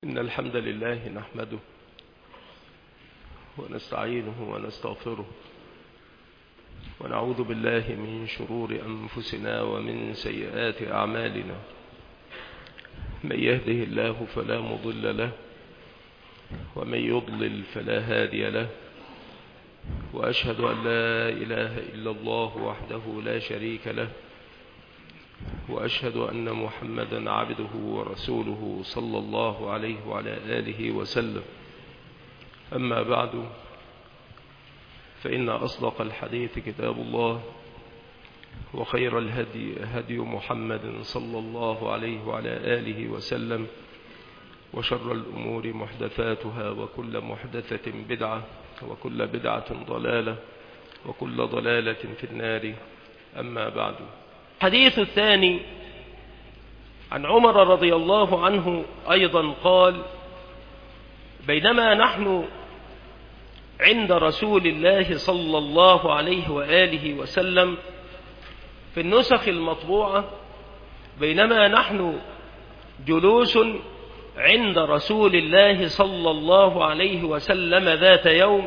إن الحمد لله نحمده ونستعينه ونستغفره ونعوذ بالله من شرور أنفسنا ومن سيئات أعمالنا. من يهده الله فلا مضل له ومن يضلل فلا هادي له، وأشهد أن لا إله إلا الله وحده لا شريك له، وأشهد أن محمدا عبده ورسوله صلى الله عليه وعلى آله وسلم. أما بعد، فإن أصدق الحديث كتاب الله، وخير الهدي هدي محمد صلى الله عليه وعلى آله وسلم، وشر الأمور محدثاتها، وكل محدثة بدعة، وكل بدعة ضلالة، وكل ضلالة في النار. أما بعد، الحديث الثاني عن عمر رضي الله عنه أيضا قال: بينما نحن عند رسول الله صلى الله عليه وآله وسلم، في النسخ المطبوعة: بينما نحن جلوس عند رسول الله صلى الله عليه وسلم ذات يوم،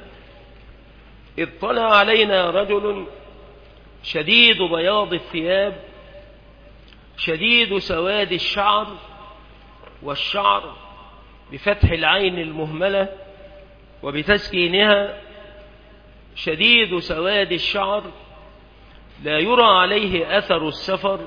اطلع علينا رجل شديد بياض الثياب شديد سواد الشعر، والشعر بفتح العين المهملة وبتسكينها، شديد سواد الشعر، لا يرى عليه أثر السفر،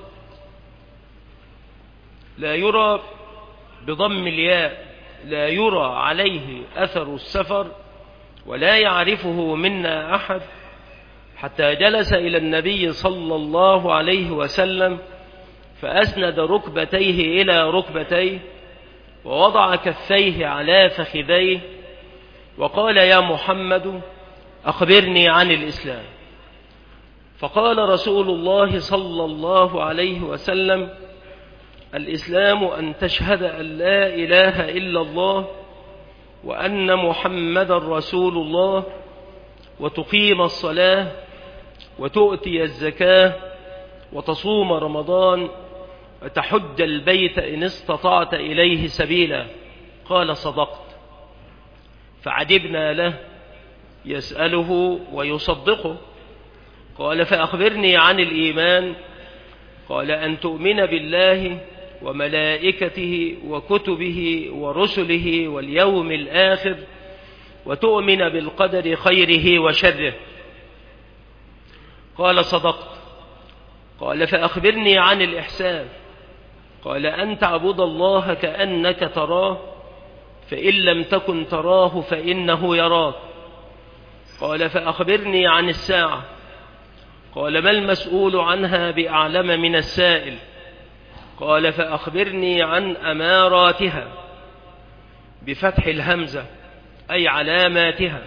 لا يرى بضم الياء، لا يرى عليه أثر السفر، ولا يعرفه منا أحد، حتى جلس إلى النبي صلى الله عليه وسلم فأسند ركبتيه إلى ركبتيه، ووضع كفيه على فخذيه، وقال: يا محمد، أخبرني عن الإسلام. فقال رسول الله صلى الله عليه وسلم: الإسلام أن تشهد أن لا إله إلا الله وأن محمد رسول الله، وتقيم الصلاة، وتؤتي الزكاة، وتصوم رمضان، وتحج البيت إن استطعت إليه سبيلا. قال: صدقت. فعجبنا له، يسأله ويصدقه. قال: فأخبرني عن الإيمان. قال: أن تؤمن بالله وملائكته وكتبه ورسله واليوم الآخر، وتؤمن بالقدر خيره وشره. قال: صدقت. قال: فأخبرني عن الإحسان. قال: أن تعبد الله كأنك تراه، فإن لم تكن تراه فإنه يراك. قال: فأخبرني عن الساعة. قال: ما المسؤول عنها بأعلم من السائل. قال: فأخبرني عن أماراتها، بفتح الهمزة، أي علاماتها.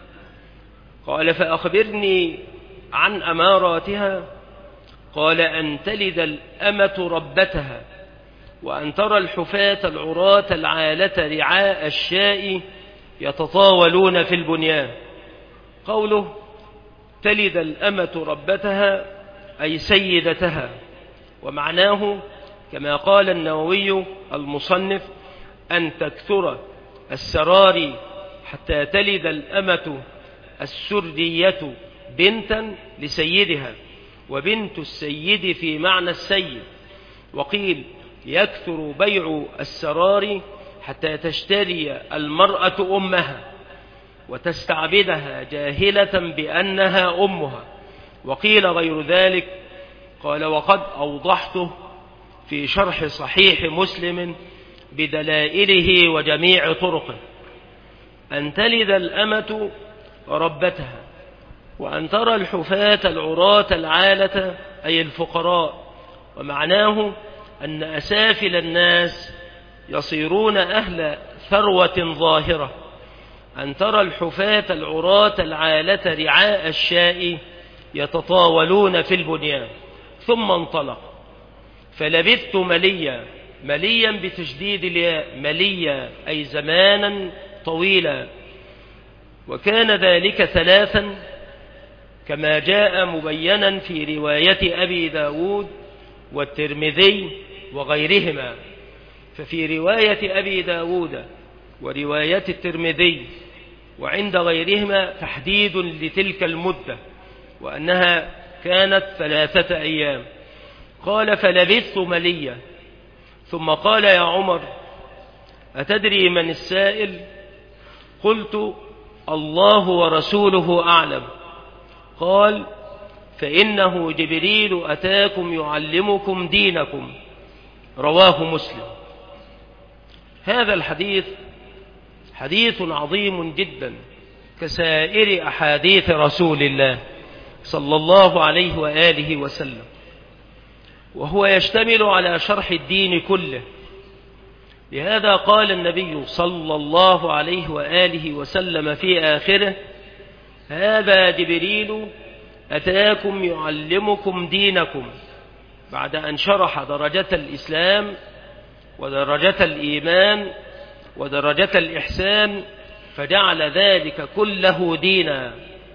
قال: فأخبرني عن أماراتها. قال: أن تلد الأمة ربتها، وأن ترى الحفاة العراة العالة رعاء الشاء يتطاولون في البنيان. قوله تلد الأمة ربتها أي سيدتها، ومعناه كما قال النووي المصنف: أن تكثر السرار حتى تلد الأمة السردية بنتا لسيدها، وبنت السيد في معنى السيد. وقيل يكثر بيع السرار حتى تشتري المرأة أمها وتستعبدها جاهلة بأنها أمها. وقيل غير ذلك. قال: وقد أوضحته في شرح صحيح مسلم بدلائله وجميع طرقه. أن تلد الأمة ربتها، وأن ترى الحفاة العراة العالة أي الفقراء، ومعناه أن أسافل الناس يصيرون أهل ثروة ظاهرة. أن ترى الحفاة العراة العالة رعاء الشاء يتطاولون في البنيان. ثم انطلق. فلبثت مليا، مليا بتشديد الياء، مليا أي زمانا طويلا. وكان ذلك 3 كما جاء مبينا في رواية أبي داود والترمذي وغيرهما. ففي رواية أبي داود ورواية الترمذي وعند غيرهما تحديد لتلك المدة وأنها كانت 3 أيام. قال فلبثت مليا، ثم قال يا عمر أتدري من السائل؟ قلت الله ورسوله أعلم. قال فإنه جبريل أتاكم يعلمكم دينكم. رواه مسلم. هذا الحديث حديث عظيم جدا كسائر أحاديث رسول الله صلى الله عليه وآله وسلم، وهو يشتمل على شرح الدين كله. لهذا قال النبي صلى الله عليه وآله وسلم في آخره هذا جبريل أتاكم يعلمكم دينكم، بعد أن شرح درجة الإسلام ودرجة الإيمان ودرجة الإحسان فجعل ذلك كله دينا.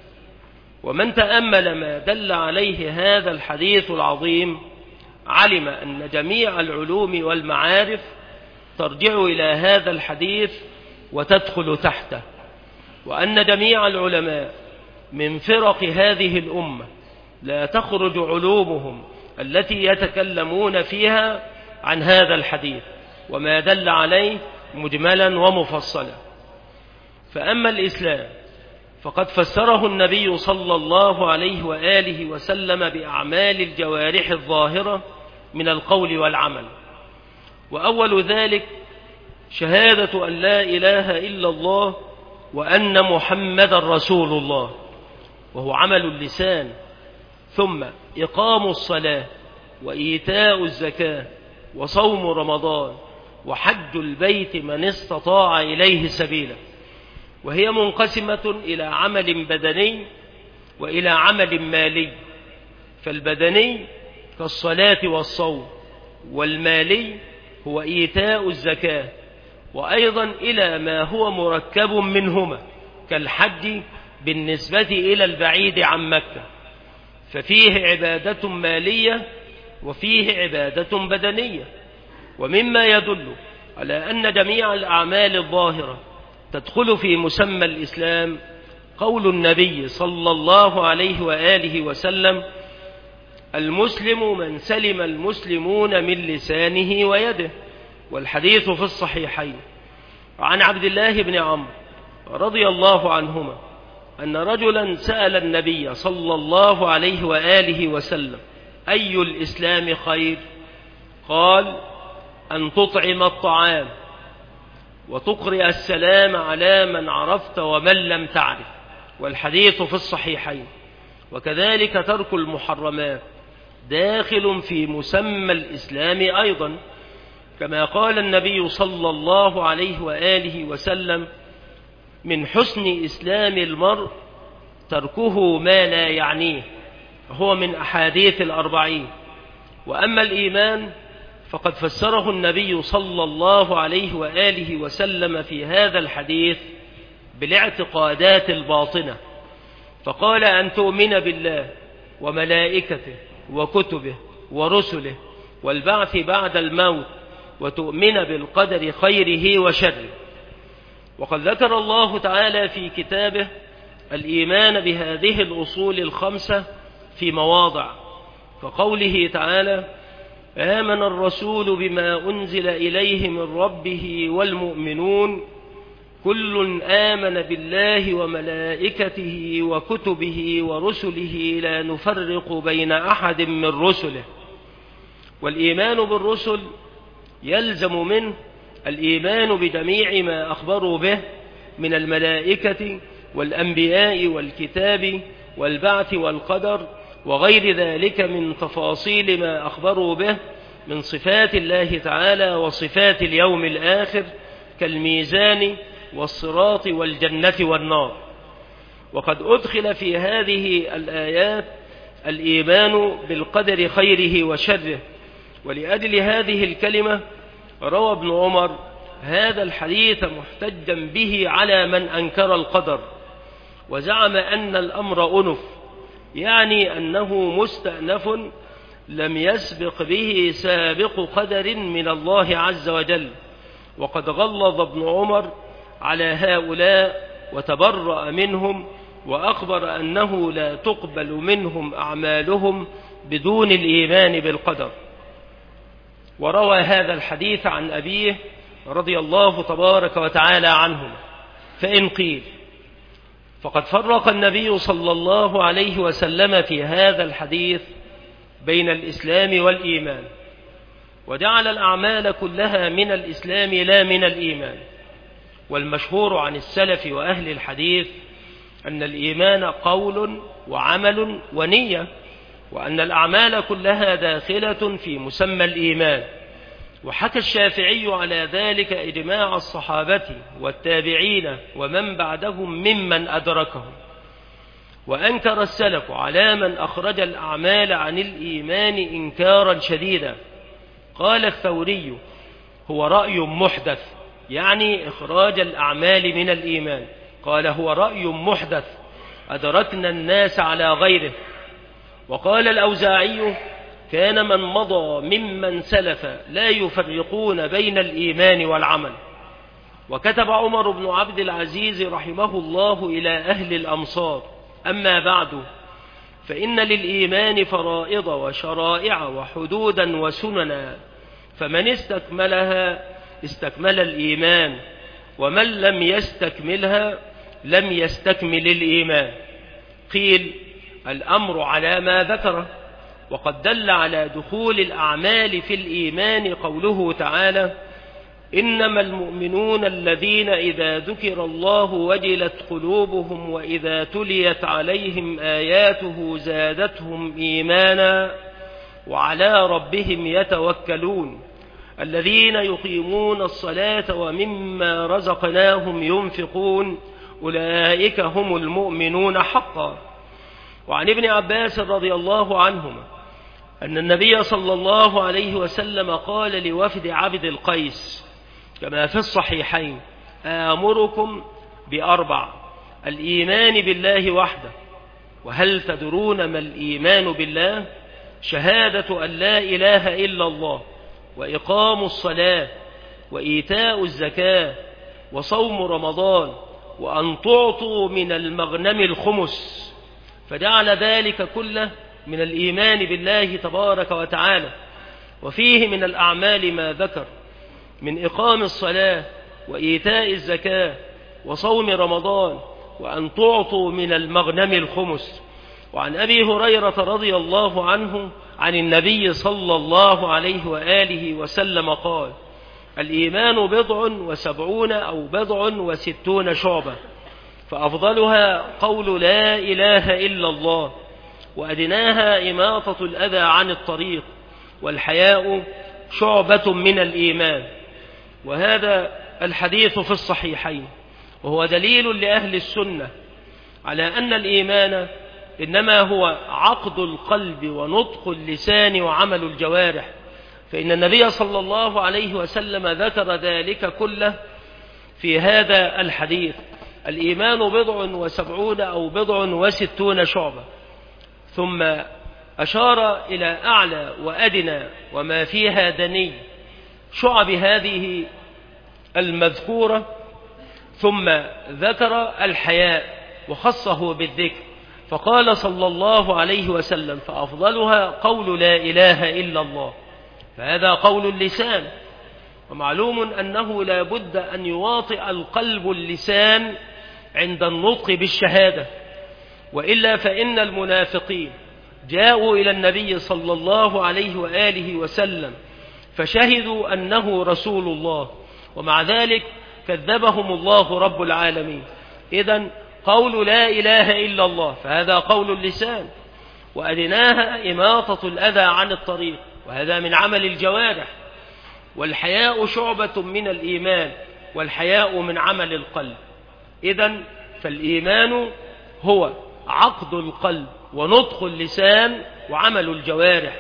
ومن تأمل ما دل عليه هذا الحديث العظيم علم أن جميع العلوم والمعارف ترجع إلى هذا الحديث وتدخل تحته، وأن جميع العلماء من فرق هذه الأمة لا تخرج علومهم التي يتكلمون فيها عن هذا الحديث وما دل عليه مجملا ومفصلا. فأما الإسلام فقد فسره النبي صلى الله عليه وآله وسلم بأعمال الجوارح الظاهرة من القول والعمل، وأول ذلك شهادة أن لا إله إلا الله وأن محمد رسول الله، وهو عمل اللسان، ثم إقام الصلاة وإيتاء الزكاة وصوم رمضان وحج البيت من استطاع إليه سبيلا. وهي منقسمة إلى عمل بدني وإلى عمل مالي. فالبدني كالصلاة والصوم، والمالي هو إيتاء الزكاة، وأيضا إلى ما هو مركب منهما كالحج بالنسبة إلى البعيد عن مكة، ففيه عبادة مالية وفيه عبادة بدنية. ومما يدل على أن جميع الأعمال الظاهرة تدخل في مسمى الإسلام قول النبي صلى الله عليه وآله وسلم المسلم من سلم المسلمون من لسانه ويده، والحديث في الصحيحين. عن عبد الله بن عمرو رضي الله عنهما أن رجلا سأل النبي صلى الله عليه وآله وسلم أي الإسلام خير؟ قال أن تطعم الطعام وتقرئ السلام على من عرفت ومن لم تعرف، والحديث في الصحيحين. وكذلك ترك المحرمات داخل في مسمى الإسلام أيضا، كما قال النبي صلى الله عليه وآله وسلم من حسن إسلام المرء تركه ما لا يعنيه، هو من أحاديث 40. وأما الإيمان فقد فسره النبي صلى الله عليه وآله وسلم في هذا الحديث بالاعتقادات الباطنة، فقال أن تؤمن بالله وملائكته وكتبه ورسله والبعث بعد الموت وتؤمن بالقدر خيره وشره. وقد ذكر الله تعالى في كتابه الإيمان بهذه الأصول 5 في مواضع، فقوله تعالى آمن الرسول بما أنزل إليه من ربه والمؤمنون كل آمن بالله وملائكته وكتبه ورسله لا نفرق بين أحد من رسله. والإيمان بالرسل يلزم منه الإيمان بجميع ما أخبروا به من الملائكة والأنبياء والكتاب والبعث والقدر وغير ذلك من تفاصيل ما أخبروا به من صفات الله تعالى وصفات اليوم الآخر كالميزان والصراط والجنة والنار. وقد أدخل في هذه الآيات الإيمان بالقدر خيره وشره، ولأجل هذه الكلمة روى ابن عمر هذا الحديث محتجا به على من أنكر القدر وزعم أن الأمر أنف، يعني أنه مستأنف لم يسبق به سابق قدر من الله عز وجل، وقد غلظ ابن عمر على هؤلاء وتبرأ منهم، وأخبر أنه لا تقبل منهم أعمالهم بدون الإيمان بالقدر. وروى هذا الحديث عن أبيه رضي الله تبارك وتعالى عنه. فإن قيل فقد فرق النبي صلى الله عليه وسلم في هذا الحديث بين الإسلام والإيمان، وجعل الأعمال كلها من الإسلام لا من الإيمان. والمشهور عن السلف وأهل الحديث أن الإيمان قول وعمل ونية، وأن الأعمال كلها داخلة في مسمى الإيمان. وحكى الشافعي على ذلك إجماع الصحابة والتابعين ومن بعدهم ممن أدركهم. وأنكر السلف على من أخرج الأعمال عن الإيمان إنكارا شديدا. قال الثوري: هو رأي محدث، يعني إخراج الأعمال من الإيمان. قال: هو رأي محدث أدركنا الناس على غيره. وقال الأوزاعي: كان من مضى ممن سلف لا يفرقون بين الإيمان والعمل. وكتب عمر بن عبد العزيز رحمه الله إلى أهل الأمصار: أما بعد، فإن للإيمان فرائض وشرائع وحدودا وسننا، فمن استكملها استكمل الإيمان، ومن لم يستكملها لم يستكمل الإيمان. قيل: الأمر على ما ذكره. وقد دل على دخول الأعمال في الإيمان قوله تعالى: إنما المؤمنون الذين إذا ذكر الله وجلت قلوبهم وإذا تليت عليهم آياته زادتهم إيمانا وعلى ربهم يتوكلون الذين يقيمون الصلاة ومما رزقناهم ينفقون أولئك هم المؤمنون حقا. وعن ابن عباس رضي الله عنهما أن النبي صلى الله عليه وسلم قال لوفد عبد القيس كما في الصحيحين: آمركم بأربع: الإيمان بالله وحده. وهل تدرون ما الإيمان بالله؟ شهادة أن لا إله إلا الله، وإقام الصلاة، وإيتاء الزكاة، وصوم رمضان، وأن تعطوا من المغنم الخمس. فجعل ذلك كله من الإيمان بالله تبارك وتعالى. وفيه من الأعمال ما ذكر من إقام الصلاة وإيتاء الزكاة وصوم رمضان وأن تعطوا من المغنم الخمس. وعن أبي هريرة رضي الله عنه عن النبي صلى الله عليه وآله وسلم قال: الإيمان 70 أو 60 شعبة، فأفضلها قول لا إله إلا الله، وأدناها إماطة الأذى عن الطريق، والحياء شعبة من الإيمان. وهذا الحديث في الصحيحين، وهو دليل لأهل السنة على أن الإيمان إنما هو عقد القلب ونطق اللسان وعمل الجوارح. فإن النبي صلى الله عليه وسلم ذكر ذلك كله في هذا الحديث: الإيمان 70 أو 60 شعبة. ثم أشار إلى أعلى وأدنى وما فيها دني شعب هذه المذكورة، ثم ذكر الحياء وخصه بالذكر، فقال صلى الله عليه وسلم: فأفضلها قول لا إله إلا الله. فهذا قول اللسان، ومعلوم أنه لا بد أن يواطئ القلب اللسان عند النطق بالشهادة، وإلا فإن المنافقين جاءوا إلى النبي صلى الله عليه وآله وسلم فشهدوا أنه رسول الله، ومع ذلك كذبهم الله رب العالمين. إذن قول لا إله إلا الله فهذا قول اللسان، وأدناها إماطة الأذى عن الطريق، وهذا من عمل الجوارح. والحياء شعبة من الإيمان، والحياء من عمل القلب. إذن فالإيمان هو عقد القلب ونطق اللسان وعمل الجوارح.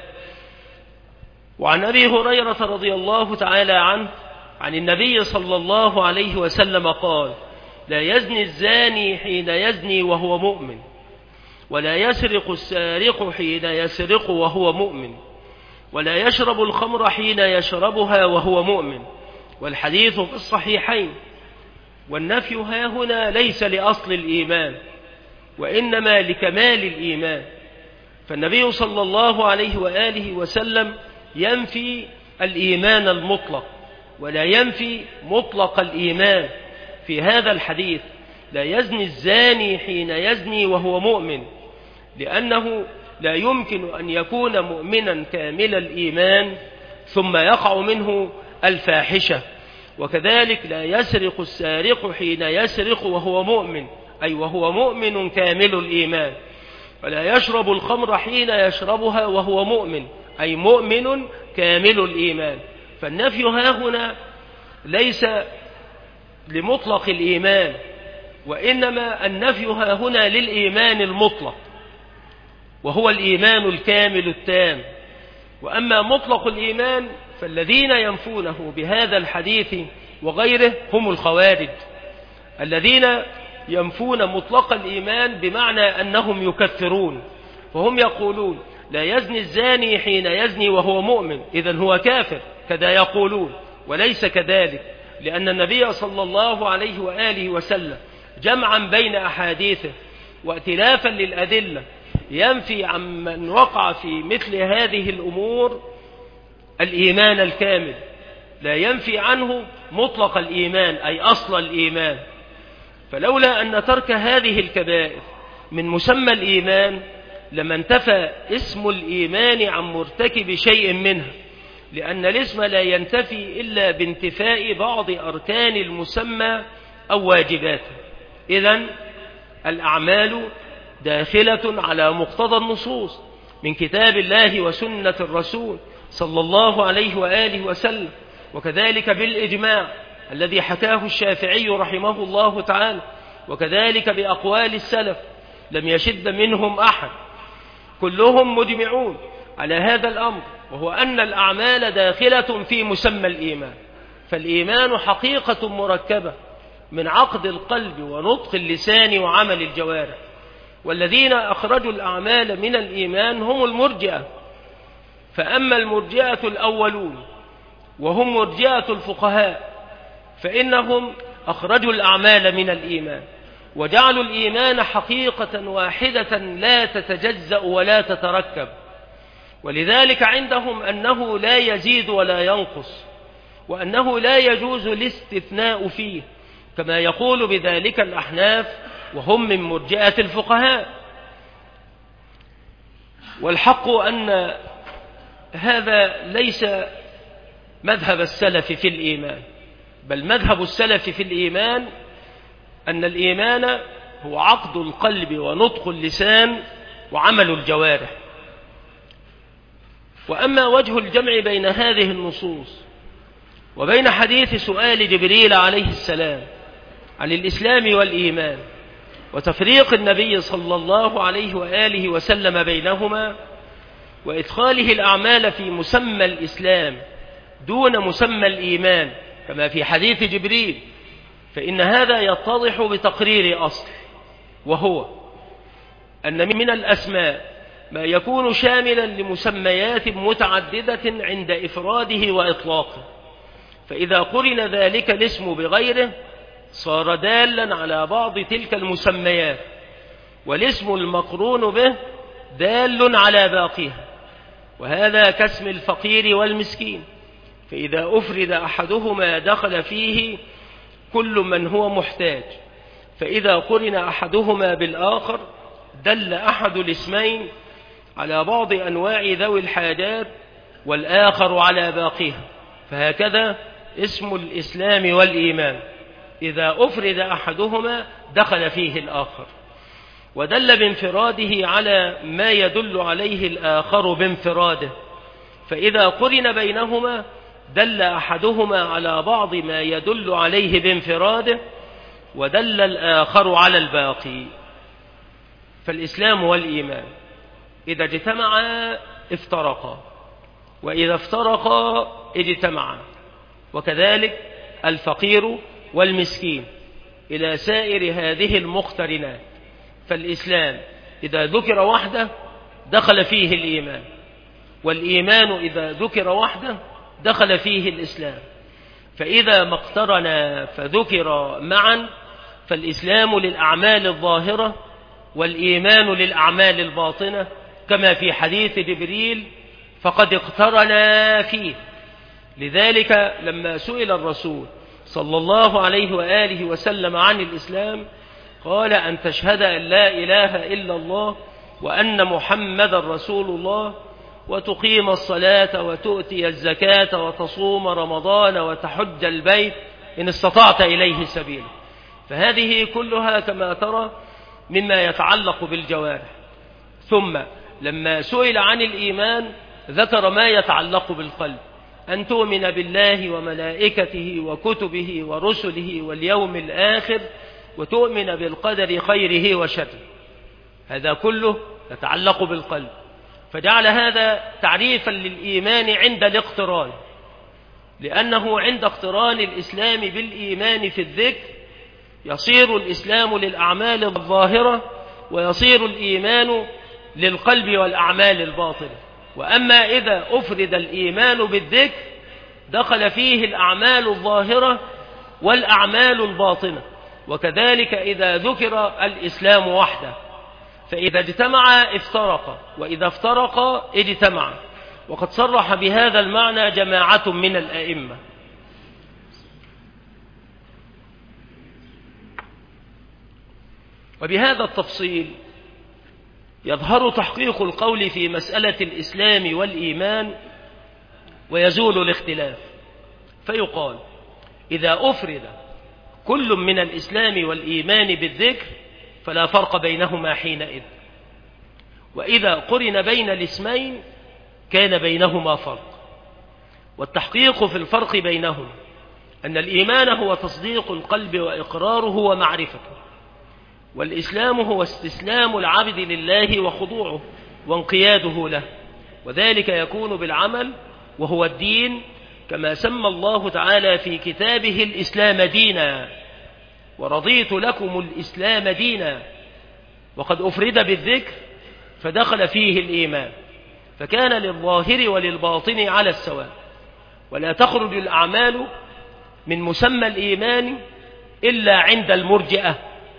وعن أبي هريرة رضي الله تعالى عنه عن النبي صلى الله عليه وسلم قال: لا يزني الزاني حين يزني وهو مؤمن، ولا يسرق السارق حين يسرق وهو مؤمن، ولا يشرب الخمر حين يشربها وهو مؤمن، والحديث في الصحيحين. والنفي ها هنا ليس لأصل الإيمان، وإنما لكمال الإيمان. فالنبي صلى الله عليه وآله وسلم ينفي الإيمان المطلق ولا ينفي مطلق الإيمان. في هذا الحديث لا يزني الزاني حين يزني وهو مؤمن، لأنه لا يمكن أن يكون مؤمنا كامل الإيمان ثم يقع منه الفاحشة. وكذلك لا يسرق السارق حين يسرق وهو مؤمن، أي وهو مؤمن كامل الإيمان. ولا يشرب الخمر حين يشربها وهو مؤمن، أي مؤمن كامل الإيمان. فالنفي ها هنا ليس لمطلق الإيمان، وإنما النفي ها هنا للإيمان المطلق، وهو الإيمان الكامل التام. وأما مطلق الإيمان فالذين ينفونه بهذا الحديث وغيره هم الخوارج، الذين ينفون مطلق الإيمان بمعنى أنهم يكفرون، وهم يقولون لا يزني الزاني حين يزني وهو مؤمن، إذن هو كافر، كذا يقولون. وليس كذلك، لأن النبي صلى الله عليه وآله وسلم جمعا بين أحاديثه وائتلافا للأدلة ينفي عن من وقع في مثل هذه الأمور الإيمان الكامل، لا ينفي عنه مطلق الإيمان أي أصل الإيمان. فلولا أن ترك هذه الكبائر من مسمى الإيمان لما انتفى اسم الإيمان عن مرتكب شيء منها، لأن الاسم لا ينتفي إلا بانتفاء بعض أركان المسمى أو واجباته. إذن الأعمال داخلة على مقتضى النصوص من كتاب الله وسنة الرسول صلى الله عليه وآله وسلم، وكذلك بالإجماع الذي حكاه الشافعي رحمه الله تعالى، وكذلك بأقوال السلف لم يشد منهم أحد، كلهم مجمعون على هذا الأمر، وهو أن الأعمال داخلة في مسمى الإيمان. فالإيمان حقيقة مركبة من عقد القلب ونطق اللسان وعمل الجوارح. والذين أخرجوا الأعمال من الإيمان هم المرجئة. فأما المرجئة الأولون وهم مرجئة الفقهاء فإنهم أخرجوا الأعمال من الإيمان وجعلوا الإيمان حقيقة واحدة لا تتجزأ ولا تتركب، ولذلك عندهم أنه لا يزيد ولا ينقص، وأنه لا يجوز الاستثناء فيه، كما يقول بذلك الأحناف وهم من مرجئة الفقهاء. والحق أن هذا ليس مذهب السلف في الإيمان، بل مذهب السلف في الإيمان أن الإيمان هو عقد القلب ونطق اللسان وعمل الجوارح. وأما وجه الجمع بين هذه النصوص وبين حديث سؤال جبريل عليه السلام عن الإسلام والإيمان وتفريق النبي صلى الله عليه وآله وسلم بينهما وإدخاله الأعمال في مسمى الإسلام دون مسمى الإيمان كما في حديث جبريل، فإن هذا يتضح بتقرير أصل، وهو أن من الأسماء ما يكون شاملا لمسميات متعددة عند إفراده وإطلاقه، فإذا قرن ذلك الاسم بغيره صار دالا على بعض تلك المسميات، والاسم المقرون به دال على باقيها. وهذا كاسم الفقير والمسكين، فإذا أفرد أحدهما دخل فيه كل من هو محتاج، فإذا قرن أحدهما بالآخر دل أحد الاسمين على بعض أنواع ذوي الحاجات والآخر على باقيها. فهكذا اسم الإسلام والإيمان إذا أفرد أحدهما دخل فيه الآخر، ودل بانفراده على ما يدل عليه الآخر بانفراده، فإذا قرن بينهما دل أحدهما على بعض ما يدل عليه بانفراده ودل الآخر على الباقي. فالإسلام والإيمان إذا اجتمعا افترقا، وإذا افترقا اجتمعا، وكذلك الفقير والمسكين إلى سائر هذه المقترنات. فالإسلام إذا ذكر وحده دخل فيه الإيمان، والإيمان إذا ذكر وحده دخل فيه الإسلام. فإذا ما اقترنا فذكر معا فالإسلام للأعمال الظاهرة والإيمان للأعمال الباطنة، كما في حديث جبريل فقد اقترنا فيه. لذلك لما سئل الرسول صلى الله عليه وآله وسلم عن الإسلام قال: أن تشهد أن لا إله إلا الله وأن محمد رسول الله، وتقيم الصلاة وتؤتي الزكاة وتصوم رمضان وتحج البيت إن استطعت إليه سبيلا. فهذه كلها كما ترى مما يتعلق بالجوارح. ثم لما سئل عن الإيمان ذكر ما يتعلق بالقلب: أن تؤمن بالله وملائكته وكتبه ورسله واليوم الآخر، وتؤمن بالقدر خيره وشره. هذا كله يتعلق بالقلب، فجعل هذا تعريفا للإيمان عند الاقتران، لأنه عند اقتران الإسلام بالإيمان في الذكر يصير الإسلام للأعمال الظاهرة ويصير الإيمان للقلب والأعمال الباطنة. وأما إذا أفرد الإيمان بالذكر دخل فيه الأعمال الظاهرة والأعمال الباطنة، وكذلك إذا ذكر الإسلام وحده، فإذا اجتمع افترق، وإذا افترق اجتمع. وقد صرح بهذا المعنى جماعة من الأئمة. وبهذا التفصيل يظهر تحقيق القول في مسألة الإسلام والإيمان ويزول الاختلاف، فيقال: إذا أفرد كل من الإسلام والإيمان بالذكر فلا فرق بينهما حينئذ، وإذا قرن بين الاسمين كان بينهما فرق. والتحقيق في الفرق بينهم أن الإيمان هو تصديق القلب وإقراره ومعرفته، والإسلام هو استسلام العبد لله وخضوعه وانقياده له، وذلك يكون بالعمل وهو الدين، كما سمى الله تعالى في كتابه الإسلام دينا: ورضيت لكم الإسلام دينا. وقد أفرد بالذكر فدخل فيه الإيمان، فكان للظاهر وللباطن على السواء، ولا تخرج الأعمال من مسمى الإيمان إلا عند المرجئة.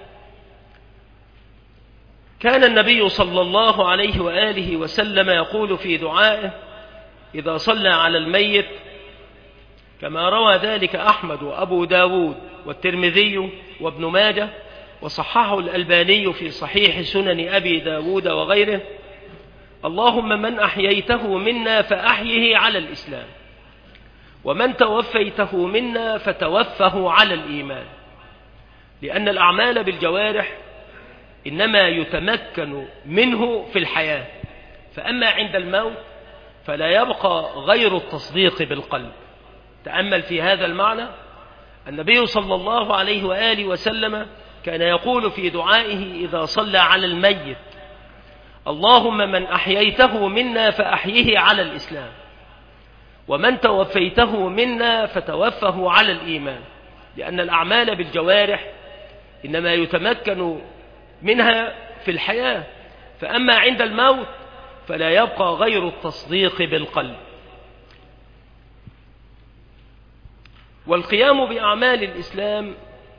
كان النبي صلى الله عليه وآله وسلم يقول في دعائه إذا صلى على الميت، كما روى ذلك أحمد وأبو داود والترمذي وابن ماجه، وصححه الألباني في صحيح سنن أبي داود وغيره: اللهم من أحييته منا فأحيه على الإسلام، ومن توفيته منا فتوفه على الإيمان. لأن الأعمال بالجوارح إنما يتمكن منه في الحياة، فأما عند الموت فلا يبقى غير التصديق بالقلب. تأمل في هذا المعنى. النبي صلى الله عليه وآله وسلم كان يقول في دعائه إذا صلى على الميت: اللهم من أحييته منا فأحيه على الإسلام، ومن توفيته منا فتوفه على الإيمان. لأن الأعمال بالجوارح إنما يتمكن منها في الحياة، فأما عند الموت فلا يبقى غير التصديق بالقلب. والقيام بأعمال الإسلام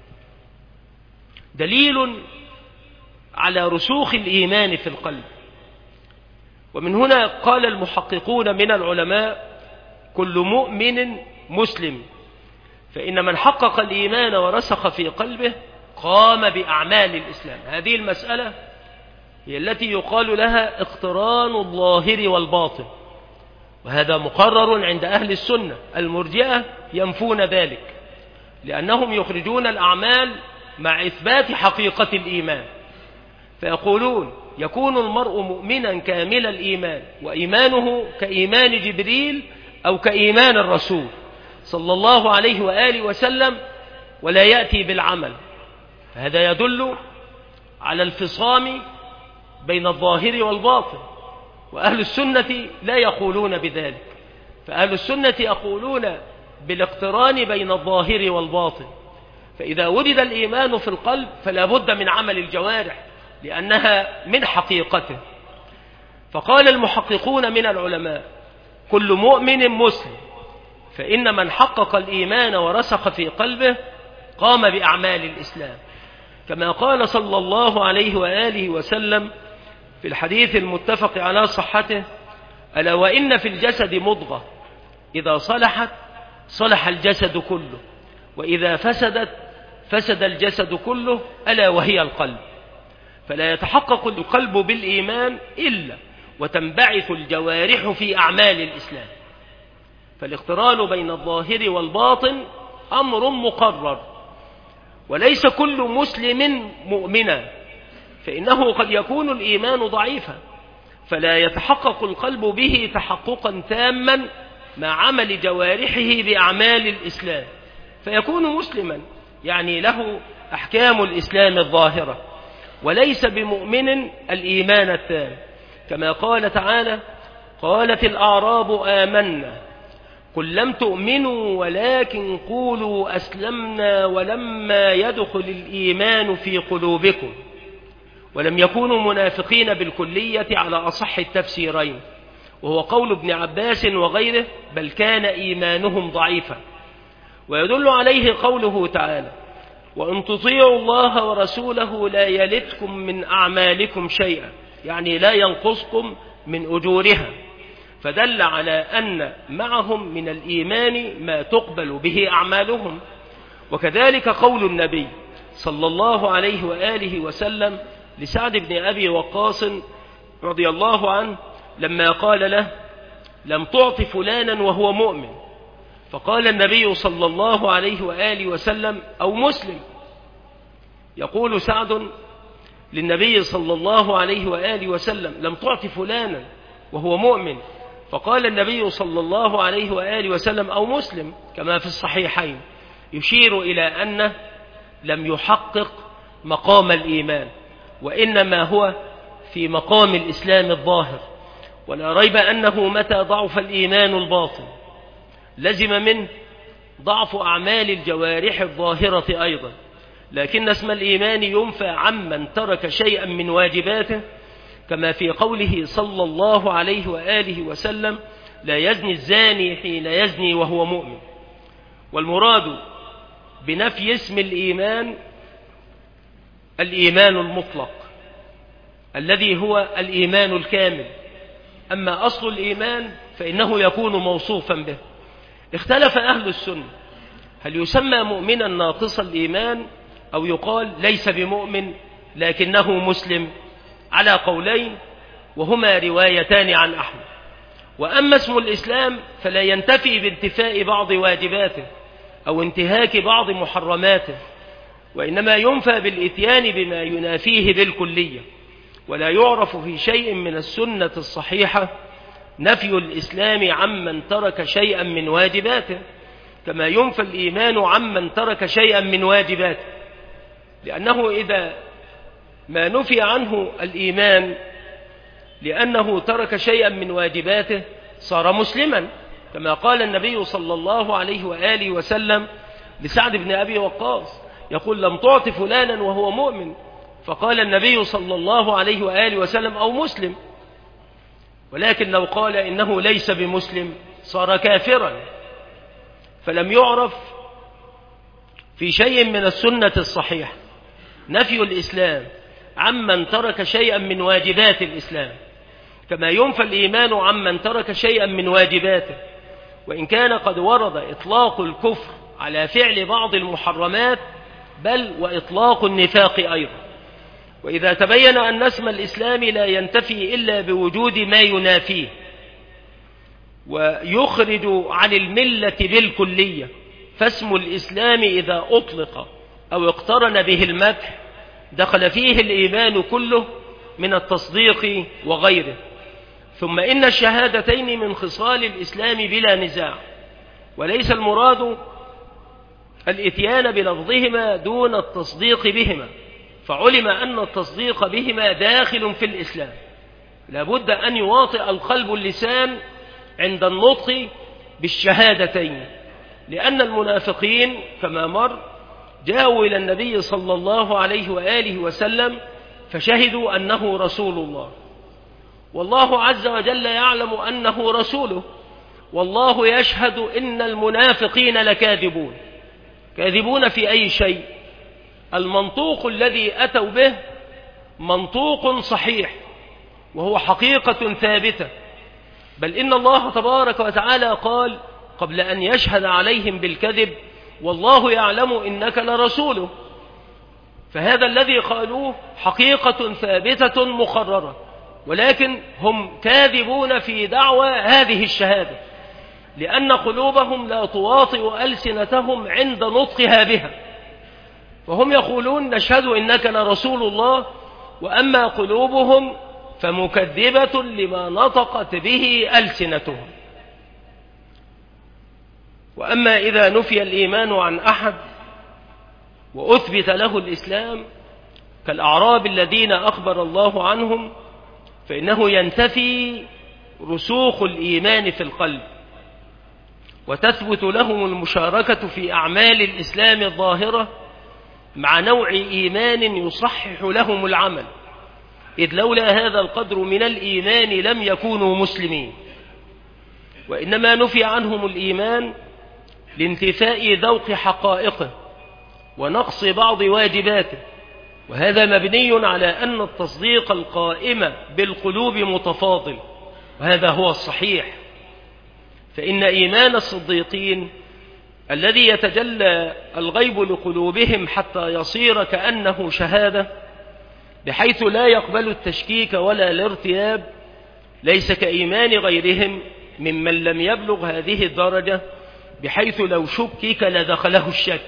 دليل على رسوخ الإيمان في القلب. ومن هنا قال المحققون من العلماء: كل مؤمن مسلم، فإن من حقق الإيمان ورسخ في قلبه قام بأعمال الإسلام. هذه المسألة هي التي يقال لها اقتران الظاهر والباطن، وهذا مقرر عند أهل السنة. المرجئة ينفون ذلك، لأنهم يخرجون الأعمال مع إثبات حقيقة الإيمان، فيقولون: يكون المرء مؤمنا كامل الإيمان وإيمانه كإيمان جبريل أو كإيمان الرسول صلى الله عليه وآله وسلم، ولا يأتي بالعمل. هذا يدل على الفصام بين الظاهر والباطن، وأهل السنة لا يقولون بذلك. فأهل السنة يقولون بالاقتران بين الظاهر والباطن. فإذا وجد الإيمان في القلب فلا بد من عمل الجوارح، لأنها من حقيقته. فقال المحققون من العلماء: كل مؤمن مسلم، فإن من حقق الإيمان ورسخ في قلبه قام بأعمال الإسلام، كما قال صلى الله عليه وآله وسلم في الحديث المتفق على صحته: ألا وإن في الجسد مضغة إذا صلحت صلح الجسد كله، وإذا فسدت فسد الجسد كله، ألا وهي القلب. فلا يتحقق القلب بالإيمان إلا وتنبعث الجوارح في أعمال الإسلام. فالاقتران بين الظاهر والباطن أمر مقرر، وليس كل مسلم مؤمنا، فإنه قد يكون الإيمان ضعيفا، فلا يتحقق القلب به تحققا تاما مع عمل جوارحه بأعمال الإسلام، فيكون مسلما يعني له أحكام الإسلام الظاهرة، وليس بمؤمن الإيمان التام، كما قال تعالى: قالت الأعراب آمنا قل لم تؤمنوا ولكن قولوا أسلمنا ولما يدخل الإيمان في قلوبكم، ولم يكونوا منافقين بالكلية على أصح التفسيرين، وهو قول ابن عباس وغيره: بل كان إيمانهم ضعيفا. ويدل عليه قوله تعالى: وإن تطيعوا الله ورسوله لا يلتكم من أعمالكم شيئا، يعني لا ينقصكم من أجورها، فدل على أن معهم من الإيمان ما تقبل به أعمالهم. وكذلك قول النبي صلى الله عليه وآله وسلم لسعد بن أبي وقاص رضي الله عنه لما قال له: لم تعط فلانا وهو مؤمن، فقال النبي صلى الله عليه وآله وسلم: أو مسلم. يقول سعد للنبي صلى الله عليه وآله وسلم: لم تعط فلانا وهو مؤمن، فقال النبي صلى الله عليه وآله وسلم: أو مسلم، كما في الصحيحين، يشير إلى أنه لم يحقق مقام الإيمان، وإنما هو في مقام الإسلام الظاهر. ولا ريب أنه متى ضعف الإيمان الباطن لزم منه ضعف أعمال الجوارح الظاهرة أيضا، لكن اسم الإيمان ينفى عمن ترك شيئا من واجباته، كما في قوله صلى الله عليه وآله وسلم: لا يزني الزاني حين يزني وهو مؤمن. والمراد بنفي اسم الإيمان الإيمان المطلق الذي هو الإيمان الكامل، أما أصل الإيمان فإنه يكون موصوفا به. اختلف أهل السنة هل يسمى مؤمنا ناقص الإيمان أو يقال ليس بمؤمن لكنه مسلم، على قولين، وهما روايتان عن أحمد. وأما اسم الإسلام فلا ينتفي بانتفاء بعض واجباته أو انتهاك بعض محرماته، وإنما ينفى بالإتيان بما ينافيه بالكلية. ولا يعرف في شيء من السنة الصحيحة نفي الإسلام عمن ترك شيئا من واجباته، كما ينفى الإيمان عمن ترك شيئا من واجباته، لأنه إذا ما نفي عنه الإيمان لأنه ترك شيئا من واجباته صار مسلما، كما قال النبي صلى الله عليه وآله وسلم لسعد بن أبي وقاص، يقول: لم تعط فلانا وهو مؤمن، فقال النبي صلى الله عليه وآله وسلم: أو مسلم. ولكن لو قال إنه ليس بمسلم صار كافرا. فلم يعرف في شيء من السنة الصحيحة نفي الإسلام عمن ترك شيئا من واجبات الإسلام، كما ينفى الإيمان عمن ترك شيئا من واجباته، وإن كان قد ورد إطلاق الكفر على فعل بعض المحرمات، بل وإطلاق النفاق أيضا. وإذا تبين أن اسم الإسلام لا ينتفي إلا بوجود ما ينافيه ويخرج عن الملة بالكلية، فاسم الإسلام إذا أطلق أو اقترن به المدح دخل فيه الإيمان كله من التصديق وغيره. ثم إن الشهادتين من خصال الإسلام بلا نزاع، وليس المراد الإتيان بلفظهما دون التصديق بهما، فعلم أن التصديق بهما داخل في الإسلام. لابد أن يواطئ القلب اللسان عند النطق بالشهادتين، لأن المنافقين كما مر جاءوا إلى النبي صلى الله عليه وآله وسلم فشهدوا أنه رسول الله، والله عز وجل يعلم أنه رسوله، والله يشهد إن المنافقين لكاذبون. كاذبون في أي شيء؟ المنطوق الذي أتوا به منطوق صحيح وهو حقيقة ثابتة، بل إن الله تبارك وتعالى قال قبل أن يشهد عليهم بالكذب: والله يعلم إنك لرسوله. فهذا الذي قالوه حقيقة ثابتة مقررة، ولكن هم كاذبون في دعوى هذه الشهادة، لأن قلوبهم لا تواطئ ألسنتهم عند نطقها بها، فهم يقولون نشهد إنك لرسول الله، وأما قلوبهم فمكذبة لما نطقت به ألسنتهم. وأما إذا نفي الإيمان عن أحد وأثبت له الإسلام كالأعراب الذين أخبر الله عنهم، فإنه ينتفي رسوخ الإيمان في القلب، وتثبت لهم المشاركة في أعمال الإسلام الظاهرة مع نوع إيمان يصحح لهم العمل، إذ لولا هذا القدر من الإيمان لم يكونوا مسلمين. وإنما نفي عنهم الإيمان لانتفاء ذوق حقائقه ونقص بعض واجباته، وهذا مبني على أن التصديق القائم بالقلوب متفاضل، وهذا هو الصحيح. فإن إيمان الصديقين الذي يتجلى الغيب لقلوبهم حتى يصير كأنه شهادة، بحيث لا يقبل التشكيك ولا الارتياب، ليس كإيمان غيرهم ممن لم يبلغ هذه الدرجة، بحيث لو شكك لدخله الشك.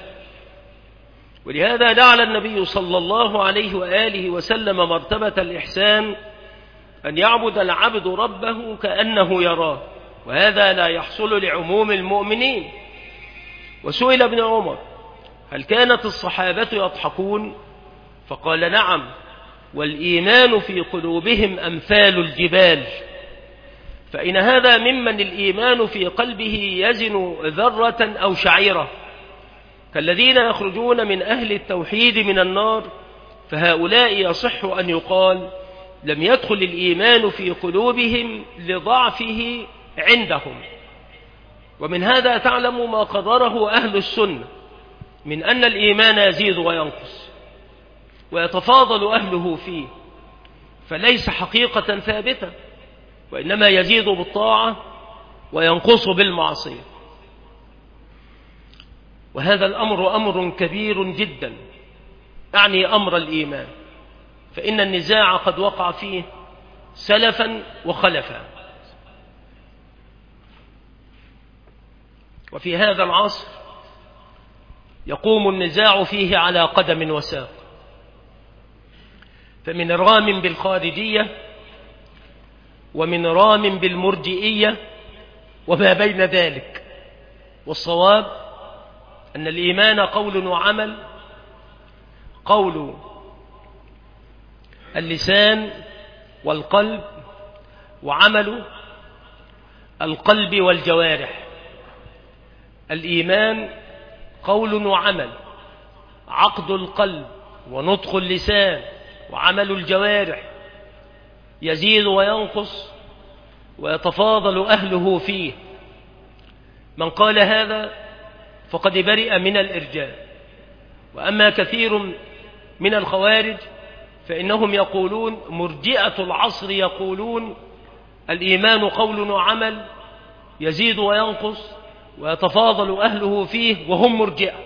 ولهذا جعل النبي صلى الله عليه وآله وسلم مرتبة الإحسان أن يعبد العبد ربه كأنه يراه، وهذا لا يحصل لعموم المؤمنين. وسئل ابن عمر: هل كانت الصحابة يضحكون؟ فقال: نعم، والإيمان في قلوبهم أمثال الجبال. فإن هذا ممن الإيمان في قلبه يزن ذرة أو شعيرة، كالذين يخرجون من أهل التوحيد من النار، فهؤلاء يصح أن يقال لم يدخل الإيمان في قلوبهم لضعفه عندهم. ومن هذا تعلم ما قرره أهل السنة من أن الإيمان يزيد وينقص ويتفاضل أهله فيه، فليس حقيقة ثابتة، وإنما يزيد بالطاعة وينقص بالمعصية. وهذا الأمر أمر كبير جدا، أعني أمر الإيمان، فإن النزاع قد وقع فيه سلفا وخلفا، وفي هذا العصر يقوم النزاع فيه على قدم وساق، فمن رام بالخارجية ومن رام بالمرجئية وما بين ذلك. والصواب أن الإيمان قول وعمل، قول اللسان والقلب، وعمل القلب والجوارح. الإيمان قول وعمل، عقد القلب ونطق اللسان وعمل الجوارح، يزيد وينقص ويتفاضل أهله فيه. من قال هذا فقد برئ من الإرجاء. وأما كثير من الخوارج فإنهم يقولون، مرجئة العصر يقولون الإيمان قول وعمل، يزيد وينقص ويتفاضل أهله فيه، وهم مرجئة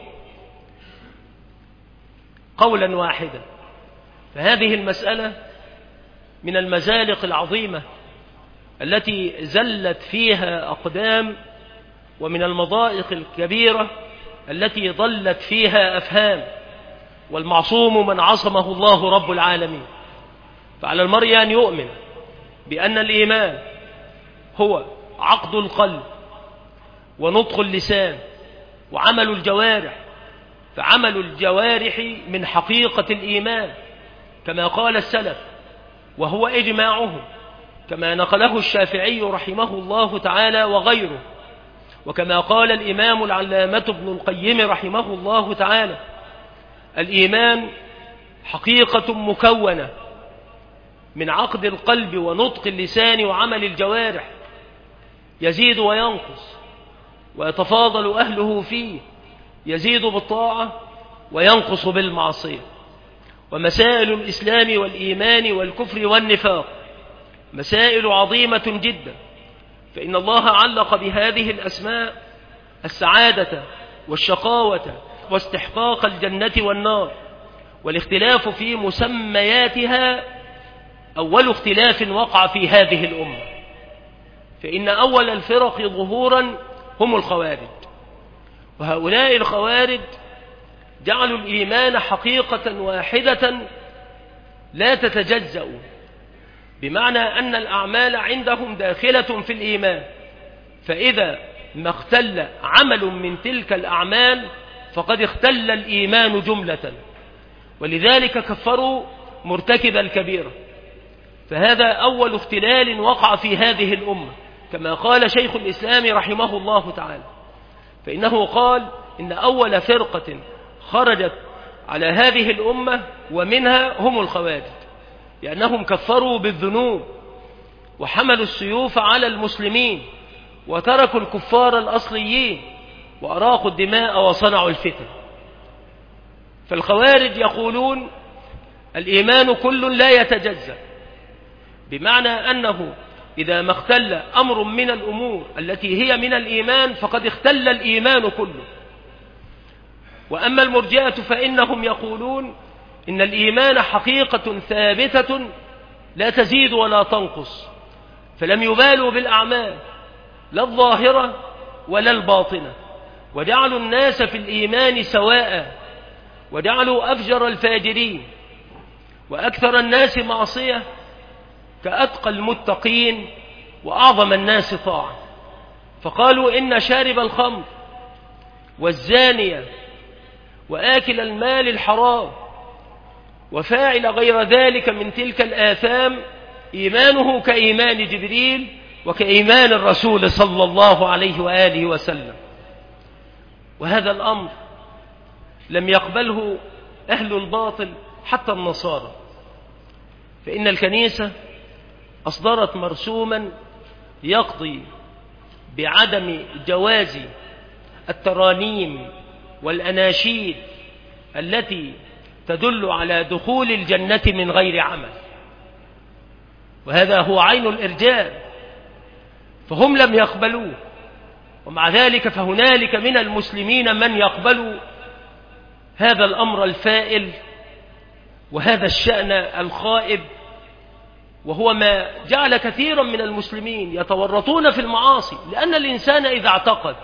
قولا واحدا. فهذه المسألة من المزالق العظيمة التي زلت فيها أقدام، ومن المضائق الكبيرة التي ضلت فيها أفهام، والمعصوم من عصمه الله رب العالمين. فعلى المرء أن يؤمن بأن الإيمان هو عقد القلب ونطق اللسان وعمل الجوارح، فعمل الجوارح من حقيقة الإيمان كما قال السلف، وهو إجماعهم، كما نقله الشافعي رحمه الله تعالى وغيره، وكما قال الإمام العلامة ابن القيم رحمه الله تعالى: الإيمان حقيقة مكونة من عقد القلب ونطق اللسان وعمل الجوارح، يزيد وينقص ويتفاضل أهله فيه، يزيد بالطاعة وينقص بالمعصية. ومسائل الإسلام والإيمان والكفر والنفاق مسائل عظيمة جدا، فإن الله علق بهذه الأسماء السعادة والشقاوة واستحقاق الجنة والنار، والاختلاف في مسمياتها أول اختلاف وقع في هذه الأمة. فإن أول الفرق ظهورا هم الخوارج، وهؤلاء الخوارج جعلوا الإيمان حقيقة واحدة لا تتجزأ، بمعنى أن الأعمال عندهم داخلة في الإيمان، فإذا ما اختل عمل من تلك الأعمال فقد اختل الإيمان جملة، ولذلك كفروا مرتكب الكبيرة. فهذا أول اختلال وقع في هذه الأمة، كما قال شيخ الإسلام رحمه الله تعالى، فإنه قال إن أول فرقة خرجت على هذه الأمة ومنها هم الخوارج، لأنهم كفروا بالذنوب وحملوا السيوف على المسلمين وتركوا الكفار الأصليين وأراقوا الدماء وصنعوا الفتن. فالخوارج يقولون الإيمان كل لا يتجزأ، بمعنى أنه إذا ما اختل أمر من الأمور التي هي من الإيمان فقد اختل الإيمان كله. وأما المرجئة فإنهم يقولون إن الإيمان حقيقة ثابتة لا تزيد ولا تنقص، فلم يبالوا بالأعمال لا الظاهرة ولا الباطنة، وجعلوا الناس في الإيمان سواء، وجعلوا أفجر الفاجرين وأكثر الناس معصية كأتقى المتقين وأعظم الناس طاعة. فقالوا إن شارب الخمر والزانية وآكل المال الحرام وفاعل غير ذلك من تلك الآثام إيمانه كإيمان جبريل وكإيمان الرسول صلى الله عليه وآله وسلم. وهذا الأمر لم يقبله أهل الباطل حتى النصارى، فإن الكنيسة أصدرت مرسوما يقضي بعدم جواز الترانيم والأناشيد التي تدل على دخول الجنة من غير عمل، وهذا هو عين الإرجاء، فهم لم يقبلوه. ومع ذلك فهنالك من المسلمين من يقبل هذا الأمر الفائل وهذا الشأن الخائب، وهو ما جعل كثيرا من المسلمين يتورطون في المعاصي، لأن الإنسان إذا اعتقد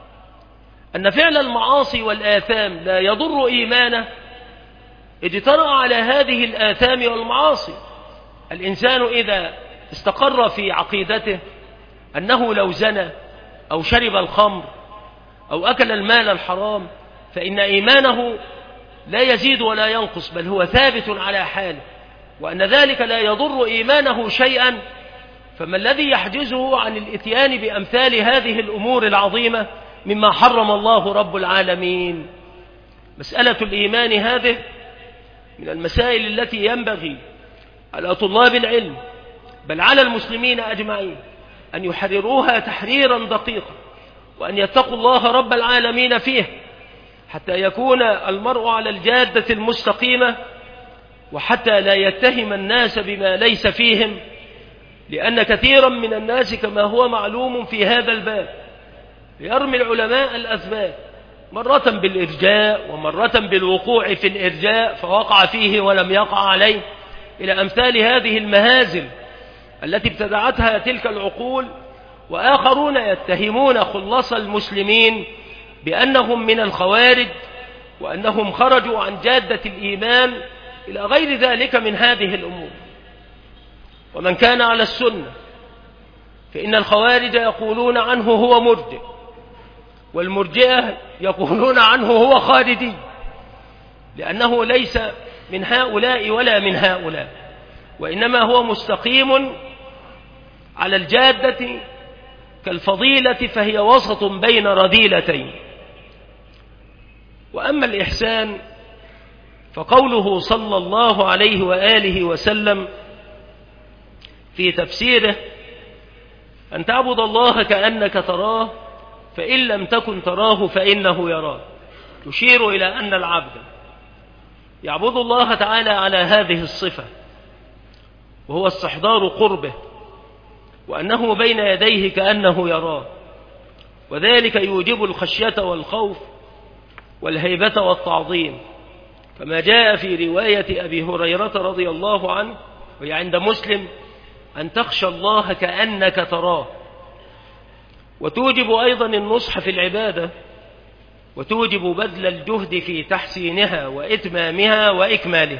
أن فعل المعاصي والآثام لا يضر إيمانه اجترأ على هذه الآثام والمعاصي. الإنسان إذا استقر في عقيدته أنه لو زنى أو شرب الخمر أو أكل المال الحرام فإن إيمانه لا يزيد ولا ينقص، بل هو ثابت على حاله، وأن ذلك لا يضر إيمانه شيئا، فما الذي يحجزه عن الإتيان بأمثال هذه الأمور العظيمة مما حرم الله رب العالمين؟ مسألة الإيمان هذه من المسائل التي ينبغي على طلاب العلم بل على المسلمين أجمعين أن يحرروها تحريرا دقيقا، وأن يتقوا الله رب العالمين فيه، حتى يكون المرء على الجادة المستقيمة، وحتى لا يتهم الناس بما ليس فيهم، لأن كثيرا من الناس كما هو معلوم في هذا الباب يرمي العلماء الأسباب، مرة بالإرجاء ومرة بالوقوع في الإرجاء فوقع فيه ولم يقع عليه، إلى أمثال هذه المهازل التي ابتدعتها تلك العقول. وآخرون يتهمون خلص المسلمين بأنهم من الخوارج وأنهم خرجوا عن جادة الإيمان إلى غير ذلك من هذه الأمور. ومن كان على السنة فإن الخوارج يقولون عنه هو مرجئ، والمرجئة يقولون عنه هو خارجي، لأنه ليس من هؤلاء ولا من هؤلاء، وإنما هو مستقيم على الجادة كالفضيلة، فهي وسط بين رذيلتين. وأما الإحسان فقوله صلى الله عليه وآله وسلم في تفسيره أن تعبد الله كأنك تراه، فإن لم تكن تراه فإنه يراك، يشير إلى أن العبد يعبد الله تعالى على هذه الصفة، وهو استحضار قربه، وأنه بين يديه كأنه يراه، وذلك يوجب الخشية والخوف والهيبة والتعظيم، كما جاء في رواية أبي هريرة رضي الله عنه وهي عند مسلم: أن تخشى الله كأنك تراه. وتوجب أيضا النصح في العبادة، وتوجب بذل الجهد في تحسينها وإتمامها وإكمالها.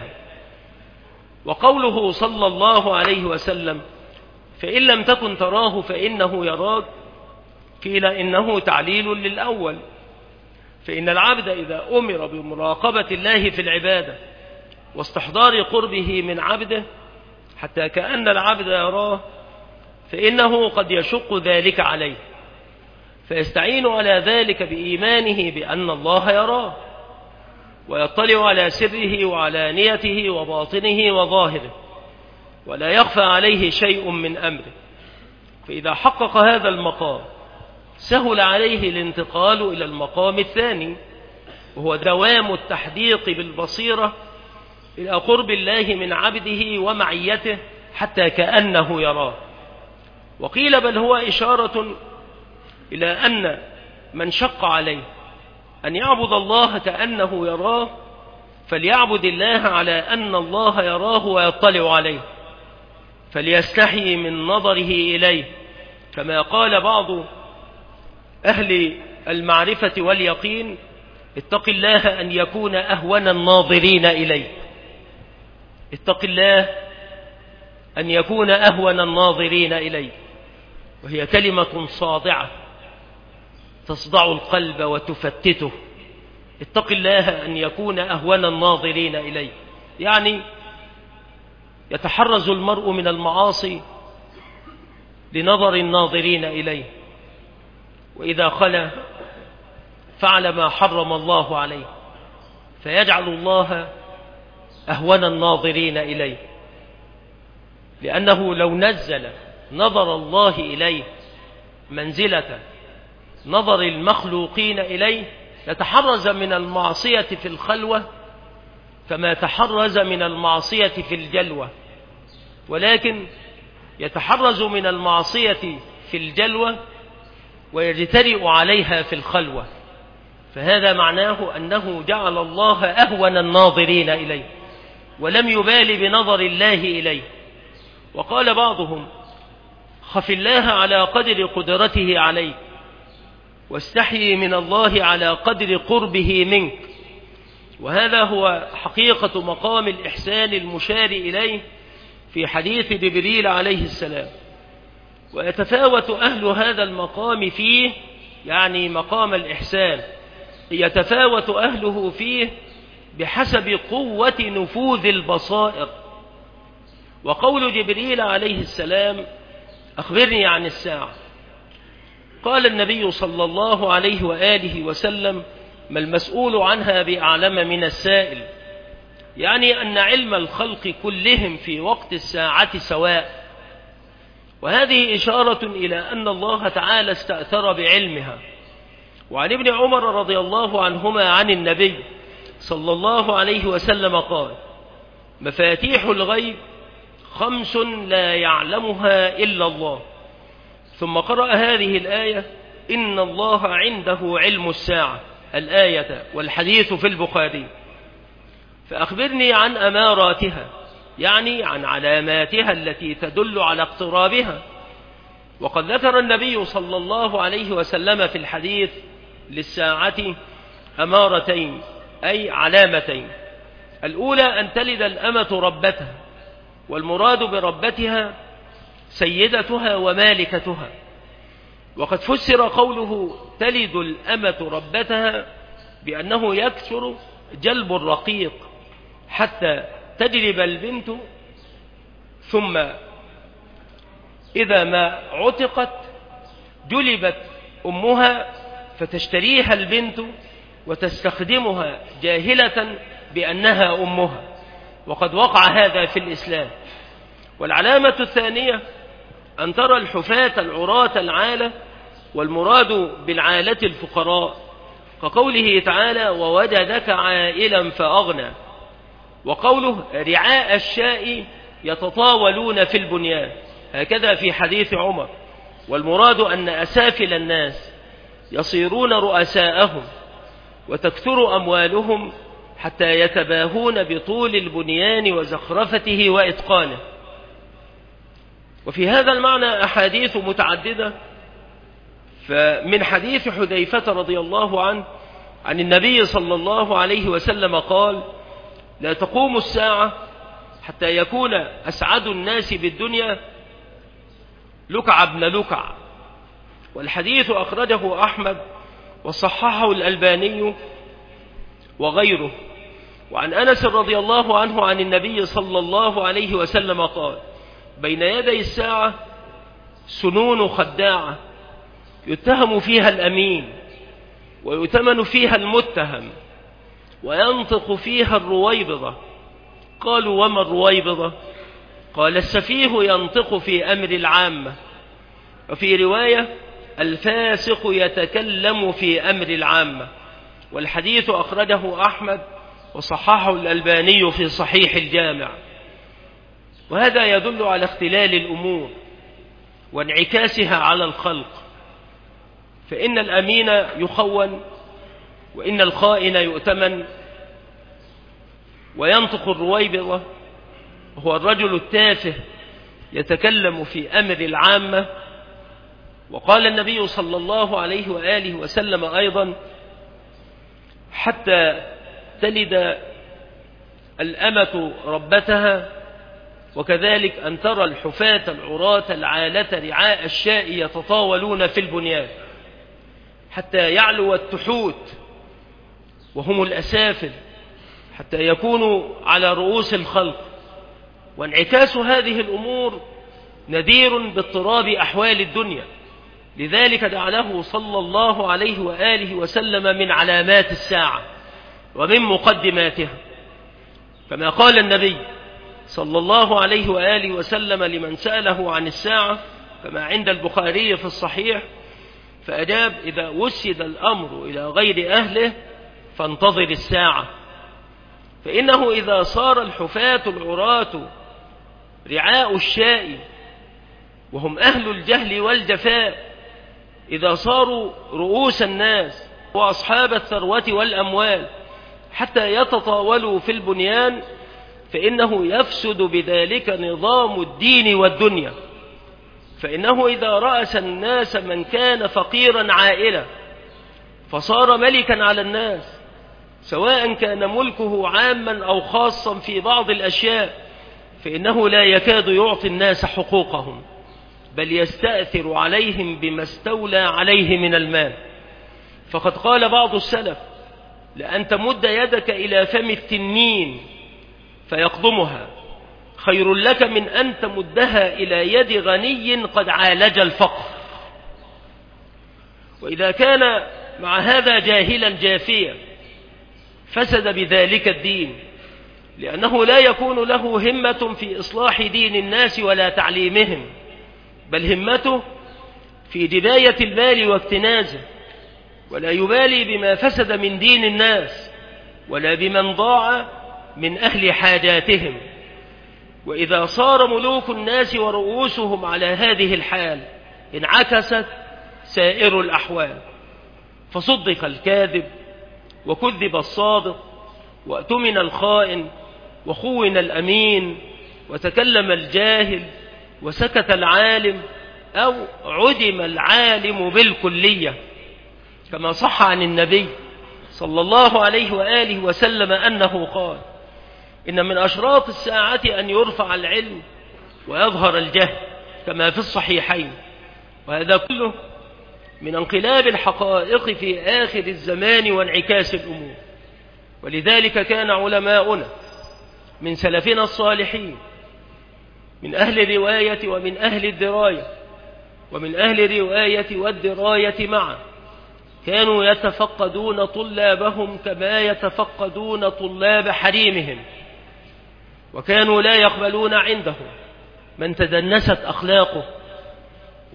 وقوله صلى الله عليه وسلم: فإن لم تكن تراه فإنه يراك، قيل إنه تعليل للأول، فإن العبد إذا أمر بمراقبة الله في العبادة واستحضار قربه من عبده حتى كأن العبد يراه، فإنه قد يشق ذلك عليه، فيستعين على ذلك بإيمانه بأن الله يراه، ويطلع على سره وعلانيته وباطنه وظاهره، ولا يخفى عليه شيء من أمره. فإذا حقق هذا المقام سهل عليه الانتقال إلى المقام الثاني، وهو دوام التحديق بالبصيرة إلى قرب الله من عبده ومعيته حتى كأنه يراه. وقيل بل هو إشارة إلى أن من شق عليه أن يعبد الله كأنه يراه فليعبد الله على أن الله يراه ويطلع عليه، فليستحي من نظره إليه، كما قال بعض أهل المعرفة واليقين: اتق الله أن يكون أهون الناظرين إليه. اتق الله أن يكون أهون الناظرين إليه، وهي كلمة صادعة تصدع القلب وتفتته. اتق الله أن يكون أهون الناظرين إليه، يعني يتحرز المرء من المعاصي لنظر الناظرين إليه، وإذا خلا فعل ما حرم الله عليه، فيجعل الله أهون الناظرين إليه، لأنه لو نزل نظر الله إليه منزلة نظر المخلوقين إليه يتحرز من المعصية في الخلوة كما تحرز من المعصية في الجلوة، ولكن يتحرز من المعصية في الجلوة ويجترئ عليها في الخلوة، فهذا معناه أنه جعل الله أهون الناظرين إليه ولم يبال بنظر الله إليه. وقال بعضهم: خف الله على قدر قدرته عليك، واستحي من الله على قدر قربه منك. وهذا هو حقيقة مقام الإحسان المشار إليه في حديث جبريل عليه السلام. ويتفاوت أهل هذا المقام فيه، يعني مقام الإحسان يتفاوت أهله فيه بحسب قوة نفوذ البصائر. وقول جبريل عليه السلام: أخبرني عن الساعة، قال النبي صلى الله عليه وآله وسلم: ما المسؤول عنها بأعلم من السائل، يعني أن علم الخلق كلهم في وقت الساعة سواء. وهذه إشارة إلى أن الله تعالى استأثر بعلمها. وعن ابن عمر رضي الله عنهما عن النبي صلى الله عليه وسلم قال: مفاتيح الغيب 5 لا يعلمها إلا الله. ثم قرأ هذه الآية: إن الله عنده علم الساعة، الآية والحديث في البخاري. فأخبرني عن أماراتها، يعني عن علاماتها التي تدل على اقترابها. وقد ذكر النبي صلى الله عليه وسلم في الحديث للساعة أمارتين، أي علامتين: الأولى أن تلد الأمة ربتها، والمراد بربتها سيدتها ومالكتها. وقد فسر قوله تلد الأمة ربتها بأنه يكثر جلب الرقيق حتى تجلب البنت، ثم إذا ما عتقت جلبت أمها فتشتريها البنت وتستخدمها جاهلة بأنها أمها، وقد وقع هذا في الإسلام. والعلامة الثانية أن ترى الحفاة العراة العالة، والمراد بالعالة الفقراء، كقوله تعالى ووجدك عائلا فأغنى، وقوله رعاء الشاء يتطاولون في البنيان، هكذا في حديث عمر. والمراد أن أسافل الناس يصيرون رؤساءهم وتكثر أموالهم حتى يتباهون بطول البنيان وزخرفته وإتقانه. وفي هذا المعنى أحاديث متعددة، فمن حديث حذيفة رضي الله عنه عن النبي صلى الله عليه وسلم قال لا تقوم الساعة حتى يكون أسعد الناس بالدنيا لكع بن لكع. والحديث أخرجه أحمد وصححه الألباني وغيره. وعن أنس رضي الله عنه عن النبي صلى الله عليه وسلم قال بين يدي الساعة سنون خداعة يتهم فيها الأمين ويؤتمن فيها المتهم وينطق فيها الرويبضة. قالوا وما الرويبضة؟ قال السفيه ينطق في أمر العامة، وفي رواية الفاسق يتكلم في أمر العامة. والحديث أخرجه أحمد وصححه الألباني في صحيح الجامع. وهذا يدل على اختلال الأمور وانعكاسها على الخلق، فإن الأمين يخون وإن الخائن يؤتمن. وينطق الرويبضة هو الرجل التافه يتكلم في أمر العامة. وقال النبي صلى الله عليه وآله وسلم أيضا حتى تلد الأمة ربتها، وكذلك أن ترى الحفاة العراة العالة رعاء الشاء يتطاولون في البنيان حتى يعلو التحوت وهم الأسافل حتى يكونوا على رؤوس الخلق. وانعكاس هذه الأمور نذير باضطراب أحوال الدنيا، لذلك جعله صلى الله عليه وآله وسلم من علامات الساعة ومن مقدماتها، كما قال النبي صلى الله عليه وآله وسلم لمن سأله عن الساعة كما عند البخاري في الصحيح، فأجاب إذا وسد الأمر إلى غير أهله فانتظر الساعة، فإنه إذا صار الحفاة العراة رعاء الشاء وهم أهل الجهل والجفاء، إذا صاروا رؤوس الناس وأصحاب الثروة والأموال حتى يتطاولوا في البنيان، فإنه يفسد بذلك نظام الدين والدنيا. فإنه إذا رأس الناس من كان فقيرا عائلا فصار ملكا على الناس، سواء كان ملكه عاما أو خاصا في بعض الأشياء، فإنه لا يكاد يعطي الناس حقوقهم، بل يستأثر عليهم بما استولى عليه من المال. فقد قال بعض السلف لأن تمد يدك إلى فم التنين فيقضمها خير لك من أن تمدها إلى يد غني قد عالج الفقر. وإذا كان مع هذا جاهلا جافيا فسد بذلك الدين، لأنه لا يكون له همة في إصلاح دين الناس ولا تعليمهم، بل همته في جباية المال واكتنازه، ولا يبالي بما فسد من دين الناس ولا بمن ضاع من أهل حاجاتهم. وإذا صار ملوك الناس ورؤوسهم على هذه الحال انعكست سائر الأحوال، فصدق الكاذب وكذب الصادق وأتمن الخائن وخون الأمين وتكلم الجاهل وسكت العالم أو عدم العالم بالكلية، كما صح عن النبي صلى الله عليه وآله وسلم أنه قال إن من أشراط الساعة أن يرفع العلم ويظهر الجهل، كما في الصحيحين. وهذا كله من انقلاب الحقائق في آخر الزمان وانعكاس الأمور. ولذلك كان علماؤنا من سلفنا الصالحين من أهل الرواية ومن أهل الدراية ومن أهل الرواية والدراية معا كانوا يتفقدون طلابهم كما يتفقدون طلاب حريمهم، وكانوا لا يقبلون عندهم من تدنست أخلاقه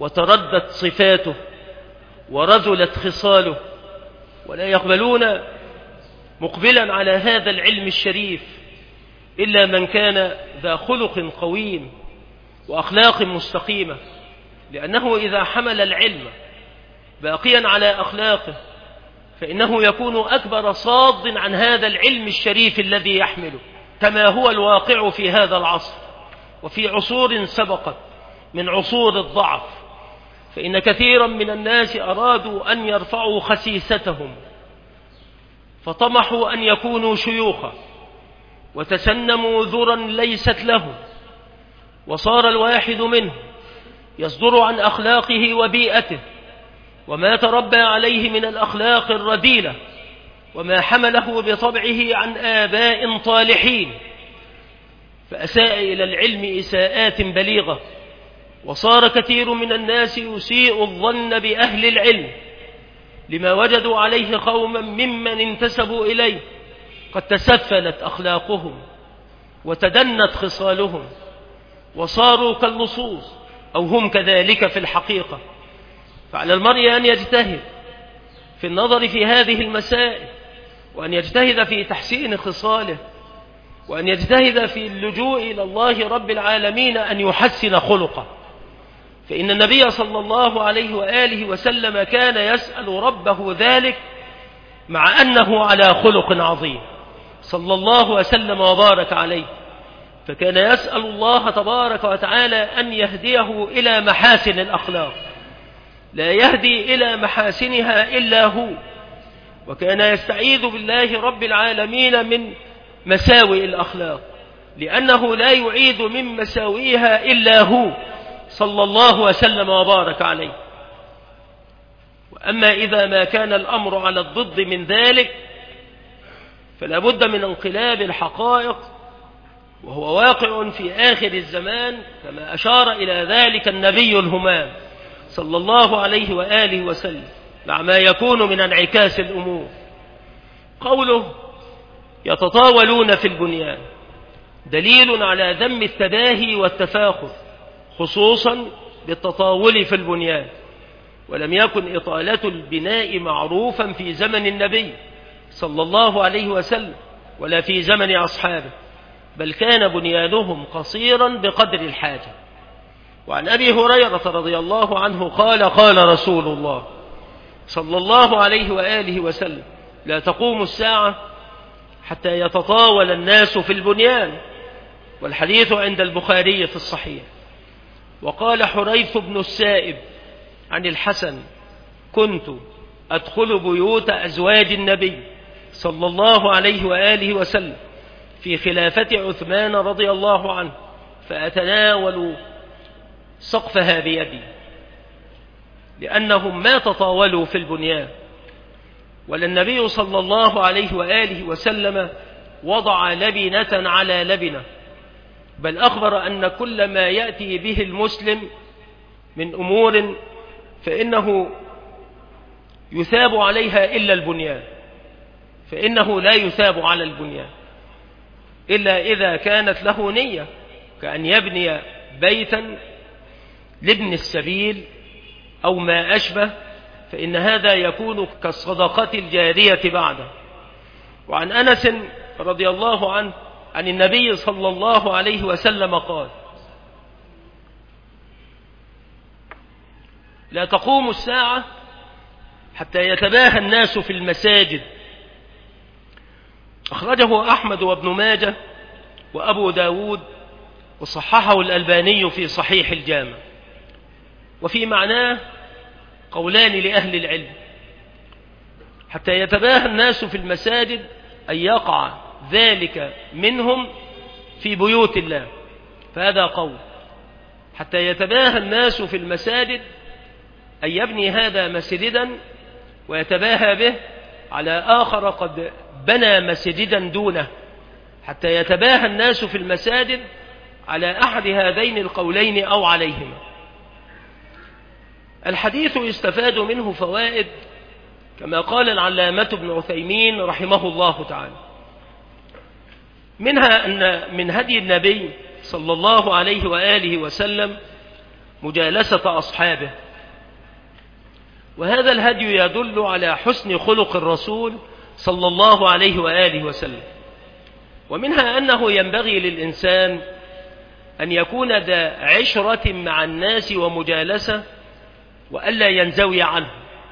وتردت صفاته ورذلت خصاله، ولا يقبلون مقبلا على هذا العلم الشريف إلا من كان ذا خلق قويم وأخلاق مستقيمة، لأنه إذا حمل العلم باقيا على أخلاقه فإنه يكون أكبر صاد عن هذا العلم الشريف الذي يحمله، كما هو الواقع في هذا العصر وفي عصور سبقت من عصور الضعف. فإن كثيرا من الناس أرادوا أن يرفعوا خسيستهم فطمحوا أن يكونوا شيوخا وتسنموا ذرا ليست لهم، وصار الواحد منهم يصدر عن أخلاقه وبيئته وما تربى عليه من الأخلاق الرذيلة وما حمله بطبعه عن آباء طالحين، فأساء إلى العلم إساءات بليغة. وصار كثير من الناس يسيء الظن بأهل العلم لما وجدوا عليه قوما ممن انتسبوا إليه قد تسفلت أخلاقهم وتدنت خصالهم وصاروا كاللصوص أو هم كذلك في الحقيقة. فعلى المرء أن يجتهد في النظر في هذه المسائل، وأن يجتهد في تحسين خصاله، وأن يجتهد في اللجوء إلى الله رب العالمين أن يحسن خلقه. فإن النبي صلى الله عليه وآله وسلم كان يسأل ربه ذلك مع أنه على خلق عظيم صلى الله وسلم وبارك عليه، فكان يسأل الله تبارك وتعالى أن يهديه إلى محاسن الأخلاق، لا يهدي إلى محاسنها إلا هو، وكان يستعيذ بالله رب العالمين من مساوئ الأخلاق، لأنه لا يعيد من مساوئها إلا هو صلى الله وسلم وبارك عليه. وأما إذا ما كان الأمر على الضد من ذلك فلا بد من انقلاب الحقائق، وهو واقع في آخر الزمان كما أشار إلى ذلك النبي الهمام صلى الله عليه وآله وسلم مع ما يكون من انعكاس الأمور. قوله يتطاولون في البنيان دليل على ذم التباهي والتفاخر، خصوصا بالتطاول في البنيان، ولم يكن إطالة البناء معروفا في زمن النبي صلى الله عليه وسلم ولا في زمن أصحابه، بل كان بنيانهم قصيرا بقدر الحاجة. وعن أبي هريرة رضي الله عنه قال قال رسول الله صلى الله عليه وآله وسلم لا تقوم الساعة حتى يتطاول الناس في البنيان، والحديث عند البخاري في الصحيح. وقال حريث بن السائب عن الحسن كنت أدخل بيوت أزواج النبي صلى الله عليه وآله وسلم في خلافة عثمان رضي الله عنه فأتناول سقفها بيدي، لأنهم ما تطاولوا في البنيان، ولا النبي صلى الله عليه وآله وسلم وضع لبنة على لبنة، بل أخبر أن كل ما يأتي به المسلم من أمور فإنه يثاب عليها إلا البنيان، فإنه لا يثاب على البنيان إلا إذا كانت له نية، كأن يبني بيتا لابن السبيل أو ما أشبه، فإن هذا يكون كالصدقة الجارية بعده. وعن أنس رضي الله عنه عن النبي صلى الله عليه وسلم قال لا تقوم الساعة حتى يتباهى الناس في المساجد. أخرجه أحمد وابن ماجه وأبو داود وصححه الألباني في صحيح الجامع. وفي معناه قولان لأهل العلم: حتى يتباهى الناس في المساجد أن يقع ذلك منهم في بيوت الله، فهذا قول. حتى يتباهى الناس في المساجد أن يبني هذا مسجدا ويتباهى به على آخر قد بنى مسجدا دونه، حتى يتباهى الناس في المساجد على أحد هذين القولين أو عليهما. الحديث يستفاد منه فوائد كما قال العلامة ابن عثيمين رحمه الله تعالى، منها أن من هدي النبي صلى الله عليه وآله وسلم مجالسة أصحابه. وهذا الهدي يدل على حسن خلق الرسول صلى الله عليه وآله وسلم. ومنها أنه ينبغي للإنسان أن يكون ذا عشرة مع الناس ومجالسة وألا ينزوي عنه.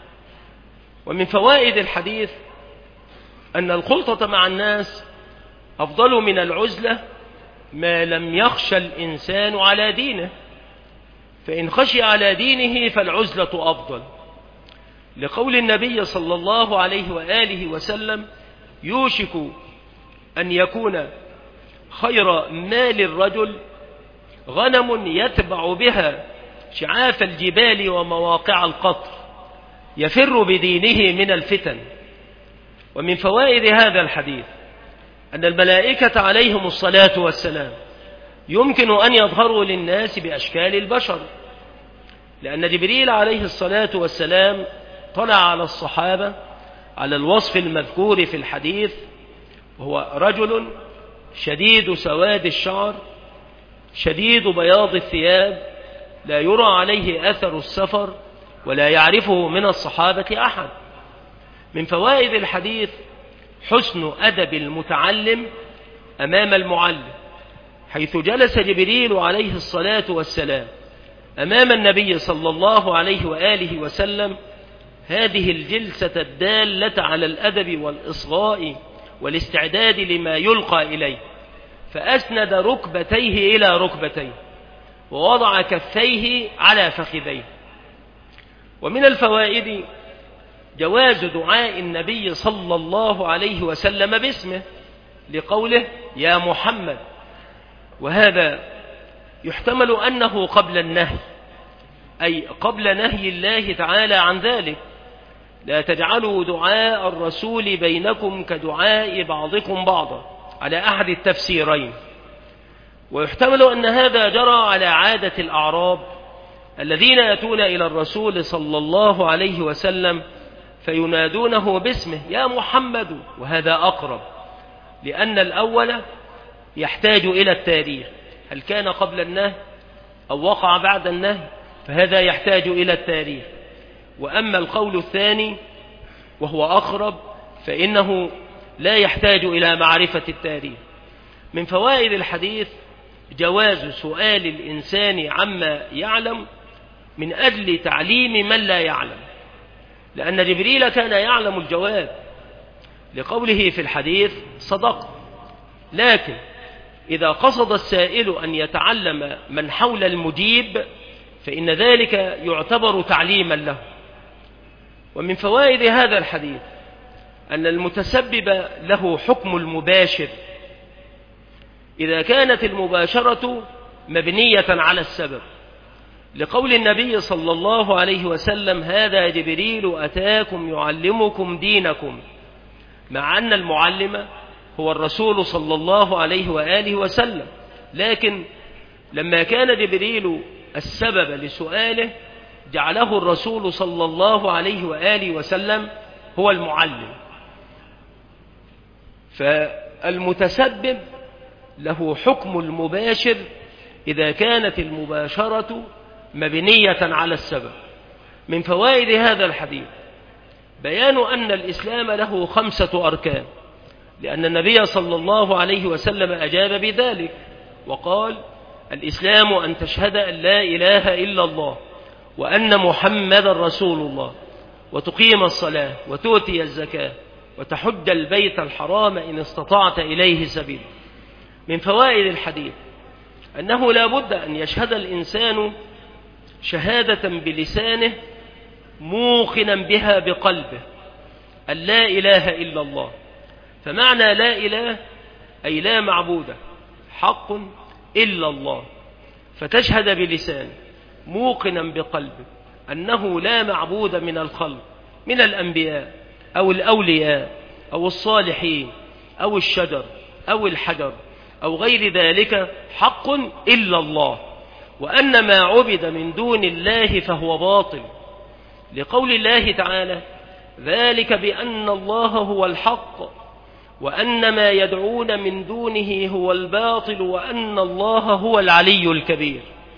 ومن فوائد الحديث أن الخلطة مع الناس أفضل من العزلة ما لم يخشى الإنسان على دينه، فإن خشي على دينه فالعزلة أفضل، لقول النبي صلى الله عليه وآله وسلم: يوشك أن يكون خير مال الرجل غنم يتبع بها شعاف الجبال ومواقع القطر يفر بدينه من الفتن. ومن فوائد هذا الحديث أن الملائكة عليهم الصلاة والسلام يمكن أن يظهروا للناس بأشكال البشر، لأن جبريل عليه الصلاة والسلام طلع على الصحابة على الوصف المذكور في الحديث، وهو رجل شديد سواد الشعر شديد بياض الثياب لا يرى عليه أثر السفر ولا يعرفه من الصحابة أحد. من فوائد الحديث حسن أدب المتعلم أمام المعلم، حيث جلس جبريل عليه الصلاة والسلام أمام النبي صلى الله عليه وآله وسلم هذه الجلسة الدالة على الأدب والإصغاء والاستعداد لما يلقى إليه، فأسند ركبتيه إلى ركبتيه ووضع كفيه على فخذيه. ومن الفوائد جواز دعاء النبي صلى الله عليه وسلم باسمه، لقوله: يا محمد، وهذا يحتمل أنه قبل النهي، أي قبل نهي الله تعالى عن ذلك: لا تجعلوا دعاء الرسول بينكم كدعاء بعضكم بعضا، على أحد التفسيرين. ويحتمل أن هذا جرى على عادة الأعراب الذين يأتون إلى الرسول صلى الله عليه وسلم فينادونه باسمه: يا محمد، وهذا أقرب، لأن الأول يحتاج إلى التاريخ، هل كان قبل النهي أو وقع بعد النهي، فهذا يحتاج إلى التاريخ. وأما القول الثاني وهو أقرب فإنه لا يحتاج إلى معرفة التاريخ. من فوائد الحديث جواز سؤال الإنسان عما يعلم من أجل تعليم من لا يعلم، لأن جبريل كان يعلم الجواب، لقوله في الحديث: صدق. لكن إذا قصد السائل أن يتعلم من حول المجيب فإن ذلك يعتبر تعليما له. ومن فوائد هذا الحديث أن المتسبب له حكم المباشر إذا كانت المباشرة مبنية على السبب، لقول النبي صلى الله عليه وسلم: هذا جبريل أتاكم يعلمكم دينكم، مع أن المعلم هو الرسول صلى الله عليه وآله وسلم. لكن لما كان جبريل السبب لسؤاله جعله الرسول صلى الله عليه وآله وسلم هو المعلم، فالمتسبب له حكم المباشر إذا كانت المباشرة مبنية على السبب. من فوائد هذا الحديث بيان أن الإسلام له 5 أركان، لأن النبي صلى الله عليه وسلم أجاب بذلك وقال: الإسلام أن تشهد أن لا إله إلا الله وأن محمد رسول الله، وتقيم الصلاة وتؤتي الزكاة وتحج البيت الحرام إن استطعت إليه سبيلا. من فوائد الحديث أنه لا بد أن يشهد الإنسان شهادة بلسانه موقنا بها بقلبه أن لا إله إلا الله. فمعنى لا إله أي لا معبود حق إلا الله، فتشهد بلسانه موقنا بقلبه أنه لا معبود من الخلق من الأنبياء أو الأولياء أو الصالحين أو الشجر أو الحجر أو غير ذلك حق إلا الله، وأن ما عبد من دون الله فهو باطل، لقول الله تعالى: ذلك بأن الله هو الحق وأن ما يدعون من دونه هو الباطل وأن الله هو العلي الكبير.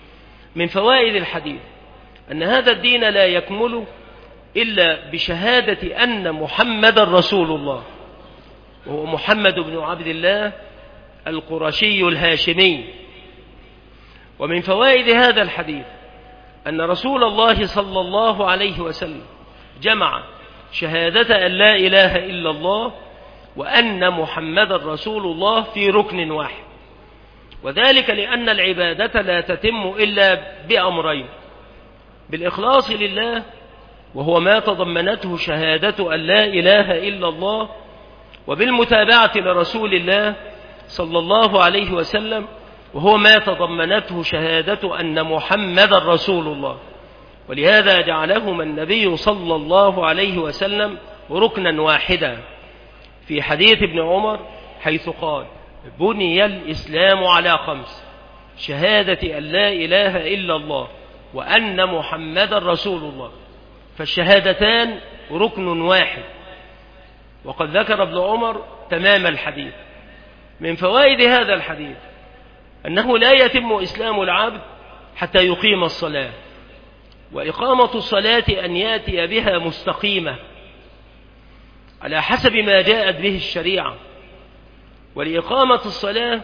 من فوائد الحديث أن هذا الدين لا يكمل إلا بشهادة أن محمد رسول الله، وهو محمد بن عبد الله القرشي الهاشمي. ومن فوائد هذا الحديث أن رسول الله صلى الله عليه وسلم جمع شهادة أن لا إله إلا الله وأن محمد رسول الله في ركن واحد، وذلك لأن العبادة لا تتم إلا بأمرين: بالإخلاص لله، وهو ما تضمنته شهادة أن لا إله إلا الله، وبالمتابعة لرسول الله صلى الله عليه وسلم، وهو ما تضمنته شهادة أن محمد رسول الله. ولهذا جعلهما النبي صلى الله عليه وسلم ركنا واحدا في حديث ابن عمر، حيث قال: بني الإسلام على 5: شهادة أن لا إله إلا الله وأن محمد رسول الله. فالشهادتان ركن واحد، وقد ذكر ابن عمر تمام الحديث. من فوائد هذا الحديث أنه لا يتم إسلام العبد حتى يقيم الصلاة، وإقامة الصلاة أن يأتي بها مستقيمة على حسب ما جاءت به الشريعة. ولإقامة الصلاة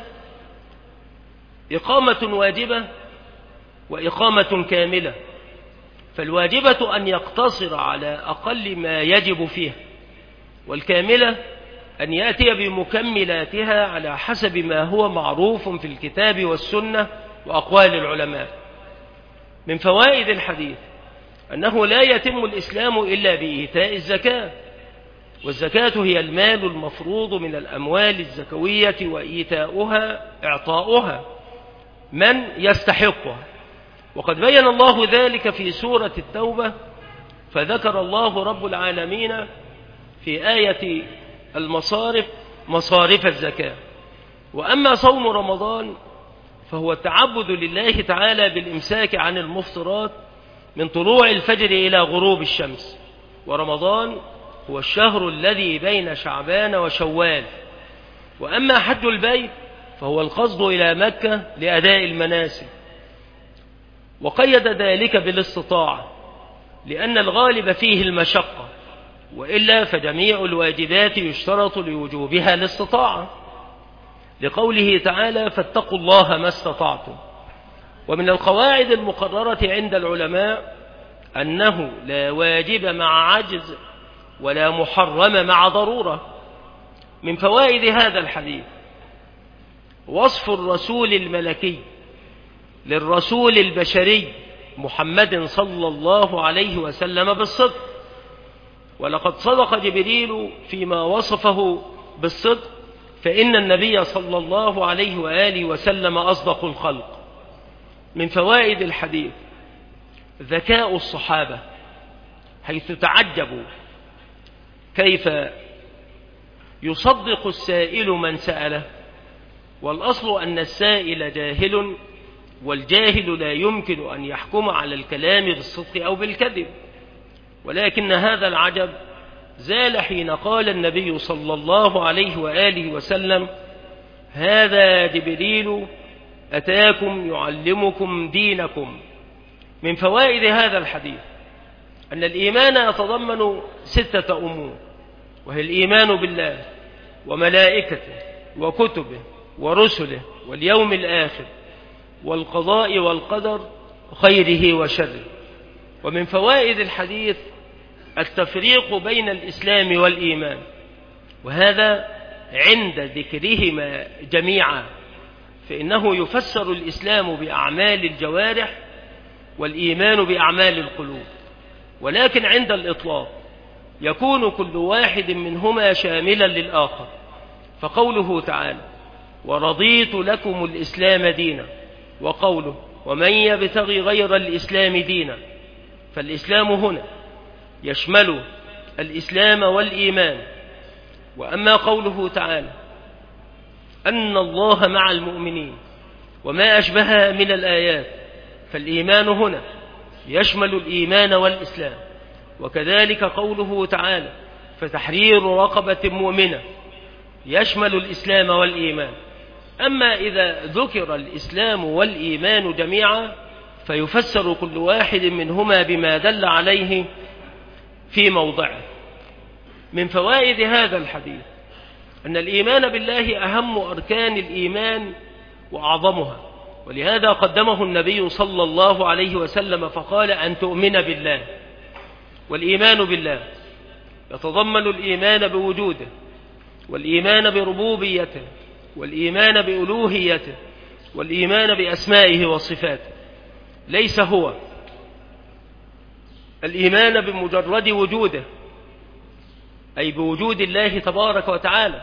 إقامة واجبة وإقامة كاملة، فالواجبة أن يقتصر على أقل ما يجب فيها، والكاملة أن يأتي بمكملاتها على حسب ما هو معروف في الكتاب والسنة وأقوال العلماء. من فوائد الحديث أنه لا يتم الإسلام إلا بإيتاء الزكاة، والزكاة هي المال المفروض من الأموال الزكوية، وإيتاؤها إعطاؤها من يستحقها. وقد بين الله ذلك في سورة التوبة، فذكر الله رب العالمين في آية المصارف مصارف الزكاة. وأما صوم رمضان فهو التعبد لله تعالى بالإمساك عن المفطرات من طلوع الفجر إلى غروب الشمس. ورمضان هو الشهر الذي بين شعبان وشوال. وأما حج البيت فهو القصد إلى مكة لأداء المناسك، وقيد ذلك بالاستطاعة لأن الغالب فيه المشقة، وإلا فجميع الواجبات يشترط لوجوبها الاستطاعة، لقوله تعالى: فاتقوا الله ما استطعتم. ومن القواعد المقررة عند العلماء أنه لا واجب مع عجز ولا محرم مع ضرورة. من فوائد هذا الحديث وصف الرسول الملكي للرسول البشري محمد صلى الله عليه وسلم بالصدق. ولقد صدق جبريل فيما وصفه بالصدق، فإن النبي صلى الله عليه وآله وسلم أصدق الخلق. من فوائد الحديث ذكاء الصحابة، حيث تعجبوا كيف يصدق السائل من سأله، والأصل أن السائل جاهل، والجاهل لا يمكن أن يحكم على الكلام بالصدق أو بالكذب. ولكن هذا العجب زال حين قال النبي صلى الله عليه وآله وسلم: هذا جبريل أتاكم يعلمكم دينكم. من فوائد هذا الحديث أن الإيمان يتضمن 6 أمور، وهي الإيمان بالله وملائكته وكتبه ورسله واليوم الآخر والقضاء والقدر خيره وشره. ومن فوائد الحديث التفريق بين الإسلام والإيمان، وهذا عند ذكرهما جميعا، فإنه يفسر الإسلام بأعمال الجوارح والإيمان بأعمال القلوب، ولكن عند الإطلاق يكون كل واحد منهما شاملا للآخر. فقوله تعالى: ورضيت لكم الإسلام دينا، وقوله: ومن يبتغي غير الإسلام دينا، فالإسلام هنا يشمل الإسلام والإيمان. وأما قوله تعالى: أن الله مع المؤمنين، وما أشبهها من الآيات، فالإيمان هنا يشمل الإيمان والإسلام. وكذلك قوله تعالى: فتحرير رقبة مؤمنة، يشمل الإسلام والإيمان. أما إذا ذكر الإسلام والإيمان جميعا فيفسر كل واحد منهما بما دل عليه في موضعه. من فوائد هذا الحديث أن الإيمان بالله أهم أركان الإيمان وأعظمها، ولهذا قدمه النبي صلى الله عليه وسلم فقال أن تؤمن بالله. والإيمان بالله يتضمن الإيمان بوجوده، والإيمان بربوبيته، والإيمان بألوهيته، والإيمان بأسمائه وصفاته. ليس هو الإيمان بمجرد وجوده، أي بوجود الله تبارك وتعالى،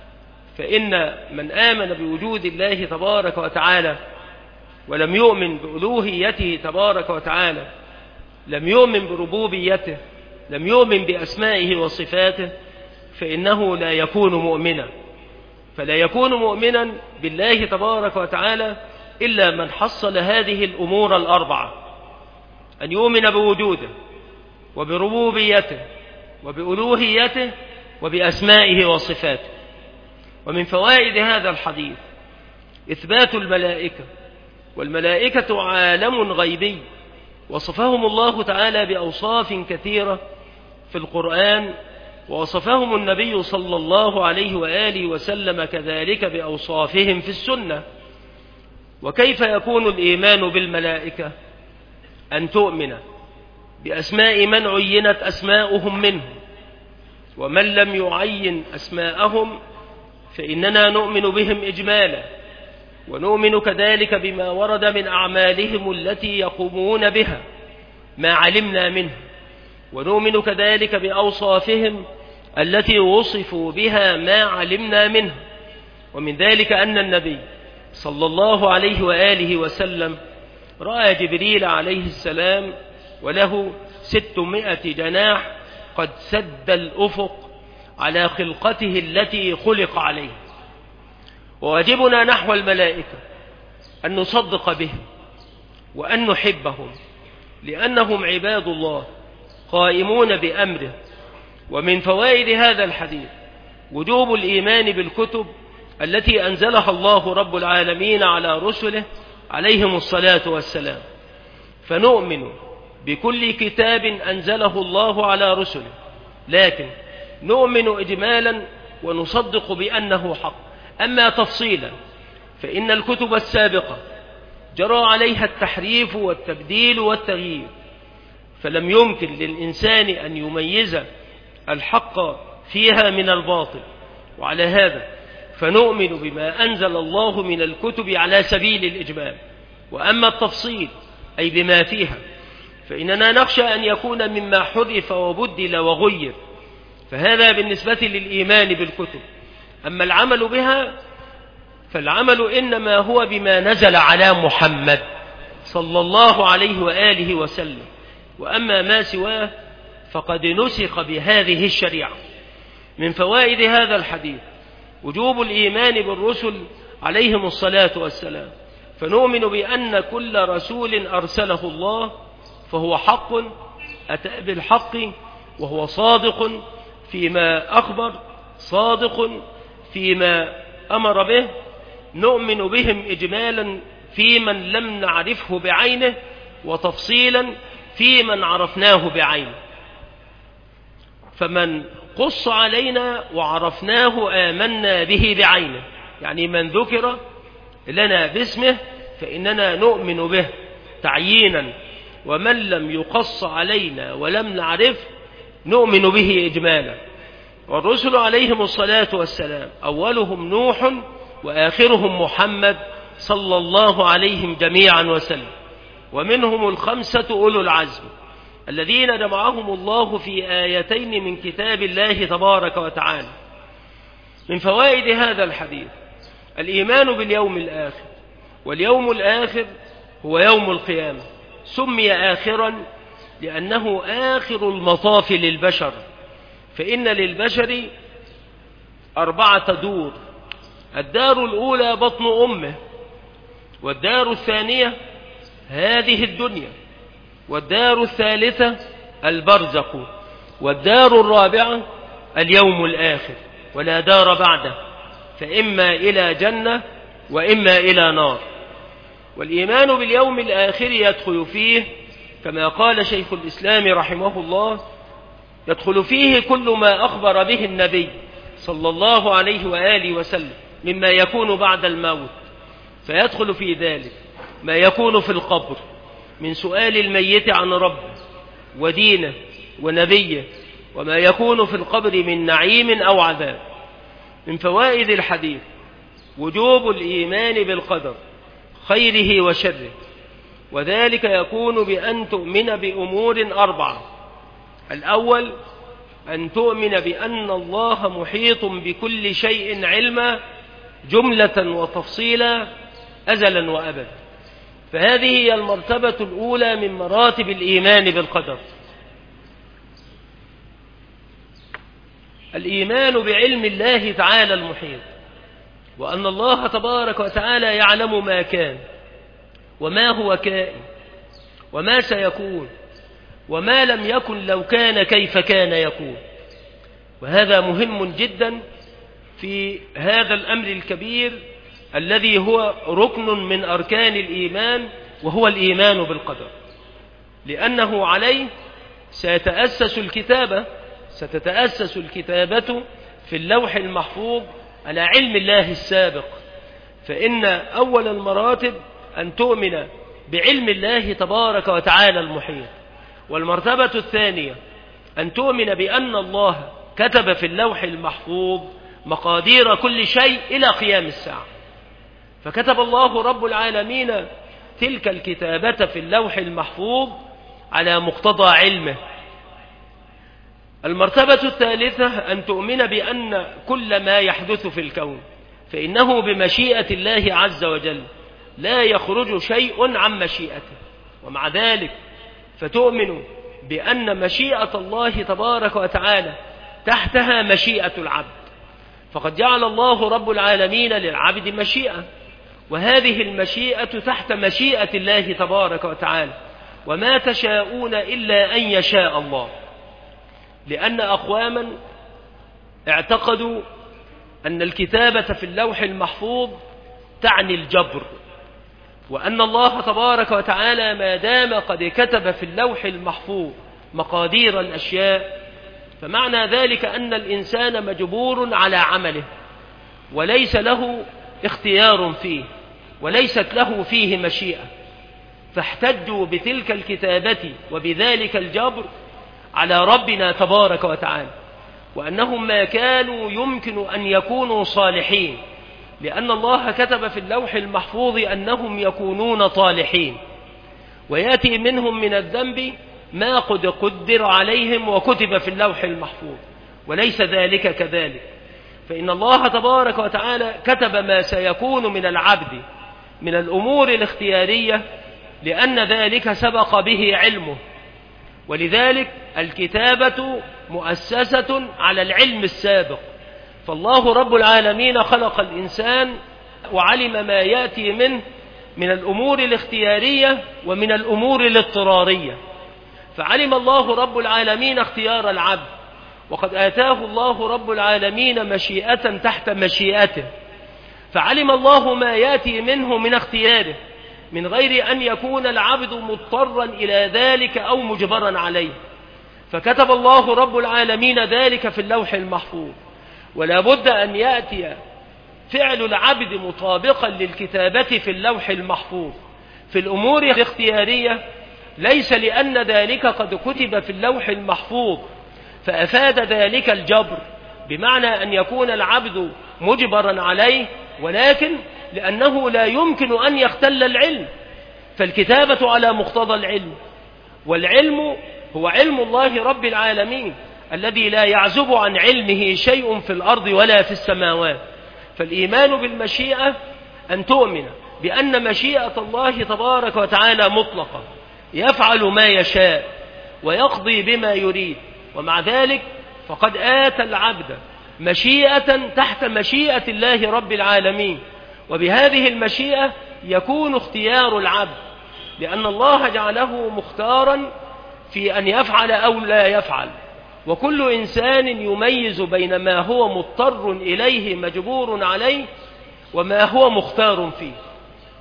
فإن من آمن بوجود الله تبارك وتعالى ولم يؤمن بألوهيته تبارك وتعالى، لم يؤمن بربوبيته، لم يؤمن بأسمائه وصفاته، فإنه لا يكون مؤمنا. فلا يكون مؤمنا بالله تبارك وتعالى إلا من حصل هذه الأمور الأربعة: أن يؤمن بوجوده، وبربوبيته، وبألوهيته، وبأسمائه وصفاته. ومن فوائد هذا الحديث إثبات الملائكة. والملائكة عالم غيبي وصفهم الله تعالى بأوصاف كثيرة في القرآن، ووصفهم النبي صلى الله عليه وآله وسلم كذلك بأوصافهم في السنة. وكيف يكون الإيمان بالملائكة؟ أن تؤمن بأسماء من عينت أسماؤهم منهم، ومن لم يعين أسماءهم فإننا نؤمن بهم إجمالا، ونؤمن كذلك بما ورد من أعمالهم التي يقومون بها ما علمنا منه، ونؤمن كذلك بأوصافهم التي وصفوا بها ما علمنا منه. ومن ذلك أن النبي صلى الله عليه وآله وسلم رأى جبريل عليه السلام وله 600 جناح قد سد الأفق على خلقته التي خلق عليه. وواجبنا نحو الملائكة أن نصدق بهم وأن نحبهم، لأنهم عباد الله قائمون بأمره. ومن فوائد هذا الحديث وجوب الإيمان بالكتب التي أنزلها الله رب العالمين على رسله عليهم الصلاة والسلام، فنؤمن بكل كتاب أنزله الله على رسله، لكن نؤمن إجمالا ونصدق بأنه حق. أما تفصيلا فإن الكتب السابقة جرى عليها التحريف والتبديل والتغيير، فلم يمكن للإنسان أن يميز الحق فيها من الباطل. وعلى هذا فنؤمن بما أنزل الله من الكتب على سبيل الإجمال. وأما التفصيل أي بما فيها فإننا نخشى أن يكون مما حرف وبدل وغير، فهذا بالنسبة للإيمان بالكتب. أما العمل بها فالعمل إنما هو بما نزل على محمد صلى الله عليه وآله وسلم، وأما ما سواه فقد نسخ بهذه الشريعة. من فوائد هذا الحديث وجوب الإيمان بالرسل عليهم الصلاة والسلام، فنؤمن بأن كل رسول أرسله الله فهو حق أتى بالحق، وهو صادق فيما أخبر، صادق فيما أمر به. نؤمن بهم إجمالا في من لم نعرفه بعينه، وتفصيلا في من عرفناه بعينه. فمن قص علينا وعرفناه آمنا به بعينه، يعني من ذكر لنا باسمه فإننا نؤمن به تعيينا، ومن لم يقص علينا ولم نعرف نؤمن به إجمالا. والرسل عليهم الصلاة والسلام أولهم نوح وآخرهم محمد صلى الله عليهم جميعا وسلم، ومنهم 5 أولو العزم الذين جمعهم الله في آيتين من كتاب الله تبارك وتعالى. من فوائد هذا الحديث الإيمان باليوم الآخر. واليوم الآخر هو يوم القيامة، سمي آخرا لأنه آخر المطاف للبشر، فإن للبشر 4 دور: الدار الأولى بطن أمه، والدار الثانية هذه الدنيا، والدار الثالثة البرزخ، والدار الرابعة اليوم الآخر، ولا دار بعده، فإما إلى جنة وإما إلى نار. والإيمان باليوم الآخر يدخل فيه كما قال شيخ الإسلام رحمه الله: يدخل فيه كل ما أخبر به النبي صلى الله عليه وآله وسلم مما يكون بعد الموت، فيدخل في ذلك ما يكون في القبر من سؤال الميت عن ربه ودينه ونبيه، وما يكون في القبر من نعيم أو عذاب. من فوائد الحديث وجوب الإيمان بالقدر خيره وشره، وذلك يكون بأن تؤمن بأمور 4: الأول أن تؤمن بأن الله محيط بكل شيء علما جملة وتفصيلا أزلا وأبدا، فهذه هي المرتبة الأولى من مراتب الإيمان بالقدر. الإيمان بعلم الله تعالى المحيط، وأن الله تبارك وتعالى يعلم ما كان وما هو كائن وما سيكون وما لم يكن لو كان كيف كان يكون. وهذا مهم جدا في هذا الأمر الكبير الذي هو ركن من أركان الإيمان، وهو الإيمان بالقدر، لأنه عليه ستتأسس الكتابة في اللوح المحفوظ على علم الله السابق. فإن أول المراتب أن تؤمن بعلم الله تبارك وتعالى المحيط، والمرتبة الثانية أن تؤمن بأن الله كتب في اللوح المحفوظ مقادير كل شيء إلى قيام الساعة، فكتب الله رب العالمين تلك الكتابة في اللوح المحفوظ على مقتضى علمه. المرتبة الثالثة أن تؤمن بأن كل ما يحدث في الكون فإنه بمشيئة الله عز وجل، لا يخرج شيء عن مشيئته. ومع ذلك فتؤمن بأن مشيئة الله تبارك وتعالى تحتها مشيئة العبد، فقد جعل الله رب العالمين للعبد مشيئة، وهذه المشيئة تحت مشيئة الله تبارك وتعالى، وما تشاءون إلا أن يشاء الله. لأن أقواما اعتقدوا أن الكتابة في اللوح المحفوظ تعني الجبر، وأن الله تبارك وتعالى ما دام قد كتب في اللوح المحفوظ مقادير الأشياء فمعنى ذلك أن الإنسان مجبور على عمله، وليس له اختيار فيه، وليست له فيه مشيئة. فاحتجوا بتلك الكتابة وبذلك الجبر على ربنا تبارك وتعالى، وأنهم ما كانوا يمكن أن يكونوا صالحين، لأن الله كتب في اللوح المحفوظ أنهم يكونون طالحين، ويأتي منهم من الذنب ما قد قدر عليهم وكتب في اللوح المحفوظ، وليس ذلك كذلك. فإن الله تبارك وتعالى كتب ما سيكون من العبد من الأمور الاختيارية، لأن ذلك سبق به علمه، ولذلك الكتابة مؤسسة على العلم السابق. فالله رب العالمين خلق الإنسان وعلم ما يأتي منه من الأمور الاختيارية ومن الأمور الاضطرارية، فعلم الله رب العالمين اختيار العبد، وقد آتاه الله رب العالمين مشيئة تحت مشيئته، فعلم الله ما يأتي منه من اختياره من غير أن يكون العبد مضطرا إلى ذلك أو مجبرا عليه، فكتب الله رب العالمين ذلك في اللوح المحفوظ. ولا بد أن يأتي فعل العبد مطابقا للكتابة في اللوح المحفوظ في الأمور الاختيارية، ليس لأن ذلك قد كتب في اللوح المحفوظ فأفاد ذلك الجبر بمعنى أن يكون العبد مجبرا عليه، ولكن لأنه لا يمكن أن يختل العلم، فالكتابة على مقتضى العلم، والعلم هو علم الله رب العالمين الذي لا يعزب عن علمه شيء في الأرض ولا في السماوات. فالإيمان بالمشيئة أن تؤمن بأن مشيئة الله تبارك وتعالى مطلقة، يفعل ما يشاء ويقضي بما يريد، ومع ذلك فقد آتى العبد مشيئة تحت مشيئة الله رب العالمين، وبهذه المشيئة يكون اختيار العبد، لأن الله جعله مختارا في أن يفعل أو لا يفعل، وكل إنسان يميز بين ما هو مضطر إليه مجبور عليه وما هو مختار فيه.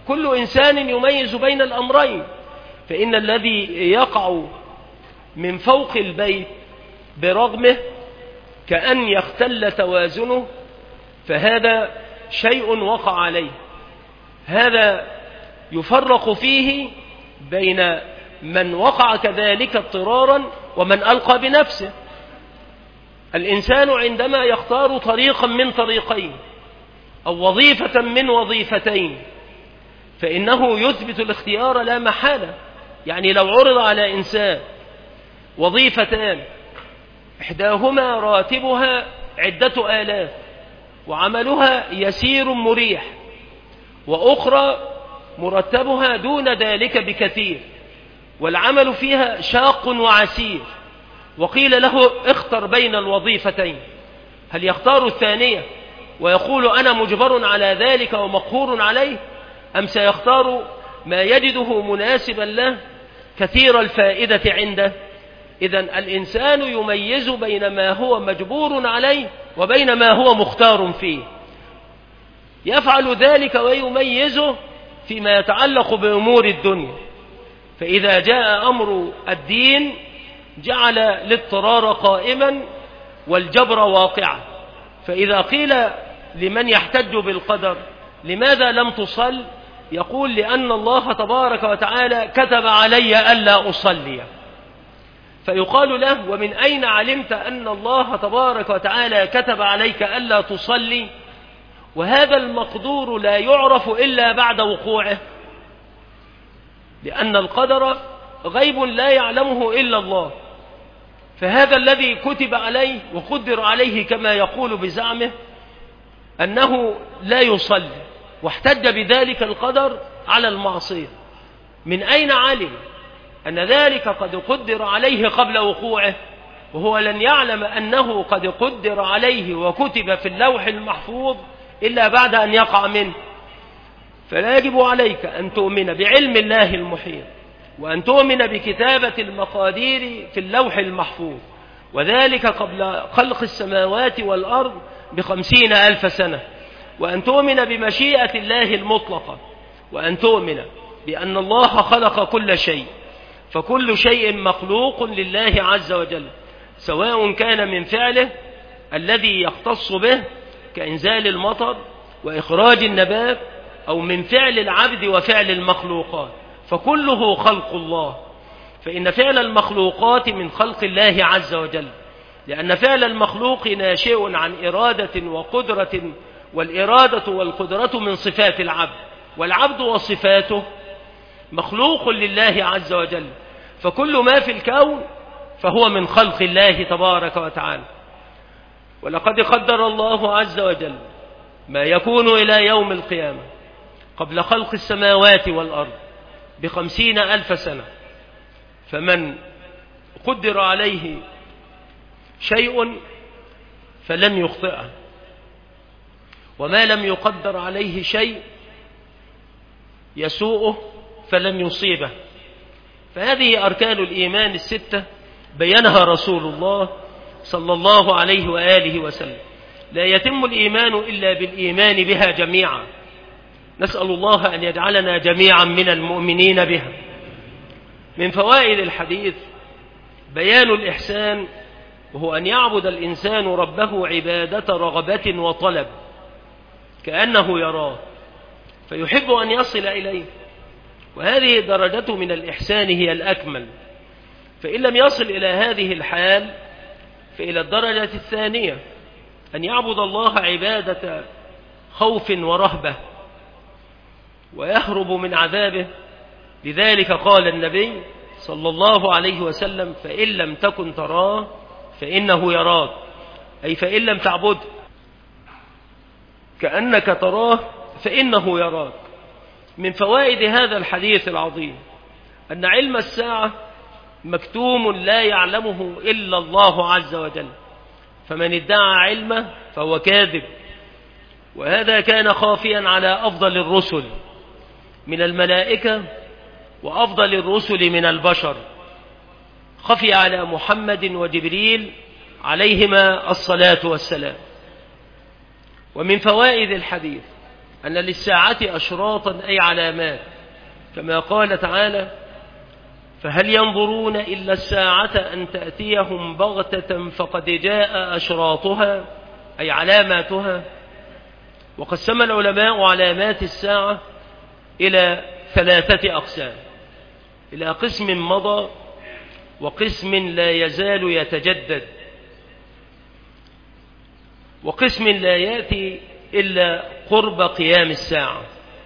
كل إنسان يميز بين الأمرين، فإن الذي يقع من فوق البيت برغمه كأن يختل توازنه فهذا شيء وقع عليه، هذا يفرق فيه بين من وقع كذلك اضطرارا ومن ألقى بنفسه. الإنسان عندما يختار طريقا من طريقين أو وظيفة من وظيفتين فإنه يثبت الاختيار لا محالة. يعني لو عرض على إنسان وظيفتان إحداهما راتبها عدة آلاف وعملها يسير مريح، وأخرى مرتبها دون ذلك بكثير والعمل فيها شاق وعسير، وقيل له اختر بين الوظيفتين، هل يختار الثانية ويقول أنا مجبر على ذلك ومقهور عليه، أم سيختار ما يجده مناسبا له كثير الفائدة عنده؟ إذن الإنسان يميز بين ما هو مجبور عليه وبين ما هو مختار فيه، يفعل ذلك ويميزه فيما يتعلق بأمور الدنيا. فإذا جاء أمر الدين جعل الاضطرار قائما والجبر واقعا. فإذا قيل لمن يحتج بالقدر لماذا لم تصل، يقول لأن الله تبارك وتعالى كتب علي ألا أصلي. فيقال له ومن أين علمت أن الله تبارك وتعالى كتب عليك ألا تصلي وهذا المقدور لا يعرف إلا بعد وقوعه؟ لأن القدر غيب لا يعلمه إلا الله، فهذا الذي كتب عليه وقدر عليه كما يقول بزعمه أنه لا يصلي واحتج بذلك القدر على المعصية، من أين علم أن ذلك قد قدر عليه قبل وقوعه وهو لن يعلم أنه قد قدر عليه وكتب في اللوح المحفوظ إلا بعد أن يقع منه؟ فلا يجب عليك أن تؤمن بعلم الله المحيط وأن تؤمن بكتابة المقادير في اللوح المحفوظ، وذلك قبل خلق السماوات والأرض ب50,000 سنة، وأن تؤمن بمشيئة الله المطلقة، وأن تؤمن بأن الله خلق كل شيء، فكل شيء مخلوق لله عز وجل، سواء كان من فعله الذي يختص به كإنزال المطر وإخراج النبات أو من فعل العبد وفعل المخلوقات، فكله خلق الله. فإن فعل المخلوقات من خلق الله عز وجل، لأن فعل المخلوق ناشئ عن إرادة وقدرة، والإرادة والقدرة من صفات العبد، والعبد وصفاته مخلوق لله عز وجل، فكل ما في الكون فهو من خلق الله تبارك وتعالى. ولقد قدر الله عز وجل ما يكون إلى يوم القيامة قبل خلق السماوات والأرض ب50,000 سنة، فمن قدر عليه شيء فلن يخطئه، وما لم يقدر عليه شيء يسوءه فلن يصيبه. فهذه أركان الإيمان الستة بينها رسول الله صلى الله عليه وآله وسلم، لا يتم الإيمان إلا بالإيمان بها جميعا. نسأل الله أن يجعلنا جميعا من المؤمنين بها. من فوائد الحديث بيان الإحسان، وهو أن يعبد الإنسان ربه عبادة رغبة وطلب كأنه يراه فيحب أن يصل إليه، وهذه درجة من الإحسان هي الأكمل. فإن لم يصل إلى هذه الحال فإلى الدرجة الثانية أن يعبد الله عبادة خوف ورهبة ويهرب من عذابه. لذلك قال النبي صلى الله عليه وسلم فإن لم تكن تراه فإنه يراك، أي فإن لم تعبد كأنك تراه فإنه يراك. من فوائد هذا الحديث العظيم أن علم الساعة مكتوم لا يعلمه إلا الله عز وجل، فمن ادعى علمه فهو كاذب. وهذا كان خافيا على أفضل الرسل من الملائكة وأفضل الرسل من البشر، خفي على محمد وجبريل عليهما الصلاة والسلام. ومن فوائد الحديث أن للساعة أشراطا أي علامات، كما قال تعالى: فهل ينظرون إلا الساعة أن تأتيهم بغتة فقد جاء أشراطها أي علاماتها. وقسم العلماء علامات الساعة إلى 3 أقسام: إلى قسم مضى، وقسم لا يزال يتجدد، وقسم لا يأتي إلا قرب قيام الساعة،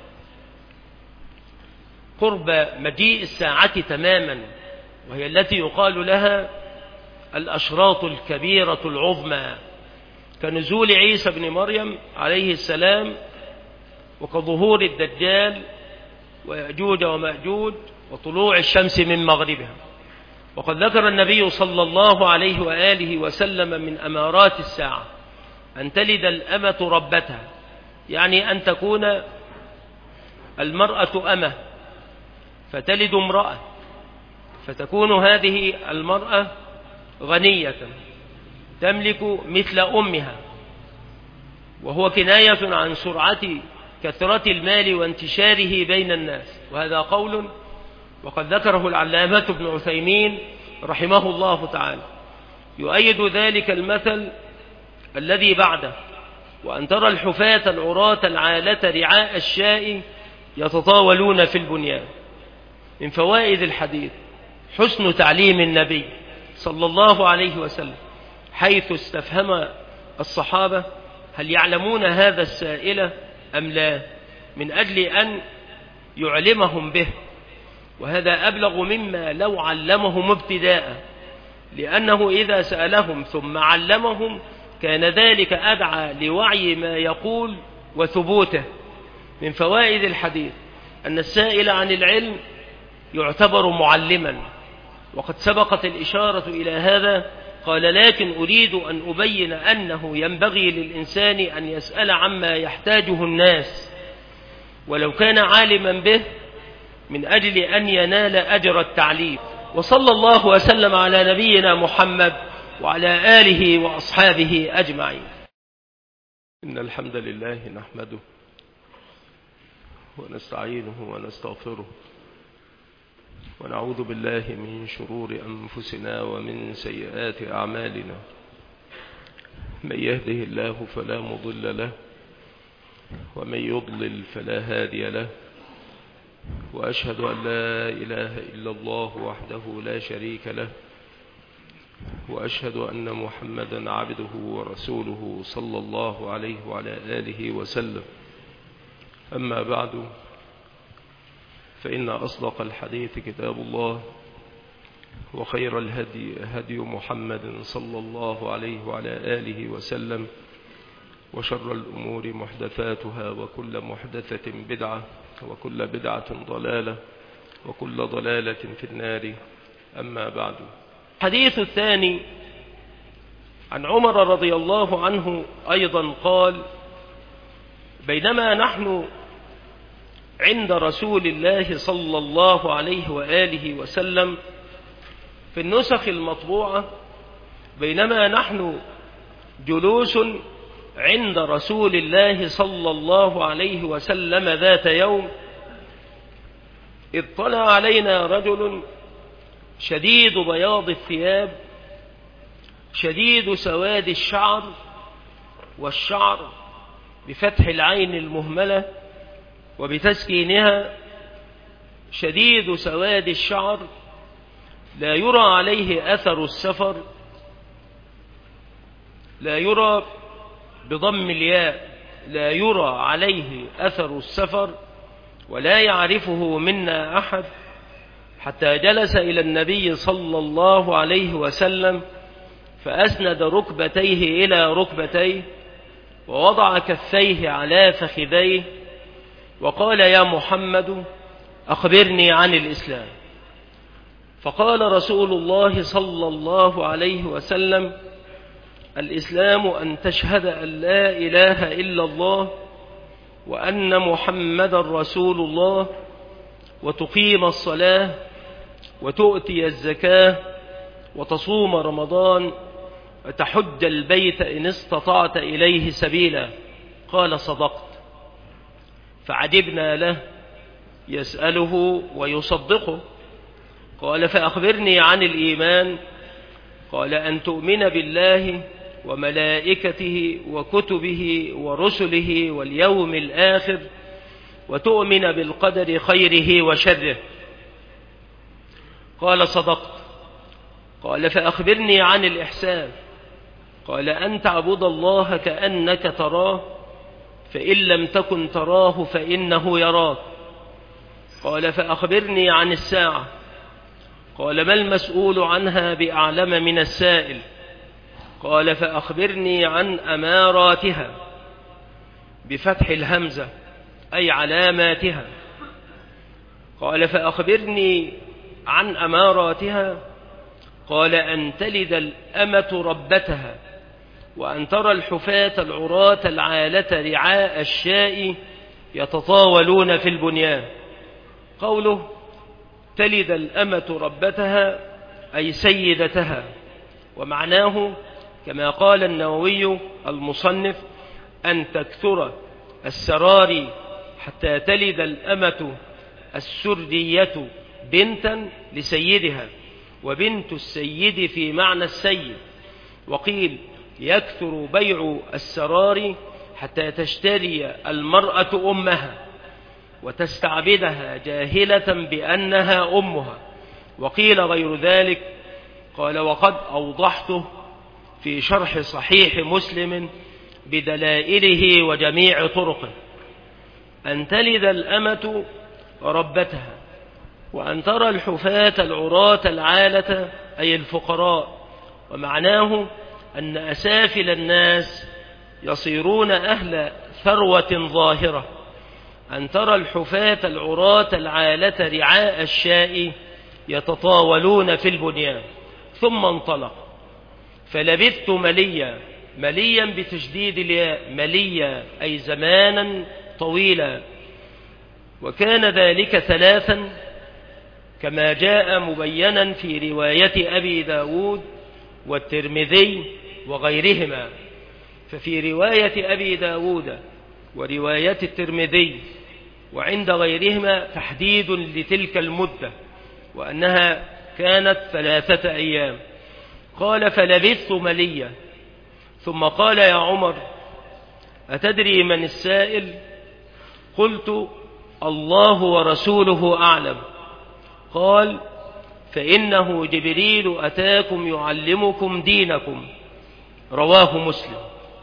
قرب مجيء الساعة تماما، وهي التي يقال لها الأشراط الكبيرة العظمى، كنزول عيسى بن مريم عليه السلام، وكظهور الدجال ويأجوج ومأجوج، وطلوع الشمس من مغربها. وقد ذكر النبي صلى الله عليه وآله وسلم من أمارات الساعة أن تلد الأمة ربتها، يعني أن تكون المرأة أمة فتلد امرأة، فتكون هذه المرأة غنية تملك مثل أمها، وهو كناية عن سرعة كثرة المال وانتشاره بين الناس، وهذا قول وقد ذكره العلامة ابن عثيمين رحمه الله تعالى. يؤيد ذلك المثل الذي بعده: وأن ترى الحفاة العراة العالة رعاء الشاء يتطاولون في البنيان. من فوائد الحديث حسن تعليم النبي صلى الله عليه وسلم، حيث استفهم الصحابة هل يعلمون هذا السائل أم لا، من أجل أن يعلمهم به، وهذا أبلغ مما لو علمهم ابتداء، لأنه إذا سألهم ثم علمهم كان ذلك أدعى لوعي ما يقول وثبوته. من فوائد الحديث أن السائل عن العلم يعتبر معلما، وقد سبقت الإشارة إلى هذا. قال: لكن أريد أن أبين أنه ينبغي للإنسان أن يسأل عما يحتاجه الناس ولو كان عالما به، من أجل أن ينال أجر التعليم. وصلى الله وسلم على نبينا محمد وعلى آله وأصحابه أجمعين. إن الحمد لله نحمده ونستعينه ونستغفره، ونعوذ بالله من شرور أنفسنا ومن سيئات أعمالنا. من يهده الله فلا مضل له، ومن يضلل فلا هادي له، وأشهد أن لا إله إلا الله وحده لا شريك له، وأشهد أن محمدا عبده ورسوله صلى الله عليه وعلى آله وسلم. أما بعد، فإن أصدق الحديث كتاب الله، وخير الهدي هدي محمد صلى الله عليه وعلى آله وسلم، وشر الأمور محدثاتها، وكل محدثة بدعة، وكل بدعة ضلالة، وكل ضلالة في النار. أما بعد. الحديث الثاني عن عمر رضي الله عنه أيضا قال: بينما نحن عند رسول الله صلى الله عليه وآله وسلم في النسخ المطبوعة، بينما نحن جلوس عند رسول الله صلى الله عليه وسلم ذات يوم، إذ طلع علينا رجل شديد بياض الثياب شديد سواد الشعر، والشعر بفتح العين المهملة وبتسكينها، شديد سواد الشعر، لا يرى عليه أثر السفر، لا يرى بضم الياء، لا يرى عليه أثر السفر، ولا يعرفه منا أحد، حتى جلس إلى النبي صلى الله عليه وسلم فأسند ركبتيه إلى ركبتيه، ووضع كفيه على فخذيه، وقال: يا محمد أخبرني عن الإسلام. فقال رسول الله صلى الله عليه وسلم: الإسلام أن تشهد أن لا إله إلا الله وأن محمد رسول الله، وتقيم الصلاة، وتؤتي الزكاة، وتصوم رمضان، وتحج البيت إن استطعت إليه سبيلا. قال: صدقت. فعجبنا له يسأله ويصدقه. قال فأخبرني عن الإيمان. قال أن تؤمن بالله وملائكته وكتبه ورسله واليوم الآخر وتؤمن بالقدر خيره وشره. قال صدقت. قال فأخبرني عن الإحسان. قال أن تعبد الله كأنك تراه فإن لم تكن تراه فإنه يراك. قال فأخبرني عن الساعة. قال ما المسؤول عنها بأعلم من السائل. قال فأخبرني عن أماراتها بفتح الهمزة أي علاماتها. قال فأخبرني عن أماراتها. قال أن تلد الأمة ربتها وأن ترى الحفاة العراة العالة رعاء الشاء يتطاولون في البنيان. قوله تلد الأمة ربتها أي سيدتها، ومعناه كما قال النووي المصنف أن تكثر السرار حتى تلد الأمة السردية بنتا لسيدها، وبنت السيد في معنى السيد. وقيل يكثر بيع السرار حتى تشتري المرأة أمها وتستعبدها جاهلة بأنها أمها. وقيل غير ذلك. قال وقد أوضحته في شرح صحيح مسلم بدلائله وجميع طرقه. أن تلد الأمة ربتها وأن ترى الحفاة العراة العالة أي الفقراء، ومعناه أن أسافل الناس يصيرون أهل ثروة ظاهرة. أن ترى الحفاة العراة العالة رعاء الشاء يتطاولون في البنيان. ثم انطلق فلبثت مليا، مليا بتشديد الياء، مليا أي زمانا طويلا. وكان ذلك ثلاثا كما جاء مبينا في رواية أبي داود والترمذي وغيرهما. ففي رواية أبي داود ورواية الترمذي وعند غيرهما تحديد لتلك المدة وأنها كانت 3 أيام. قال فلبثت مليا. ثم قال يا عمر أتدري من السائل؟ قلت الله ورسوله أعلم. قال فإنه جبريل أتاكم يعلمكم دينكم. رواه مسلم.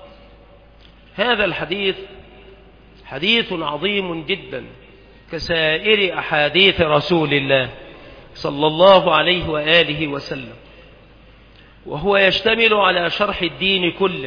هذا الحديث حديث عظيم جدا كسائر أحاديث رسول الله صلى الله عليه وآله وسلم، وهو يشتمل على شرح الدين كله.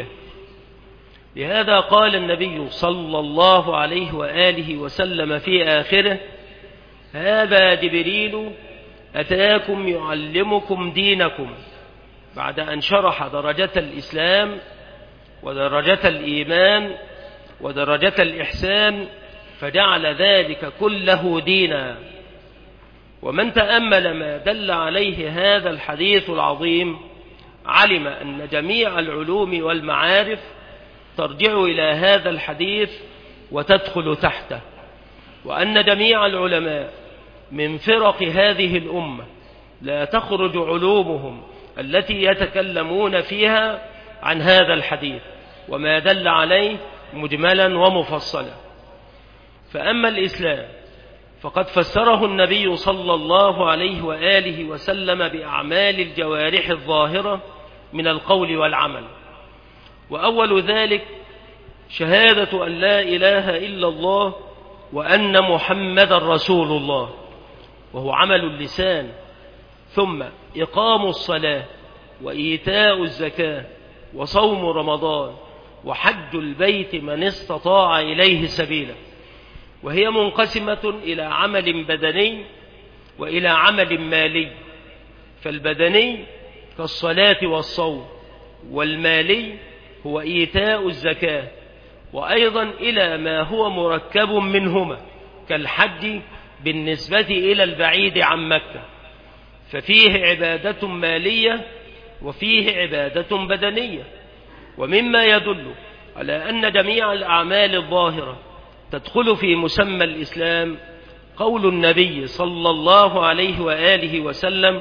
لهذا قال النبي صلى الله عليه وآله وسلم في آخره هذا جبريل أتاكم يعلمكم دينكم، بعد أن شرح درجة الإسلام ودرجة الإيمان ودرجة الإحسان، فجعل ذلك كله دينا. ومن تأمل ما دل عليه هذا الحديث العظيم علم أن جميع العلوم والمعارف ترجع إلى هذا الحديث وتدخل تحته، وأن جميع العلماء من فرق هذه الأمة لا تخرج علومهم التي يتكلمون فيها عن هذا الحديث وما دل عليه مجملا ومفصلا. فأما الإسلام فقد فسره النبي صلى الله عليه وآله وسلم بأعمال الجوارح الظاهرة من القول والعمل، وأول ذلك شهادة أن لا إله إلا الله وأن محمد رسول الله، وهو عمل اللسان. ثم إقام الصلاة وإيتاء الزكاة وصوم رمضان وحج البيت من استطاع إليه سبيلا. وهي منقسمة إلى عمل بدني وإلى عمل مالي. فالبدني كالصلاة والصوم، والمالي هو إيتاء الزكاة، وأيضا إلى ما هو مركب منهما كالحج بالنسبة إلى البعيد عن مكة، ففيه عبادة مالية وفيه عبادة بدنية. ومما يدل على أن جميع الأعمال الظاهرة تدخل في مسمى الإسلام قول النبي صلى الله عليه وآله وسلم: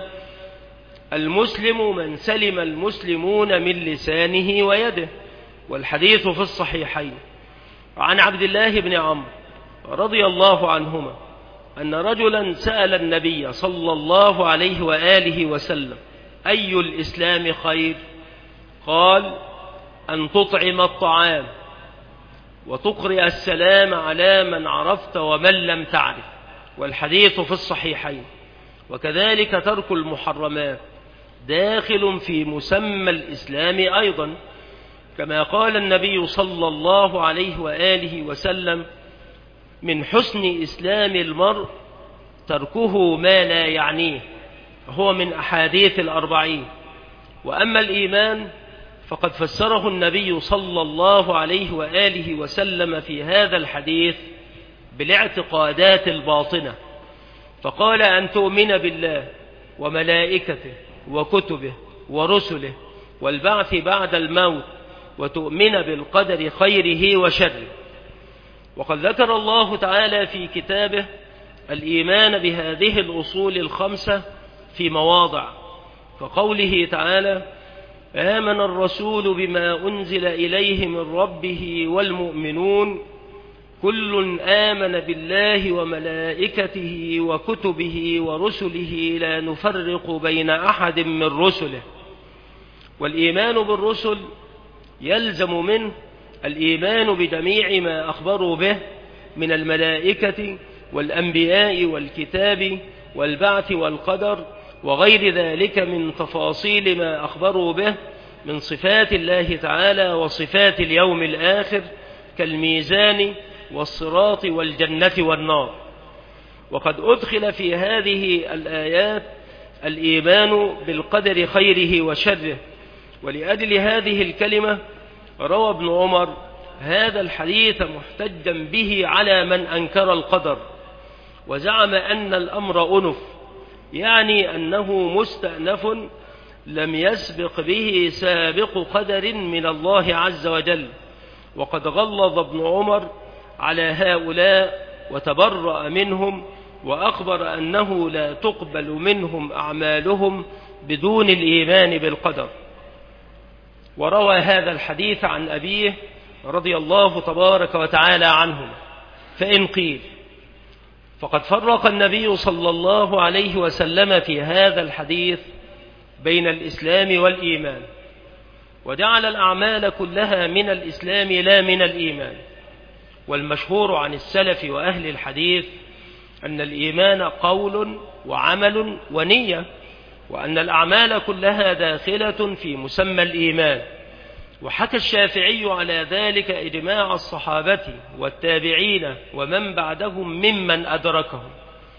المسلم من سلم المسلمون من لسانه ويده. والحديث في الصحيحين. وعن عبد الله بن عمرو رضي الله عنهما أن رجلا سأل النبي صلى الله عليه وآله وسلم: أي الإسلام خير؟ قال: أن تطعم الطعام وتقرئ السلام على من عرفت ومن لم تعرف. والحديث في الصحيحين. وكذلك ترك المحرمات داخل في مسمى الإسلام أيضا، كما قال النبي صلى الله عليه وآله وسلم: من حسن إسلام المرء تركه ما لا يعنيه. هو من أحاديث الأربعين. وأما الإيمان فقد فسره النبي صلى الله عليه وآله وسلم في هذا الحديث بالاعتقادات الباطنة، فقال: أن تؤمن بالله وملائكته وكتبه ورسله والبعث بعد الموت، وتؤمن بالقدر خيره وشره. وقد ذكر الله تعالى في كتابه الإيمان بهذه الأصول الخمسة في مواضع، كقوله تعالى: آمن الرسول بما أنزل إليه من ربه والمؤمنون كل آمن بالله وملائكته وكتبه ورسله لا نفرق بين أحد من رسله. والإيمان بالرسل يلزم منه الإيمان بجميع ما أخبروا به من الملائكة والأنبياء والكتاب والبعث والقدر وغير ذلك من تفاصيل ما أخبروا به من صفات الله تعالى وصفات اليوم الآخر، كالميزان والصراط والجنة والنار. وقد أدخل في هذه الآيات الإيمان بالقدر خيره وشره. ولأجل هذه الكلمة روى ابن عمر هذا الحديث محتجا به على من أنكر القدر وزعم أن الأمر أنف، يعني أنه مستأنف لم يسبق به سابق قدر من الله عز وجل. وقد غلظ ابن عمر على هؤلاء وتبرأ منهم، وأخبر أنه لا تقبل منهم أعمالهم بدون الإيمان بالقدر. وروى هذا الحديث عن أبيه رضي الله تبارك وتعالى عنه. فإن قيل فقد فرق النبي صلى الله عليه وسلم في هذا الحديث بين الإسلام والإيمان، وجعل الأعمال كلها من الإسلام لا من الإيمان. والمشهور عن السلف وأهل الحديث أن الإيمان قول وعمل ونية، وأن الأعمال كلها داخلة في مسمى الإيمان. وحكى الشافعي على ذلك إجماع الصحابة والتابعين ومن بعدهم ممن أدركهم.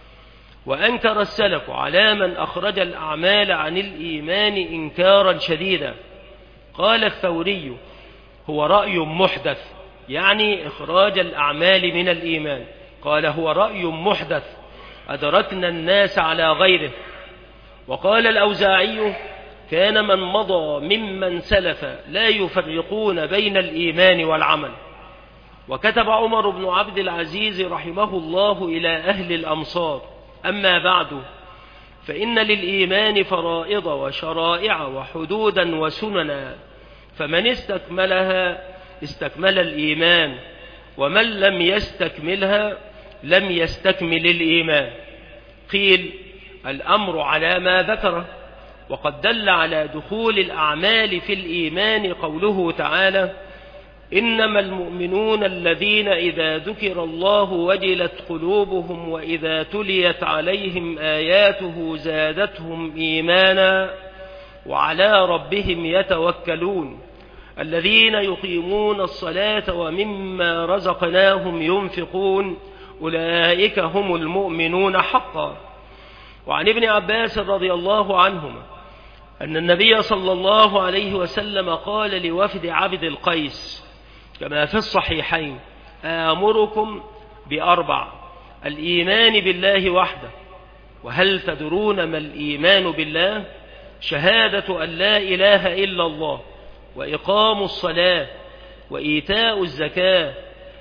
وأنكر السلف على من أخرج الأعمال عن الإيمان إنكارا شديدا. قال الثوري: هو رأي محدث، يعني إخراج الأعمال من الإيمان. قال: هو رأي محدث أدركنا الناس على غيره. وقال الأوزاعي: كان من مضى ممن سلف لا يفرقون بين الإيمان والعمل. وكتب عمر بن عبد العزيز رحمه الله إلى أهل الأمصار: أما بعد، فإن للإيمان فرائض وشرائع وحدودا وسننا، فمن استكملها استكمل الإيمان، ومن لم يستكملها لم يستكمل الإيمان. قيل: الأمر على ما ذكره. وقد دل على دخول الأعمال في الإيمان قوله تعالى: إنما المؤمنون الذين إذا ذكر الله وجلت قلوبهم وإذا تليت عليهم آياته زادتهم إيمانا وعلى ربهم يتوكلون الذين يقيمون الصلاة ومما رزقناهم ينفقون أولئك هم المؤمنون حقا. وعن ابن عباس رضي الله عنهما أن النبي صلى الله عليه وسلم قال لوفد عبد القيس كما في الصحيحين: آمركم بأربع: الإيمان بالله وحده. وهل تدرون ما الإيمان بالله؟ شهادة أن لا إله إلا الله، وإقام الصلاة، وإيتاء الزكاة،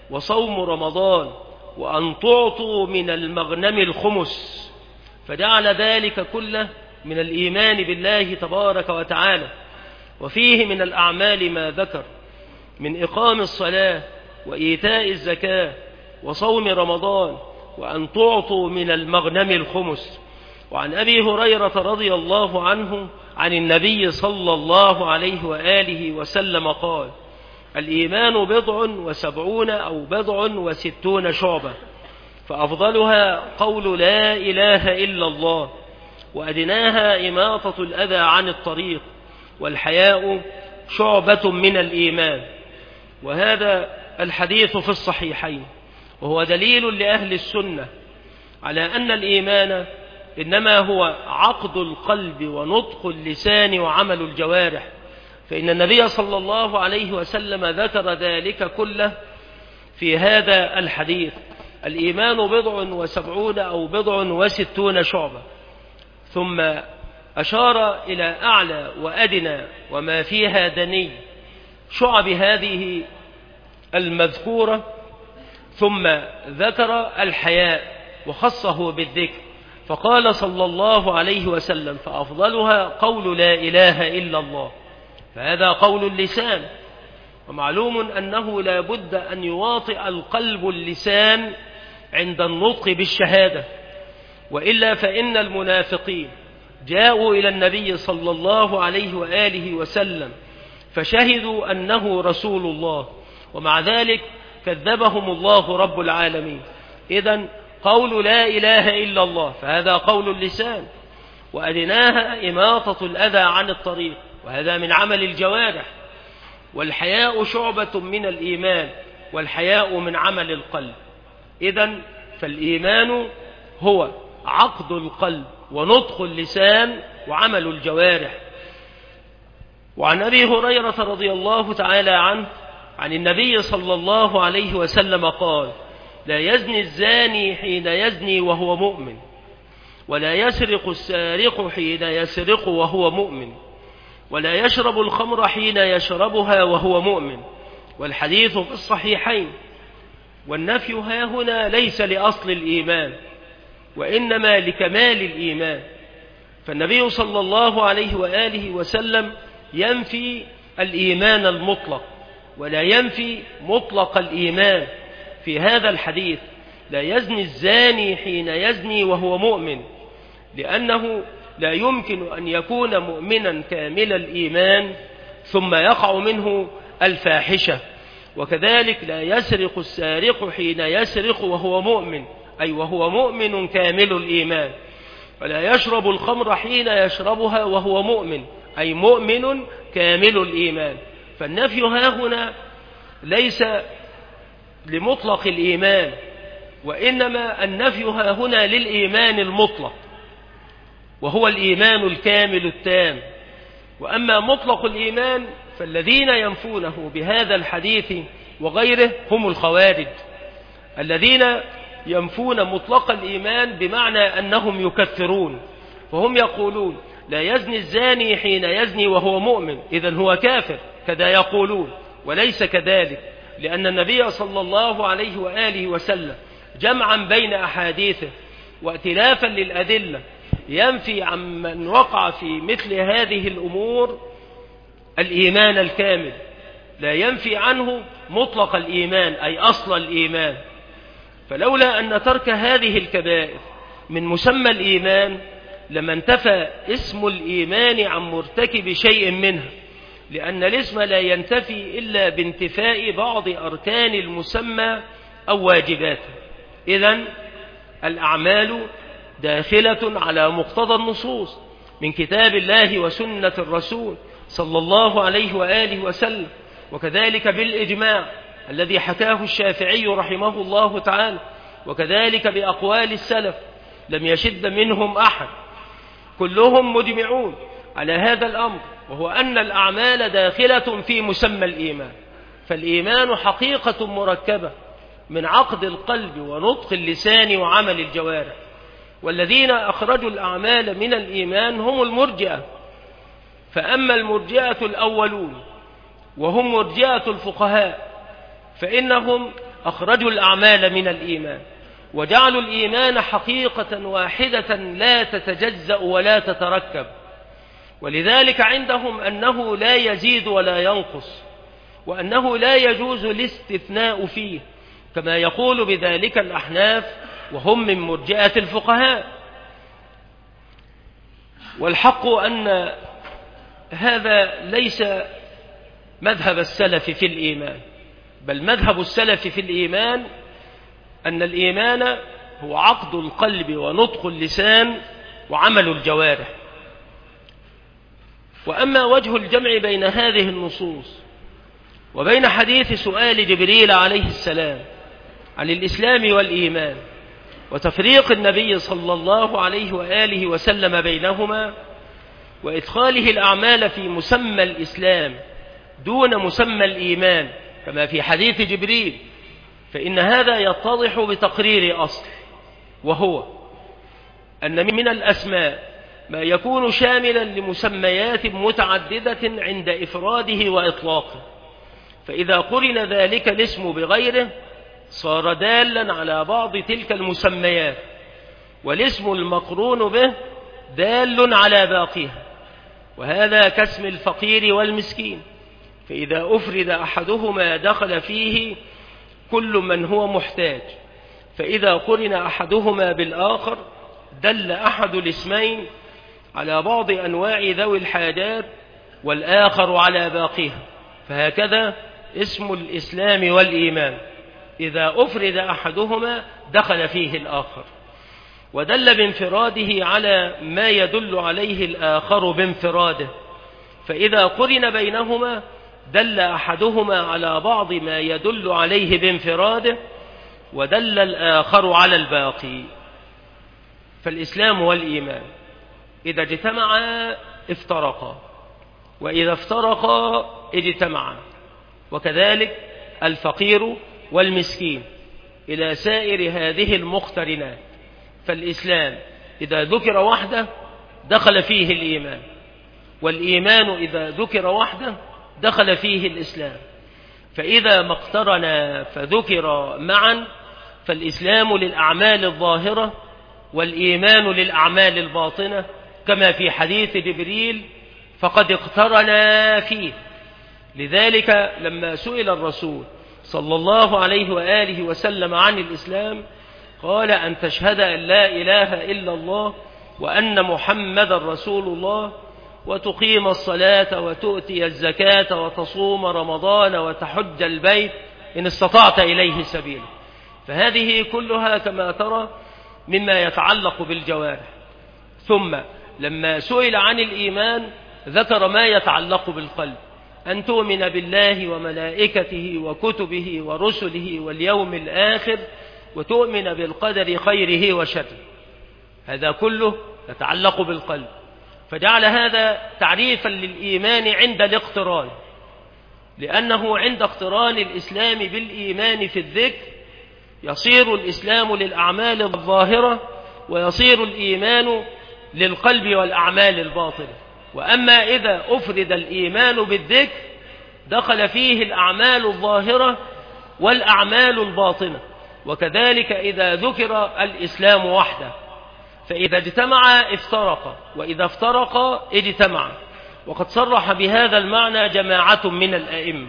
وصوم رمضان وأن تعطوا من المغنم الخمس، فجعل ذلك كله من الإيمان بالله تبارك وتعالى. وفيه من الأعمال ما ذكر من إقام الصلاة وإيتاء الزكاة وصوم رمضان وأن تعطوا من المغنم الخمس. وعن أبي هريرة رضي الله عنه عن النبي صلى الله عليه وآله وسلم قال: الإيمان 70 أو 60 شعبة، فأفضلها قول لا إله إلا الله، وأدناها إماطة الأذى عن الطريق، والحياء شعبة من الإيمان. وهذا الحديث في الصحيحين، وهو دليل لأهل السنة على أن الإيمان إنما هو عقد القلب ونطق اللسان وعمل الجوارح، فإن النبي صلى الله عليه وسلم ذكر ذلك كله في هذا الحديث: الإيمان 70 أو 60 شعبة. ثم أشار إلى أعلى وأدنى وما فيها دني شعب هذه المذكورة، ثم ذكر الحياء وخصه بالذكر، فقال صلى الله عليه وسلم: فأفضلها قول لا إله إلا الله. فهذا قول اللسان، ومعلوم أنه لا بد أن يواطئ القلب اللسان عند النطق بالشهادة، وإلا فإن المنافقين جاءوا إلى النبي صلى الله عليه وآله وسلم فشهدوا أنه رسول الله، ومع ذلك كذبهم الله رب العالمين. إذن قول لا إله إلا الله فهذا قول اللسان، وأدناها إماطة الأذى عن الطريق، وهذا من عمل الجوارح. والحياء شعبة من الإيمان، والحياء من عمل القلب. إذن فالإيمان هو عقد القلب ونطق اللسان وعمل الجوارح. وعن أبي هريرة رضي الله تعالى عنه عن النبي صلى الله عليه وسلم قال: لا يزني الزاني حين يزني وهو مؤمن، ولا يسرق السارق حين يسرق وهو مؤمن، ولا يشرب الخمر حين يشربها وهو مؤمن. والحديث في الصحيحين. والنفي هاهنا ليس لأصل الإيمان، وإنما لكمال الإيمان. فالنبي صلى الله عليه وآله وسلم ينفي الإيمان المطلق، ولا ينفي مطلق الإيمان في هذا الحديث: لا يزني الزاني حين يزني وهو مؤمن، لأنه لا يمكن أن يكون مؤمنا كامل الإيمان ثم يقع منه الفاحشة. وكذلك لا يسرق السارق حين يسرق وهو مؤمن، أي وهو مؤمن كامل الإيمان. ولا يشرب الخمر حين يشربها وهو مؤمن، أي مؤمن كامل الإيمان. فالنفي هاهنا ليس لمطلق الإيمان، وإنما النفي هاهنا للإيمان المطلق، وهو الإيمان الكامل التام. وأما مطلق الإيمان فالذين ينفونه بهذا الحديث وغيره هم الخوارج، الذين ينفون مطلق الإيمان بمعنى أنهم يكفرون، فهم يقولون: لا يزني الزاني حين يزني وهو مؤمن، إذن هو كافر، كذا يقولون. وليس كذلك، لأن النبي صلى الله عليه وآله وسلم جمعا بين أحاديثه وائتلافا للأدلة ينفي عن من وقع في مثل هذه الأمور الإيمان الكامل، لا ينفي عنه مطلق الإيمان أي أصل الإيمان. فلولا أن ترك هذه الكبائر من مسمى الإيمان لما انتفى اسم الإيمان عن مرتكب شيء منها، لأن الاسم لا ينتفي إلا بانتفاء بعض أركان المسمى أو واجباته. إذن الأعمال داخلة على مقتضى النصوص من كتاب الله وسنة الرسول صلى الله عليه وآله وسلم، وكذلك بالإجماع الذي حكاه الشافعي رحمه الله تعالى، وكذلك بأقوال السلف لم يشد منهم أحد، كلهم مجمعون على هذا الأمر، وهو أن الأعمال داخلة في مسمى الإيمان. فالإيمان حقيقة مركبة من عقد القلب ونطق اللسان وعمل الجوارح. والذين أخرجوا الأعمال من الإيمان هم المرجئة. فأما المرجئة الأولون وهم مرجئة الفقهاء فإنهم أخرجوا الأعمال من الإيمان وجعلوا الإيمان حقيقة واحدة لا تتجزأ ولا تتركب، ولذلك عندهم أنه لا يزيد ولا ينقص، وأنه لا يجوز الاستثناء فيه، كما يقول بذلك الأحناف وهم من مرجئة الفقهاء. والحق أن هذا ليس مذهب السلف في الإيمان، بل مذهب السلف في الإيمان أن الإيمان هو عقد القلب ونطق اللسان وعمل الجوارح. وأما وجه الجمع بين هذه النصوص وبين حديث سؤال جبريل عليه السلام عن الإسلام والإيمان وتفريق النبي صلى الله عليه وآله وسلم بينهما وإدخاله الأعمال في مسمى الإسلام دون مسمى الإيمان كما في حديث جبريل، فإن هذا يتضح بتقرير أصل، وهو أن من الأسماء ما يكون شاملا لمسميات متعددة عند إفراده وإطلاقه، فإذا قرن ذلك الاسم بغيره صار دالا على بعض تلك المسميات، والاسم المقرون به دال على باقيها، وهذا كاسم الفقير والمسكين، فإذا أفرد أحدهما دخل فيه كل من هو محتاج، فإذا قرن أحدهما بالآخر دل أحد الاسمين على بعض أنواع ذوي الحاجات والآخر على باقيها، فهكذا اسم الإسلام والإيمان إذا أفرد أحدهما دخل فيه الآخر، ودل بانفراده على ما يدل عليه الآخر بانفراده، فإذا قرن بينهما دل أحدهما على بعض ما يدل عليه بانفراده ودل الآخر على الباقي. فالإسلام والإيمان إذا اجتمعا افترقا، وإذا افترقا اجتمعا، وكذلك الفقير والمسكين إلى سائر هذه المقترنات. فالإسلام إذا ذكر وحده دخل فيه الإيمان، والإيمان إذا ذكر وحده دخل فيه الإسلام، فإذا ما اقترنا فذكر معا فالإسلام للأعمال الظاهرة والإيمان للأعمال الباطنة، كما في حديث جبريل فقد اقترنا فيه. لذلك لما سئل الرسول صلى الله عليه وآله وسلم عن الإسلام قال أن تشهد أن لا إله إلا الله وأن محمد رسول الله وتقيم الصلاة وتؤتي الزكاة وتصوم رمضان وتحج البيت إن استطعت إليه سبيلا. فهذه كلها كما ترى مما يتعلق بالجوارح. ثم لما سئل عن الإيمان ذكر ما يتعلق بالقلب، أن تؤمن بالله وملائكته وكتبه ورسله واليوم الآخر وتؤمن بالقدر خيره وشره، هذا كله يتعلق بالقلب، فجعل هذا تعريفا للإيمان عند الاقتران، لأنه عند اقتران الإسلام بالإيمان في الذكر يصير الإسلام للأعمال الظاهرة ويصير الإيمان للقلب والأعمال الباطنة. وأما إذا أفرد الإيمان بالذكر دخل فيه الأعمال الظاهرة والأعمال الباطنة، وكذلك إذا ذكر الإسلام وحده، فإذا اجتمع افترق وإذا افترق اجتمع، وقد صرح بهذا المعنى جماعة من الأئمة.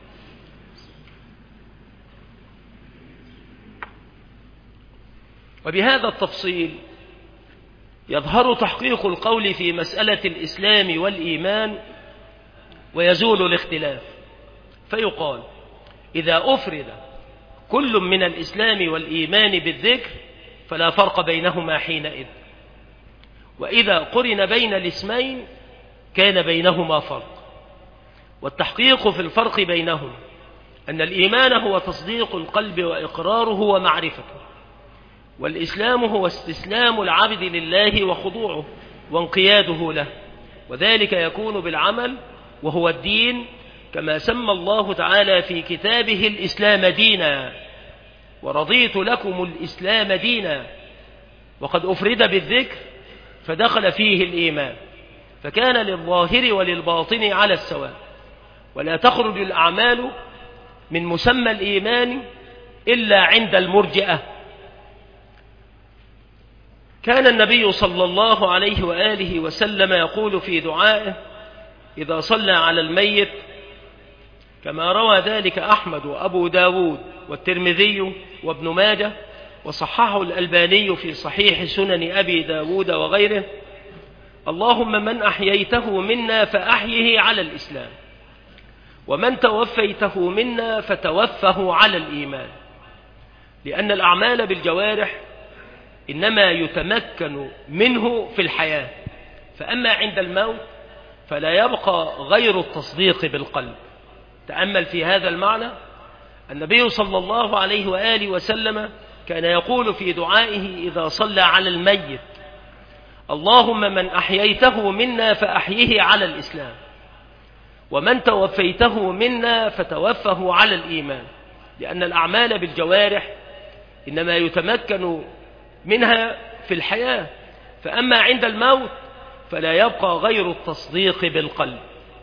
وبهذا التفصيل يظهر تحقيق القول في مسألة الإسلام والإيمان ويزول الاختلاف، فيقال إذا أفرد كل من الإسلام والإيمان بالذكر فلا فرق بينهما حينئذ، وإذا قرن بين الاسمين كان بينهما فرق. والتحقيق في الفرق بينهما أن الإيمان هو تصديق القلب وإقراره ومعرفته، والإسلام هو استسلام العبد لله وخضوعه وانقياده له، وذلك يكون بالعمل وهو الدين، كما سمى الله تعالى في كتابه الإسلام دينا، ورضيت لكم الإسلام دينا، وقد أفرد بالذكر فدخل فيه الإيمان، فكان للظاهر وللباطن على السواء، ولا تخرج الأعمال من مسمى الإيمان إلا عند المرجئة. كان النبي صلى الله عليه وآله وسلم يقول في دعائه إذا صلى على الميت كما روى ذلك أحمد وأبو داود والترمذي وابن ماجه وصححه الألباني في صحيح سنن أبي داود وغيره: اللهم من أحييته منا فأحيه على الإسلام، ومن توفيته منا فتوفه على الإيمان، لأن الأعمال بالجوارح إنما يتمكن منه في الحياة، فأما عند الموت فلا يبقى غير التصديق بالقلب. تأمل في هذا المعنى. النبي صلى الله عليه وآله وسلم كان يقول في دعائه إذا صلى على الميت: اللهم من أحييته منا فأحيه على الإسلام، ومن توفيته منا فتوفه على الإيمان، لأن الأعمال بالجوارح إنما يتمكن منها في الحياة، فأما عند الموت فلا يبقى غير التصديق بالقلب.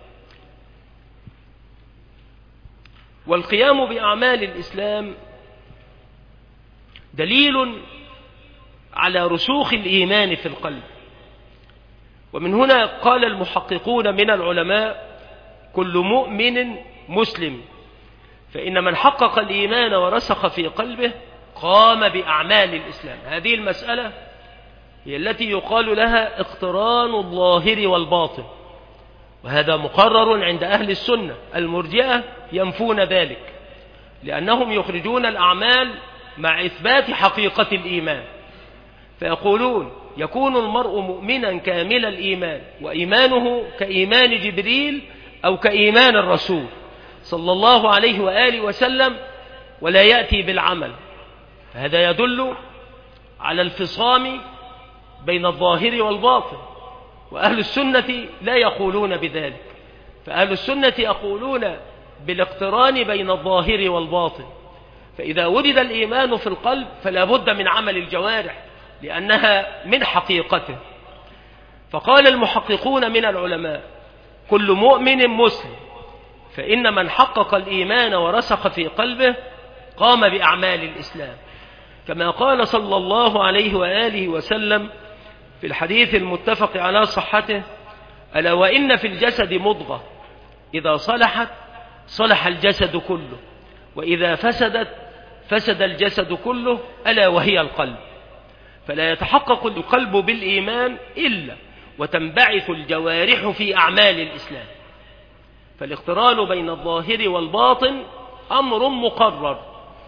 والقيام بأعمال الإسلام دليل على رسوخ الإيمان في القلب. ومن هنا قال المحققون من العلماء: كل مؤمن مسلم، فإن من حقق الإيمان ورسخ في قلبه قام بأعمال الإسلام. هذه المسألة هي التي يقال لها اقتران الظاهر والباطن، وهذا مقرر عند أهل السنة. المرجئة ينفون ذلك لأنهم يخرجون الأعمال مع إثبات حقيقة الإيمان، فيقولون يكون المرء مؤمنا كامل الإيمان وإيمانه كإيمان جبريل أو كإيمان الرسول صلى الله عليه وآله وسلم، ولا يأتي بالعمل. هذا يدل على الفصام بين الظاهر والباطن، وأهل السنة لا يقولون بذلك، فأهل السنة يقولون بالاقتران بين الظاهر والباطن. فإذا وجد الإيمان في القلب فلا بد من عمل الجوارح لأنها من حقيقته. فقال المحققون من العلماء: كل مؤمن مسلم، فإن من حقق الإيمان ورسخ في قلبه قام بأعمال الإسلام، كما قال صلى الله عليه وآله وسلم في الحديث المتفق على صحته: ألا وإن في الجسد مضغة إذا صلحت صلح الجسد كله، وإذا فسدت فسد الجسد كله، ألا وهي القلب. فلا يتحقق القلب بالإيمان إلا وتنبعث الجوارح في أعمال الإسلام. فالاقتران بين الظاهر والباطن أمر مقرر،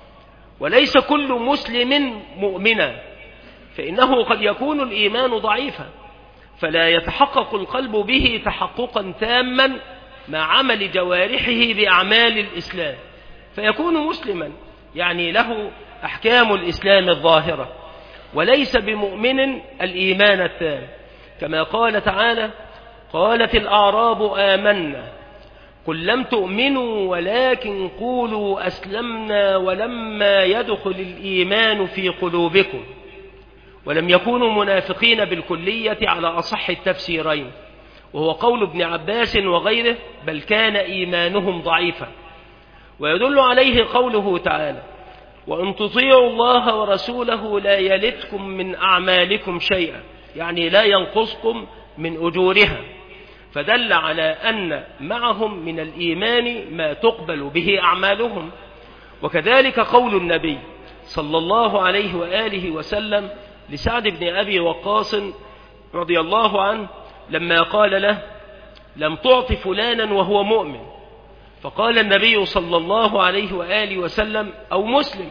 وليس كل مسلم مؤمنا، فإنه قد يكون الإيمان ضعيفا فلا يتحقق القلب به تحققا تاما مع عمل جوارحه بأعمال الإسلام، فيكون مسلما يعني له أحكام الإسلام الظاهرة، وليس بمؤمن الإيمان التام، كما قال تعالى: قالت الأعراب آمنا قل لم تؤمنوا ولكن قولوا أسلمنا ولما يدخل الإيمان في قلوبكم، ولم يكونوا منافقين بالكلية على أصح التفسيرين، وهو قول ابن عباس وغيره: بل كان إيمانهم ضعيفا. ويدل عليه قوله تعالى: وإن تطيعوا الله ورسوله لا يلتكم من أعمالكم شيئا، يعني لا ينقصكم من أجورها، فدل على أن معهم من الإيمان ما تقبل به أعمالهم. وكذلك قول النبي صلى الله عليه وآله وسلم لسعد بن أبي وقاص رضي الله عنه لما قال له: لم تعط فلانا وهو مؤمن، فقال النبي صلى الله عليه وآله وسلم: أو مسلم.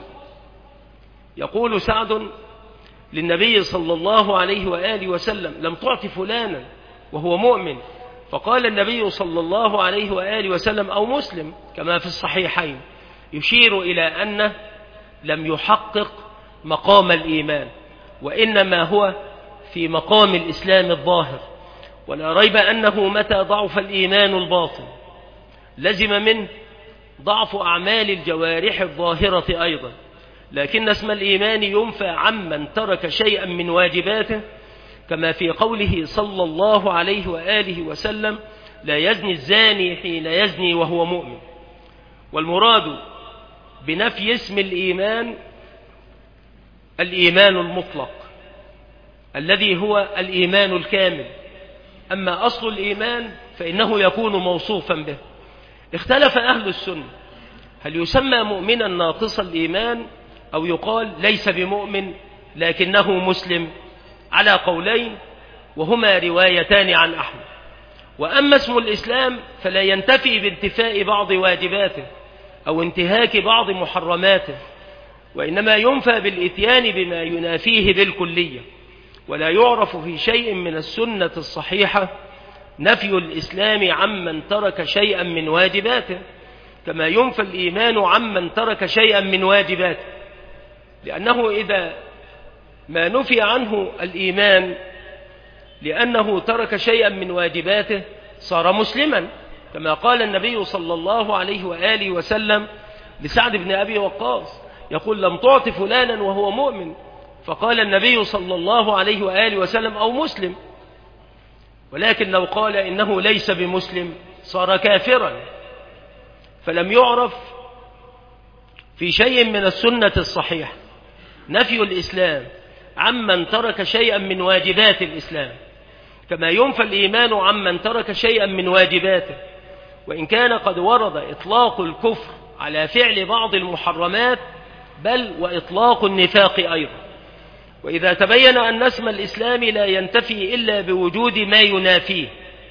يقول سعد للنبي صلى الله عليه وآله وسلم: لم تعط فلانا وهو مؤمن، فقال النبي صلى الله عليه وآله وسلم: أو مسلم، كما في الصحيحين، يشير إلى أنه لم يحقق مقام الإيمان، وإنما هو في مقام الإسلام الظاهر. ولا ريب أنه متى ضعف الإيمان الباطن لزم منه ضعف أعمال الجوارح الظاهرة أيضا، لكن اسم الإيمان ينفى عمن ترك شيئا من واجباته، كما في قوله صلى الله عليه وآله وسلم: لا يزني الزاني حين يزني وهو مؤمن. والمراد بنفي اسم الإيمان الإيمان المطلق الذي هو الإيمان الكامل، أما أصل الإيمان فإنه يكون موصوفا به. اختلف أهل السنة هل يسمى مؤمنا ناقص الإيمان أو يقال ليس بمؤمن لكنه مسلم، على قولين وهما روايتان عن أحمد. وأما اسم الإسلام فلا ينتفي بانتفاء بعض واجباته أو انتهاك بعض محرماته، وإنما ينفى بالإتيان بما ينافيه بالكلية، ولا يعرف في شيء من السنة الصحيحة نفي الإسلام عمن ترك شيئا من واجباته، كما ينفى الإيمان عمن ترك شيئا من واجباته، لأنه إذا ما نفي عنه الإيمان لأنه ترك شيئا من واجباته صار مسلما، كما قال النبي صلى الله عليه وآله وسلم لسعد بن أبي وقاص يقول لم تعط فلانا وهو مؤمن، فقال النبي صلى الله عليه وآله وسلم أو مسلم، ولكن لو قال إنه ليس بمسلم صار كافرا. فلم يعرف في شيء من السنة الصحيحة نفي الإسلام عمن ترك شيئا من واجبات الإسلام، كما ينفى الإيمان عمن ترك شيئا من واجباته، وإن كان قد ورد إطلاق الكفر على فعل بعض المحرمات بل وإطلاق النفاق أيضا. وإذا تبين أن اسم الإسلام لا ينتفي إلا بوجود ما ينافيه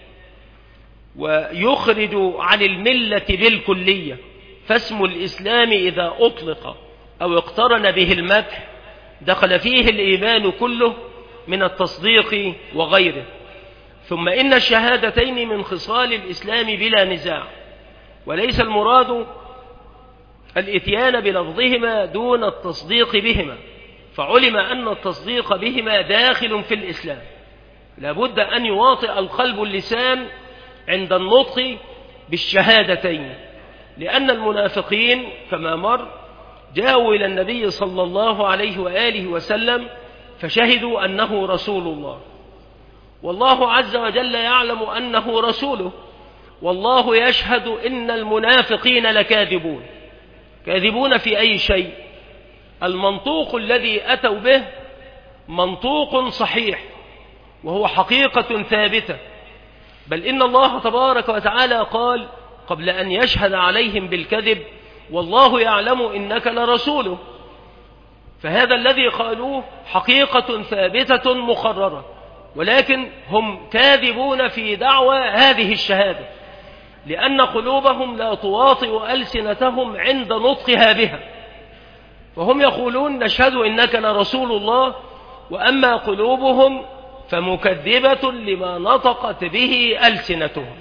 ويخرج عن الملة بالكلية، فاسم الإسلام إذا أطلق أو اقترن به المدح دخل فيه الإيمان كله من التصديق وغيره. ثم إن الشهادتين من خصال الإسلام بلا نزاع، وليس المراد الإتيان بلفظهما دون التصديق بهما، فعلم أن التصديق بهما داخل في الإسلام. لابد أن يواطئ القلب اللسان عند النطق بالشهادتين، لأن المنافقين كما مر جاءوا إلى النبي صلى الله عليه وآله وسلم فشهدوا أنه رسول الله، والله عز وجل يعلم أنه رسوله، والله يشهد إن المنافقين لكاذبون. كاذبون في أي شيء؟ المنطوق الذي أتوا به منطوق صحيح وهو حقيقة ثابتة، بل إن الله تبارك وتعالى قال قبل أن يشهد عليهم بالكذب والله يعلم إنك لرسوله، فهذا الذي قالوه حقيقة ثابتة مقررة، ولكن هم كاذبون في دعوى هذه الشهادة، لأن قلوبهم لا تواطئ ألسنتهم عند نطقها بها، فهم يقولون نشهد إنك لرسول الله، وأما قلوبهم فمكذبة لما نطقت به ألسنتهم.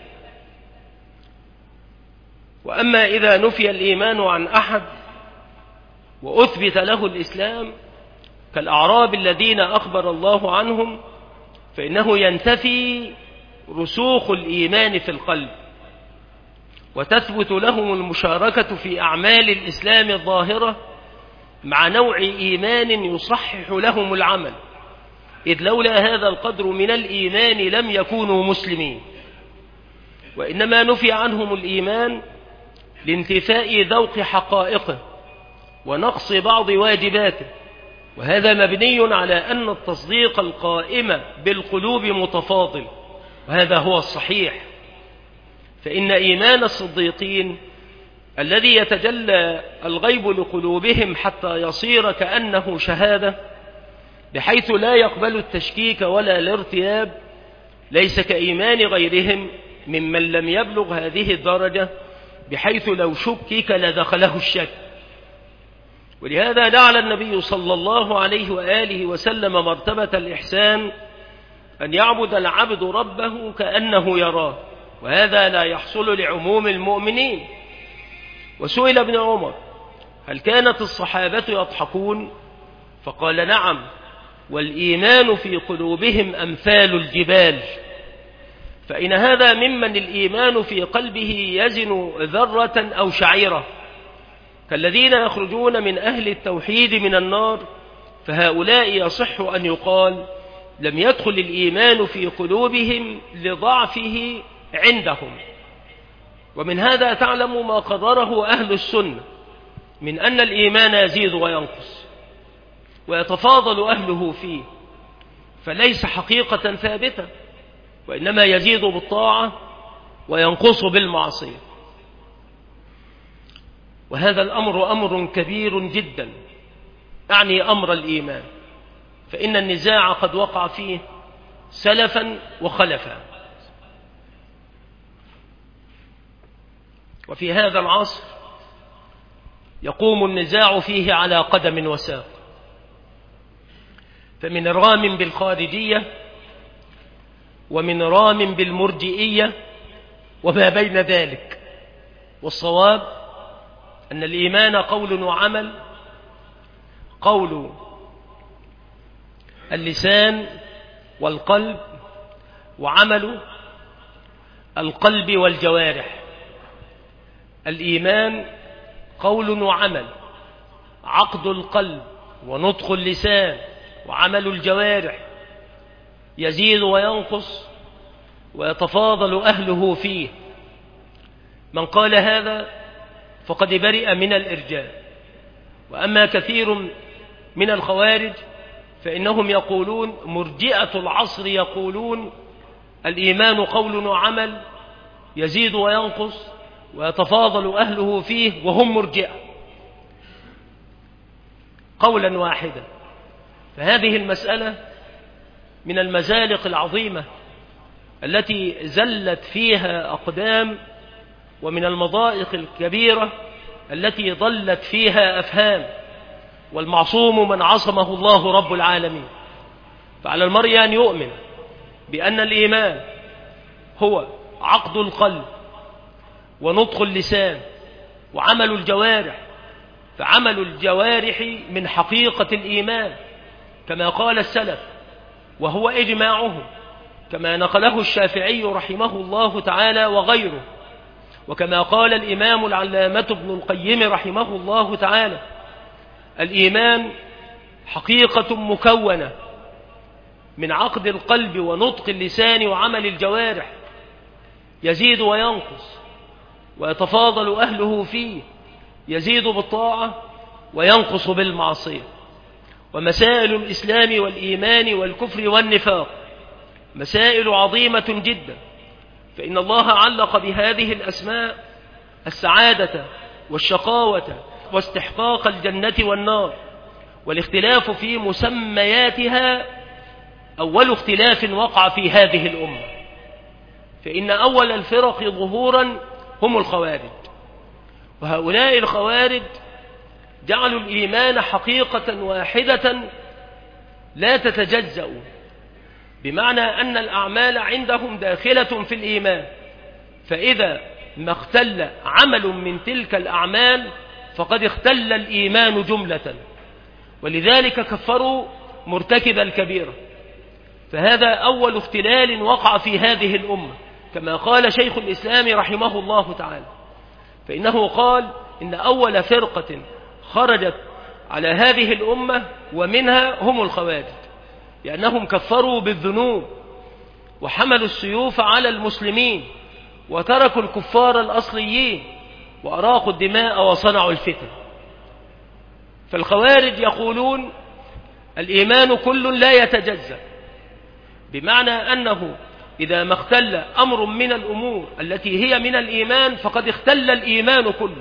وأما إذا نفي الإيمان عن أحد وأثبت له الإسلام كالأعراب الذين أخبر الله عنهم، فإنه ينتفي رسوخ الإيمان في القلب، وتثبت لهم المشاركة في أعمال الإسلام الظاهرة مع نوع إيمان يصحح لهم العمل، إذ لولا هذا القدر من الإيمان لم يكونوا مسلمين. وإنما نفي عنهم الإيمان لانتفاء ذوق حقائقه ونقص بعض واجباته، وهذا مبني على أن التصديق القائم بالقلوب متفاضل، وهذا هو الصحيح. فإن إيمان الصديقين الذي يتجلى الغيب لقلوبهم حتى يصير كأنه شهادة بحيث لا يقبل التشكيك ولا الارتياب ليس كإيمان غيرهم ممن لم يبلغ هذه الدرجة بحيث لو شكك لدخله الشك. ولهذا جعل النبي صلى الله عليه وآله وسلم مرتبة الإحسان أن يعبد العبد ربه كأنه يراه، وهذا لا يحصل لعموم المؤمنين. وسئل ابن عمر هل كانت الصحابة يضحكون؟ فقال نعم، والإيمان في قلوبهم أمثال الجبال. فإن هذا ممن الإيمان في قلبه يزن ذرة أو شعيرة كالذين يخرجون من أهل التوحيد من النار، فهؤلاء يصح أن يقال لم يدخل الإيمان في قلوبهم لضعفه عندهم. ومن هذا تعلم ما قرره أهل السنة من أن الإيمان يزيد وينقص ويتفاضل أهله فيه، فليس حقيقة ثابتة، وإنما يزيد بالطاعة وينقص بالمعصية. وهذا الأمر أمر كبير جدا، أعني أمر الإيمان، فإن النزاع قد وقع فيه سلفا وخلفا. وفي هذا العصر يقوم النزاع فيه على قدم وساق، فمن رام بالخارجية ومن رام بالمرجئية وما بين ذلك. والصواب أن الإيمان قول وعمل، قول اللسان والقلب، وعمل القلب والجوارح. الإيمان قول وعمل، عقد القلب ونطق اللسان وعمل الجوارح، يزيد وينقص ويتفاضل أهله فيه. من قال هذا فقد برئ من الإرجاء. وأما كثير من الخوارج فإنهم يقولون، مرجئة العصر يقولون الإيمان قول وعمل يزيد وينقص ويتفاضل أهله فيه، وهم مرجئة قولا واحدا. فهذه المسألة من المزالق العظيمة التي زلت فيها أقدام، ومن المضائق الكبيرة التي ضلت فيها أفهام، والمعصوم من عصمه الله رب العالمين. فعلى المرء أن يؤمن بأن الإيمان هو عقد القلب ونطق اللسان وعمل الجوارح، فعمل الجوارح من حقيقة الإيمان كما قال السلف، وهو إجماعهم، كما نقله الشافعي رحمه الله تعالى وغيره، وكما قال الإمام العلامة ابن القيم رحمه الله تعالى: الإيمان حقيقة مكونة من عقد القلب ونطق اللسان وعمل الجوارح، يزيد وينقص ويتفاضل أهله فيه، يزيد بالطاعة وينقص بالمعصية. ومسائل الإسلام والإيمان والكفر والنفاق مسائل عظيمة جدا، فإن الله علق بهذه الأسماء السعادة والشقاوة واستحقاق الجنة والنار، والاختلاف في مسمياتها أول اختلاف وقع في هذه الأمة. فإن أول الفرق ظهورا هم الخوارج، وهؤلاء الخوارج جعلوا الإيمان حقيقة واحدة لا تتجزأ، بمعنى أن الأعمال عندهم داخلة في الإيمان، فإذا ما اختل عمل من تلك الأعمال فقد اختل الإيمان جملة، ولذلك كفروا مرتكب الكبيرة. فهذا أول اختلال وقع في هذه الأمة، كما قال شيخ الإسلام رحمه الله تعالى، فإنه قال إن أول فرقة خرجت على هذه الأمة ومنها هم الخوارج، لأنهم كفروا بالذنوب وحملوا السيوف على المسلمين وتركوا الكفار الأصليين وأراقوا الدماء وصنعوا الفتن. فالخوارج يقولون الإيمان كل لا يتجزأ، بمعنى أنه إذا ما اختل أمر من الأمور التي هي من الإيمان فقد اختل الإيمان كله.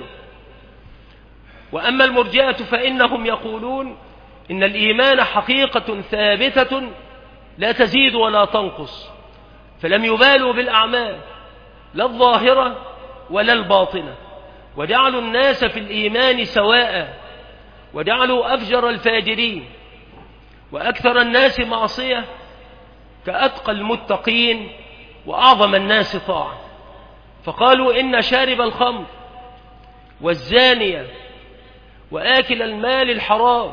وأما المرجئة فإنهم يقولون إن الإيمان حقيقة ثابتة لا تزيد ولا تنقص، فلم يبالوا بالأعمال لا الظاهرة ولا الباطنة، وجعلوا الناس في الإيمان سواء، وجعلوا أفجر الفاجرين وأكثر الناس معصية كأتقى المتقين وأعظم الناس طاعة. فقالوا إن شارب الخمر والزانية وآكل المال الحرام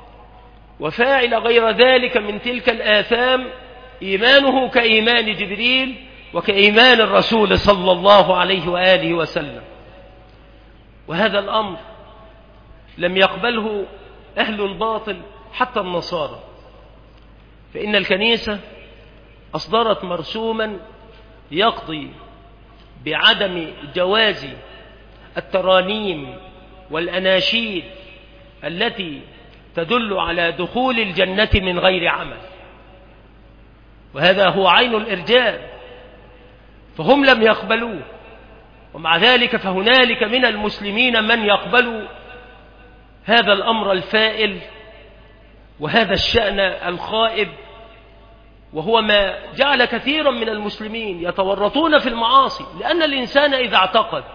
وفاعل غير ذلك من تلك الآثام إيمانه كإيمان جبريل وكإيمان الرسول صلى الله عليه وآله وسلم. وهذا الأمر لم يقبله أهل الباطل حتى النصارى، فإن الكنيسة أصدرت مرسوما يقضي بعدم جواز الترانيم والأناشيد التي تدل على دخول الجنة من غير عمل، وهذا هو عين الإرجاء، فهم لم يقبلوه. ومع ذلك فهنالك من المسلمين من يقبل هذا الأمر الفائل وهذا الشأن الخائب، وهو ما جعل كثيرا من المسلمين يتورطون في المعاصي. لأن الإنسان إذا اعتقد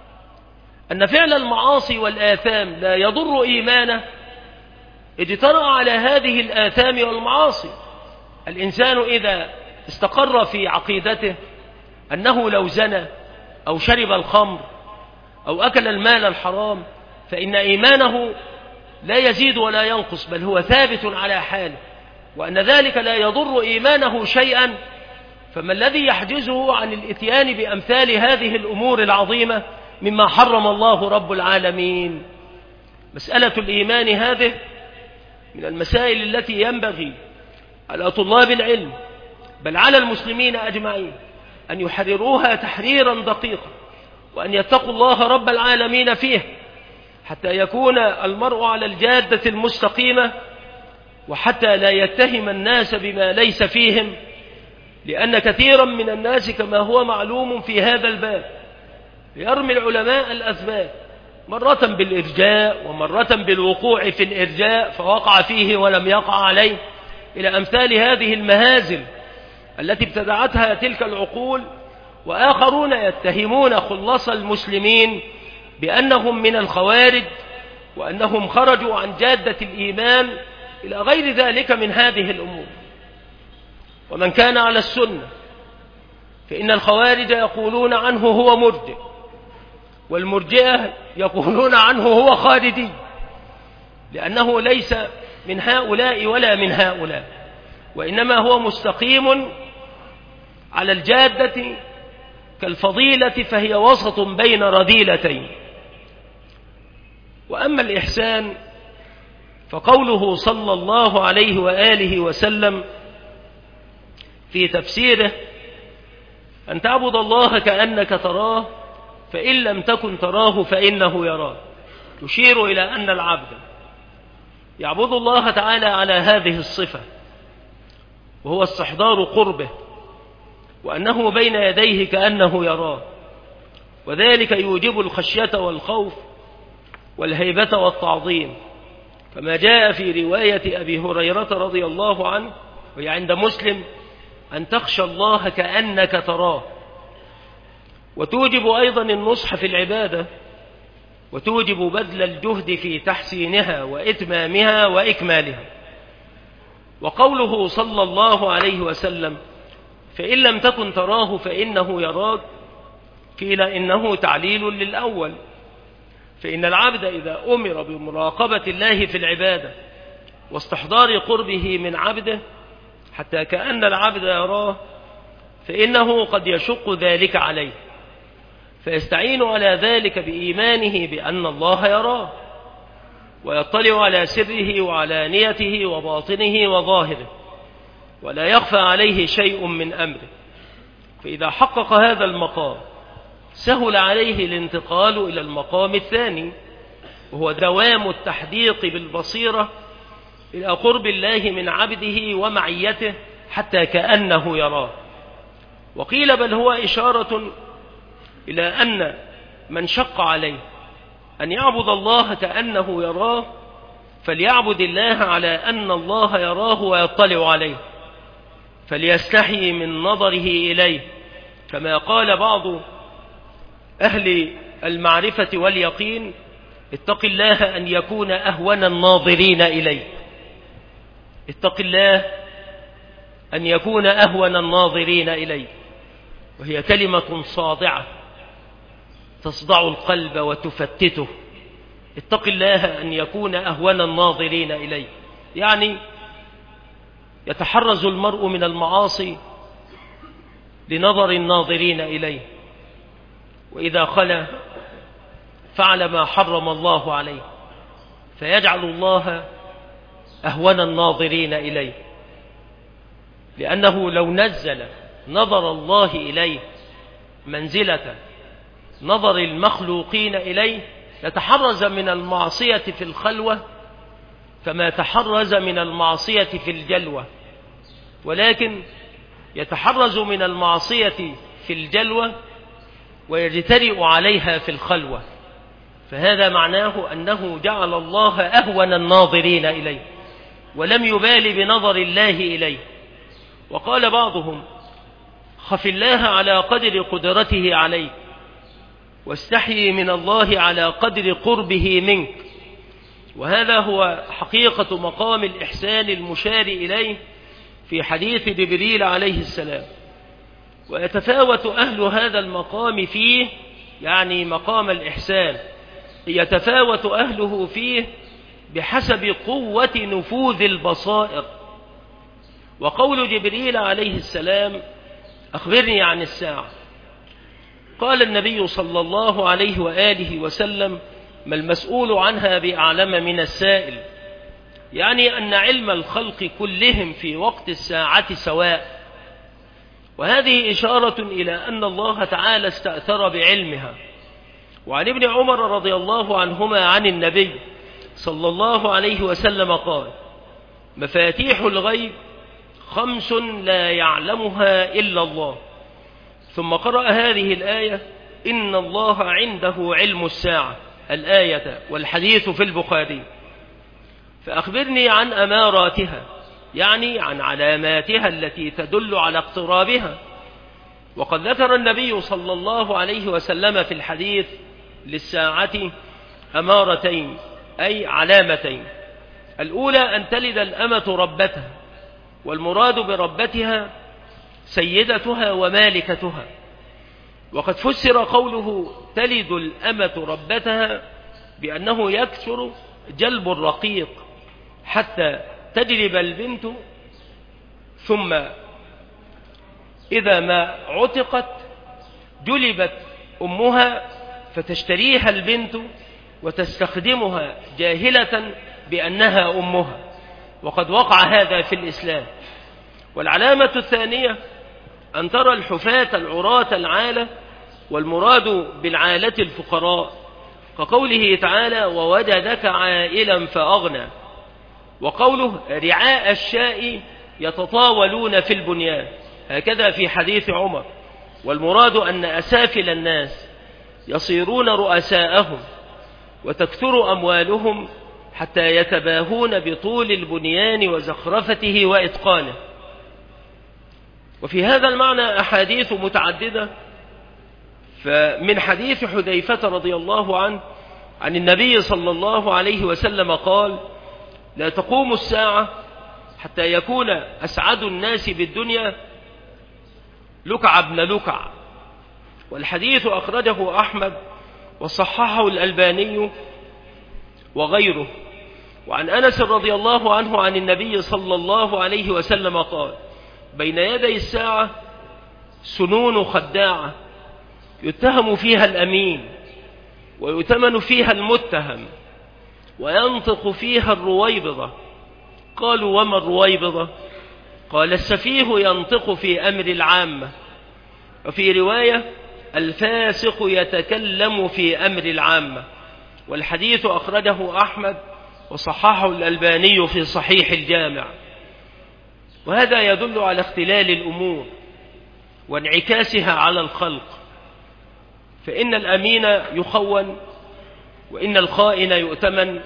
أن فعل المعاصي والآثام لا يضر إيمانه اجترأ على هذه الآثام والمعاصي. الإنسان إذا استقر في عقيدته أنه لو زنى أو شرب الخمر أو أكل المال الحرام فإن إيمانه لا يزيد ولا ينقص، بل هو ثابت على حاله، وأن ذلك لا يضر إيمانه شيئا، فما الذي يحجزه عن الإتيان بأمثال هذه الأمور العظيمة مما حرم الله رب العالمين؟ مسألة الإيمان هذه من المسائل التي ينبغي على طلاب العلم بل على المسلمين أجمعين أن يحرروها تحريرا دقيقا، وأن يتقوا الله رب العالمين فيه، حتى يكون المرء على الجادة المستقيمة، وحتى لا يتهم الناس بما ليس فيهم. لأن كثيرا من الناس كما هو معلوم في هذا الباب يرمي العلماء الأسباب، مرة بالإرجاء ومرة بالوقوع في الإرجاء فوقع فيه ولم يقع عليه، إلى أمثال هذه المهازل التي ابتدعتها تلك العقول. وآخرون يتهمون خلص المسلمين بأنهم من الخوارج وأنهم خرجوا عن جادة الإيمان إلى غير ذلك من هذه الأمور. ومن كان على السنة فإن الخوارج يقولون عنه هو مرجئ، والمرجئة يقولون عنه هو خارجي، لأنه ليس من هؤلاء ولا من هؤلاء، وإنما هو مستقيم على الجادة كالفضيلة، فهي وسط بين رذيلتين. وأما الإحسان فقوله صلى الله عليه وآله وسلم في تفسيره أن تعبد الله كأنك تراه فإن لم تكن تراه فإنه يراك، يشير إلى أن العبد يعبد الله تعالى على هذه الصفة، وهو استحضار قربه، وأنه بين يديه كأنه يراه، وذلك يوجب الخشية والخوف والهيبة والتعظيم، كما جاء في رواية أبي هريرة رضي الله عنه وهي عند مسلم أن تخشى الله كأنك تراه. وتوجب أيضا النصح في العبادة، وتوجب بذل الجهد في تحسينها وإتمامها وإكمالها. وقوله صلى الله عليه وسلم فإن لم تكن تراه فإنه يراك، قيل إنه تعليل للأول، فإن العبد إذا أمر بمراقبة الله في العبادة واستحضار قربه من عبده حتى كأن العبد يراه، فإنه قد يشق ذلك عليه، فيستعين على ذلك بإيمانه بأن الله يراه ويطلع على سره وعلانيته وباطنه وظاهره، ولا يخفى عليه شيء من أمره. فإذا حقق هذا المقام سهل عليه الانتقال إلى المقام الثاني، وهو دوام التحديق بالبصيرة إلى قرب الله من عبده ومعيته حتى كأنه يراه. وقيل بل هو إشارة إلى أن من شق عليه أن يعبد الله كأنه يراه فليعبد الله على أن الله يراه ويطلع عليه، فليستحي من نظره إليه، كما قال بعض أهل المعرفة واليقين اتق الله أن يكون أهون الناظرين إليه. اتق الله أن يكون أهون الناظرين إليه، وهي كلمة صادعة تصدع القلب وتفتته. اتق الله أن يكون أهون الناظرين إليه، يعني يتحرز المرء من المعاصي لنظر الناظرين إليه، وإذا خلا فعل ما حرم الله عليه، فيجعل الله أهون الناظرين إليه، لأنه لو نزل نظر الله إليه منزلة نظر المخلوقين إليه يتحرز من المعصية في الخلوة كما تحرز من المعصية في الجلوة، ولكن يتحرز من المعصية في الجلوة ويجترئ عليها في الخلوة، فهذا معناه أنه جعل الله أهون الناظرين إليه ولم يبال بنظر الله إليه. وقال بعضهم: خف الله على قدر قدرته عليك، واستحيي من الله على قدر قربه منك. وهذا هو حقيقة مقام الإحسان المشار إليه في حديث جبريل عليه السلام. ويتفاوت أهل هذا المقام فيه، يعني مقام الإحسان يتفاوت أهله فيه بحسب قوة نفوذ البصائر. وقول جبريل عليه السلام: أخبرني عن الساعة، قال النبي صلى الله عليه وآله وسلم: ما المسؤول عنها بأعلم من السائل، يعني أن علم الخلق كلهم في وقت الساعة سواء. وهذه إشارة إلى أن الله تعالى استأثر بعلمها. وعن ابن عمر رضي الله عنهما عن النبي صلى الله عليه وسلم قال: مفاتيح الغيب 5 لا يعلمها إلا الله. ثم قرأ هذه الآية: إن الله عنده علم الساعة، الآية والحديث في البخاري. فأخبرني عن أماراتها، يعني عن علاماتها التي تدل على اقترابها. وقد ذكر النبي صلى الله عليه وسلم في الحديث للساعة أمارتين، أي علامتين. الأولى أن تلد الأمة ربتها، والمراد بربتها سيدتها ومالكتها. وقد فسر قوله تلد الأمة ربتها بأنه يكثر جلب الرقيق حتى تجلب البنت، ثم إذا ما عتقت جلبت أمها فتشتريها البنت وتستخدمها جاهلة بأنها أمها، وقد وقع هذا في الإسلام. والعلامة الثانية أن ترى الحفاة العراة العالة، والمراد بالعالة الفقراء، كقوله تعالى: ووجدك عائلا فأغنى. وقوله رعاء الشاء يتطاولون في البنيان، هكذا في حديث عمر. والمراد أن أسافل الناس يصيرون رؤساءهم وتكثر أموالهم حتى يتباهون بطول البنيان وزخرفته وإتقانه. وفي هذا المعنى أحاديث متعددة. فمن حديث حذيفة رضي الله عنه عن النبي صلى الله عليه وسلم قال: لا تقوم الساعة حتى يكون أسعد الناس بالدنيا لكع بن لكع. والحديث أخرجه أحمد وصححه الألباني وغيره. وعن أنس رضي الله عنه عن النبي صلى الله عليه وسلم قال: بين يدي الساعة سنون خداعة يتهم فيها الأمين ويؤتمن فيها المتهم وينطق فيها الرويبضة. قالوا: وما الرويبضة؟ قال: السفيه ينطق في أمر العامة. وفي رواية: الفاسق يتكلم في أمر العامة. والحديث أخرجه أحمد وصححه الألباني في صحيح الجامع. وهذا يدل على اختلال الأمور وانعكاسها على الخلق، فإن الأمين يخون، وإن الخائن يؤتمن.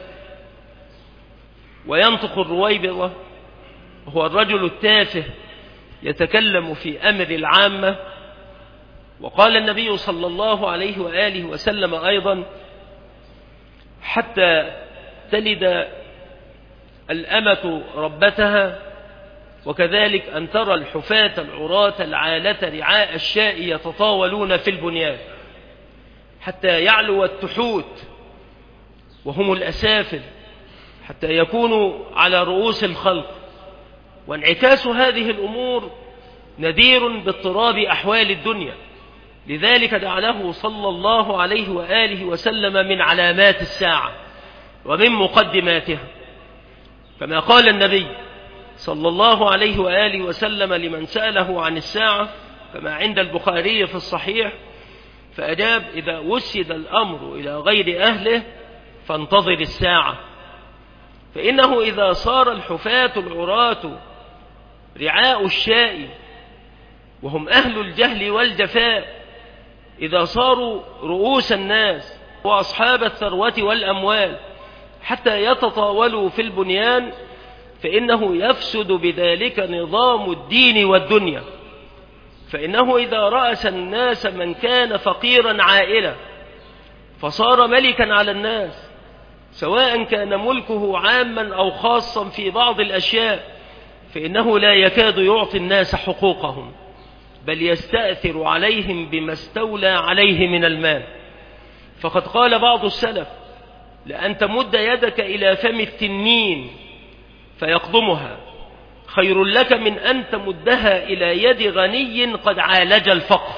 وينطق الرويبضة هو الرجل التافه يتكلم في أمر العامة. وقال النبي صلى الله عليه وآله وسلم أيضا: حتى تلد الأمة ربتها. وكذلك أن ترى الحفاة العراة العالة رعاء الشاء يتطاولون في البنيان حتى يعلو التحوت وهم الأسافل حتى يكونوا على رؤوس الخلق. وانعكاس هذه الأمور نذير باضطراب أحوال الدنيا، لذلك جعله صلى الله عليه وآله وسلم من علامات الساعة ومن مقدماتها، كما قال النبي صلى الله عليه وآله وسلم لمن سأله عن الساعة كما عند البخاري في الصحيح: فأجاب: إذا وسد الأمر إلى غير أهله فانتظر الساعة، فإنه إذا صار الحفاة العراة رعاء الشاء وهم أهل الجهل والجفاء، إذا صاروا رؤوس الناس وأصحاب الثروة والأموال حتى يتطاولوا في البنيان، فإنه يفسد بذلك نظام الدين والدنيا. فإنه إذا رأس الناس من كان فقيرا عائلا فصار ملكا على الناس، سواء كان ملكه عاما أو خاصا في بعض الأشياء، فإنه لا يكاد يعطي الناس حقوقهم، بل يستأثر عليهم بما استولى عليه من المال. فقد قال بعض السلف: لأن تمد يدك إلى فم التنين فيقضمها خير لك من أن تمدها إلى يد غني قد عالج الفقر.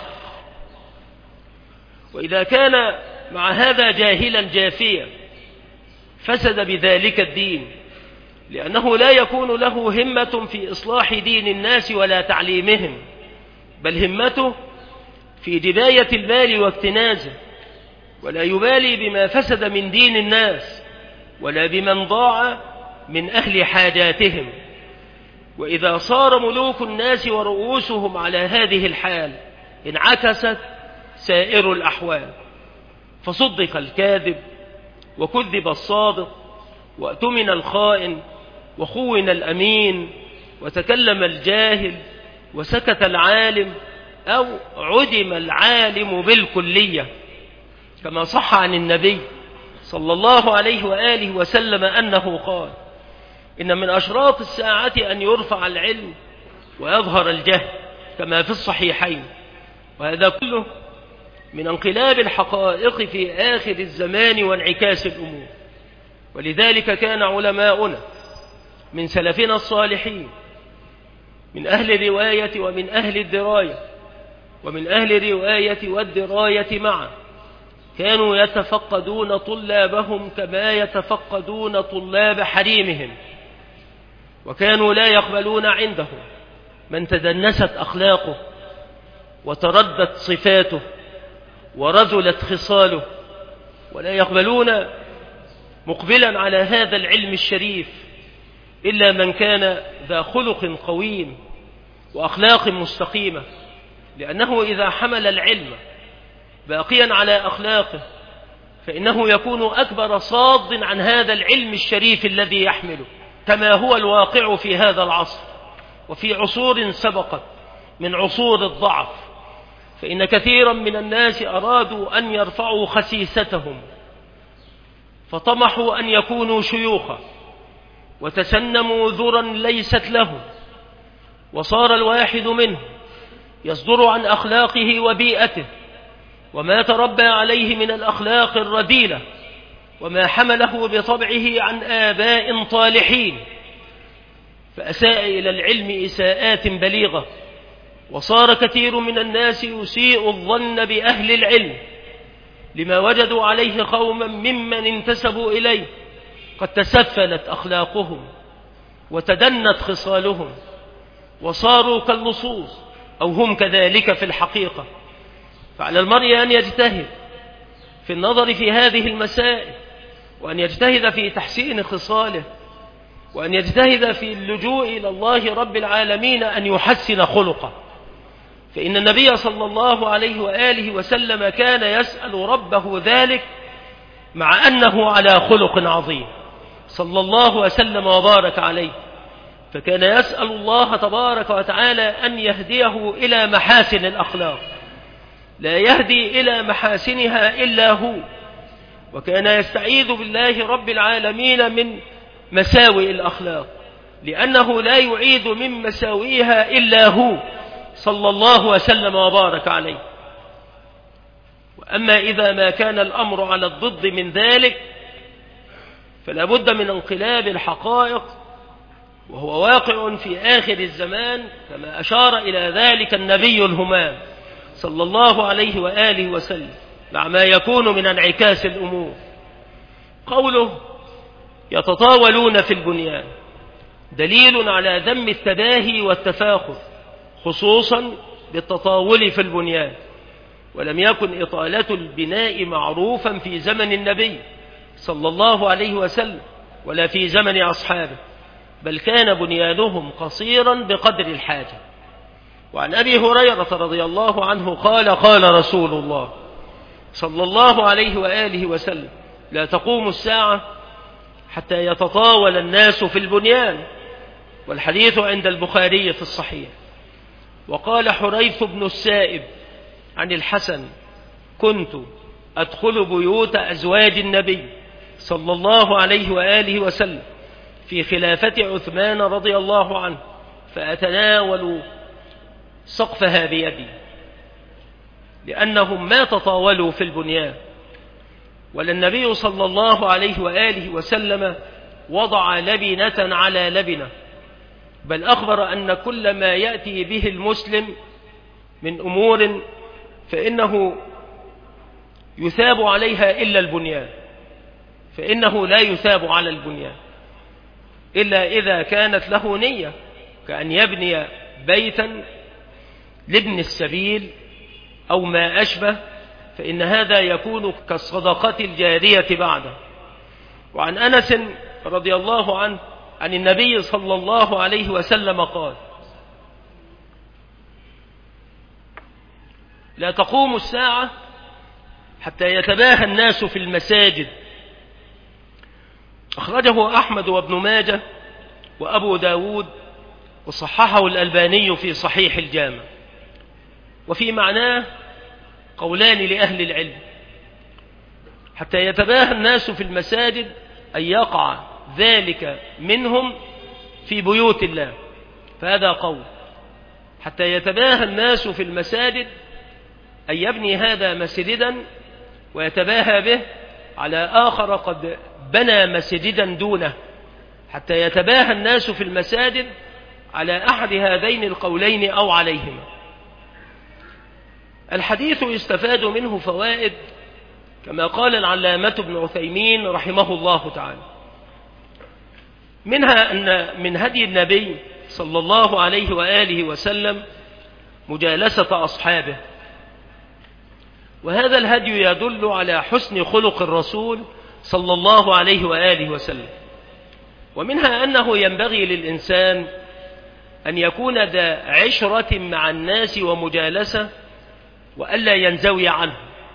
وإذا كان مع هذا جاهلا جافيا فسد بذلك الدين، لأنه لا يكون له همة في إصلاح دين الناس ولا تعليمهم، بل همته في جباية المال واكتنازه، ولا يبالي بما فسد من دين الناس ولا بمن ضاع من أهل حاجاتهم. وإذا صار ملوك الناس ورؤوسهم على هذه الحال انعكست سائر الأحوال، فصدق الكاذب وكذب الصادق وأتمن الخائن وخون الأمين وتكلم الجاهل وسكت العالم أو عدم العالم بالكلية، كما صح عن النبي صلى الله عليه وآله وسلم أنه قال: إن من أشراط الساعة أن يرفع العلم ويظهر الجهل، كما في الصحيحين. وهذا كله من انقلاب الحقائق في آخر الزمان وانعكاس الأمور. ولذلك كان علماؤنا من سلفنا الصالحين من أهل الرواية ومن أهل الدراية ومن أهل الرواية والدراية معا كانوا يتفقدون طلابهم كما يتفقدون طلاب حريمهم، وكانوا لا يقبلون عندهم من تدنست أخلاقه وتردت صفاته ورذلت خصاله، ولا يقبلون مقبلا على هذا العلم الشريف إلا من كان ذا خلق قويم وأخلاق مستقيمة، لأنه إذا حمل العلم باقيا على أخلاقه فإنه يكون أكبر صاد عن هذا العلم الشريف الذي يحمله، كما هو الواقع في هذا العصر وفي عصور سبقت من عصور الضعف. فإن كثيرا من الناس أرادوا أن يرفعوا خسيستهم فطمحوا أن يكونوا شيوخا وتسنموا ذرا ليست لهم، وصار الواحد منهم يصدر عن أخلاقه وبيئته وما تربى عليه من الأخلاق الرذيلة وما حمله بطبعه عن آباء طالحين، فأساء إلى العلم إساءات بليغة. وصار كثير من الناس يسيء الظن بأهل العلم لما وجدوا عليه قوما ممن انتسبوا إليه قد تسفلت أخلاقهم وتدنت خصالهم وصاروا كاللصوص أو هم كذلك في الحقيقة. فعلى المرء أن يجتهد في النظر في هذه المسائل، وأن يجتهد في تحسين خصاله، وأن يجتهد في اللجوء إلى الله رب العالمين أن يحسن خلقه. فإن النبي صلى الله عليه وآله وسلم كان يسأل ربه ذلك مع أنه على خلق عظيم صلى الله وسلم وبارك عليه، فكان يسأل الله تبارك وتعالى أن يهديه إلى محاسن الأخلاق، لا يهدي إلى محاسنها إلا هو، وكان يستعيذ بالله رب العالمين من مساوئ الأخلاق، لأنه لا يعيد من مساوئها إلا هو صلى الله وسلم وبارك عليه. وأما إذا ما كان الأمر على الضد من ذلك فلا بد من انقلاب الحقائق، وهو واقع في آخر الزمان كما أشار إلى ذلك النبي الهمام صلى الله عليه وآله وسلم مع ما يكون من انعكاس الأمور. قوله يتطاولون في البنيان دليل على ذم التباهي والتفاخر، خصوصا بالتطاول في البنيان، ولم يكن إطالة البناء معروفا في زمن النبي صلى الله عليه وسلم ولا في زمن أصحابه، بل كان بنيانهم قصيرا بقدر الحاجة. وعن أبي هريرة رضي الله عنه قال رسول الله صلى الله عليه وآله وسلم: لا تقوم الساعة حتى يتطاول الناس في البنيان. والحديث عند البخاري في الصحيح. وقال حريث بن السائب عن الحسن: كنت أدخل بيوت أزواج النبي صلى الله عليه وآله وسلم في خلافة عثمان رضي الله عنه فأتناول سقفها بيدي، لأنهم ما تطاولوا في البنيان، ولا النبي صلى الله عليه وآله وسلم وضع لبنة على لبنة، بل أخبر أن كل ما يأتي به المسلم من أمور فإنه يثاب عليها إلا البنيان، فإنه لا يثاب على البنيان إلا إذا كانت له نية، كأن يبني بيتا لابن السبيل أو ما أشبه، فإن هذا يكون كالصدقة الجارية بعده. وعن أنس رضي الله عنه عن النبي صلى الله عليه وسلم قال: لا تقوم الساعة حتى يتباهى الناس في المساجد. أخرجه أحمد وابن ماجه وأبو داود وصححه الألباني في صحيح الجامع. وفي معناه قولان لأهل العلم: حتى يتباهى الناس في المساجد أن يقع ذلك منهم في بيوت الله، فهذا قول. حتى يتباهى الناس في المساجد أن يبني هذا مسجدا ويتباهى به على آخر قد بنى مسجدا دونه، حتى يتباهى الناس في المساجد على أحد هذين القولين أو عليهما. الحديث يستفاد منه فوائد كما قال العلامة ابن عثيمين رحمه الله تعالى، منها أن من هدي النبي صلى الله عليه وآله وسلم مجالسة أصحابه، وهذا الهدي يدل على حسن خلق الرسول صلى الله عليه وآله وسلم. ومنها أنه ينبغي للإنسان أن يكون ذا عشرة مع الناس ومجالسة وألا ينزوي عنه.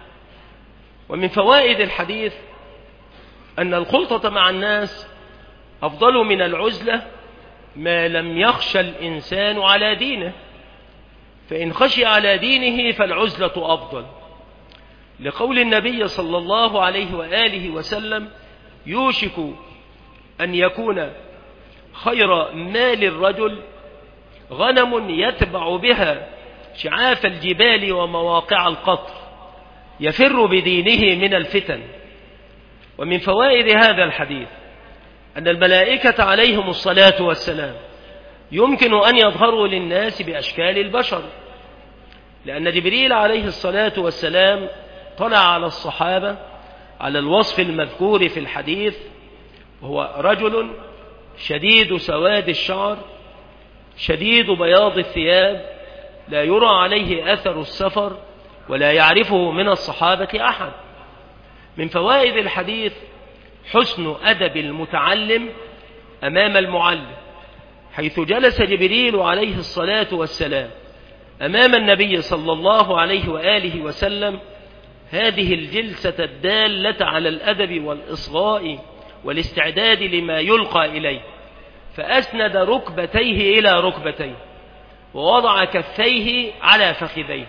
ومن فوائد الحديث أن الخلطة مع الناس أفضل من العزلة ما لم يخشى الإنسان على دينه، فإن خشي على دينه فالعزلة أفضل، لقول النبي صلى الله عليه وآله وسلم: يوشك أن يكون خير مال الرجل غنم يتبع بها شعاف الجبال ومواقع القطر يفر بدينه من الفتن. ومن فوائد هذا الحديث أن الملائكة عليهم الصلاة والسلام يمكن أن يظهروا للناس بأشكال البشر، لأن جبريل عليه الصلاة والسلام طلع على الصحابة على الوصف المذكور في الحديث، وهو رجل شديد سواد الشعر شديد بياض الثياب لا يرى عليه أثر السفر ولا يعرفه من الصحابة أحد. من فوائد الحديث حسن أدب المتعلم أمام المعلم، حيث جلس جبريل عليه الصلاة والسلام أمام النبي صلى الله عليه وآله وسلم هذه الجلسة الدالة على الأدب والإصغاء والاستعداد لما يلقى إليه، فأسند ركبتيه إلى ركبتيه ووضع كفيه على فخذيه.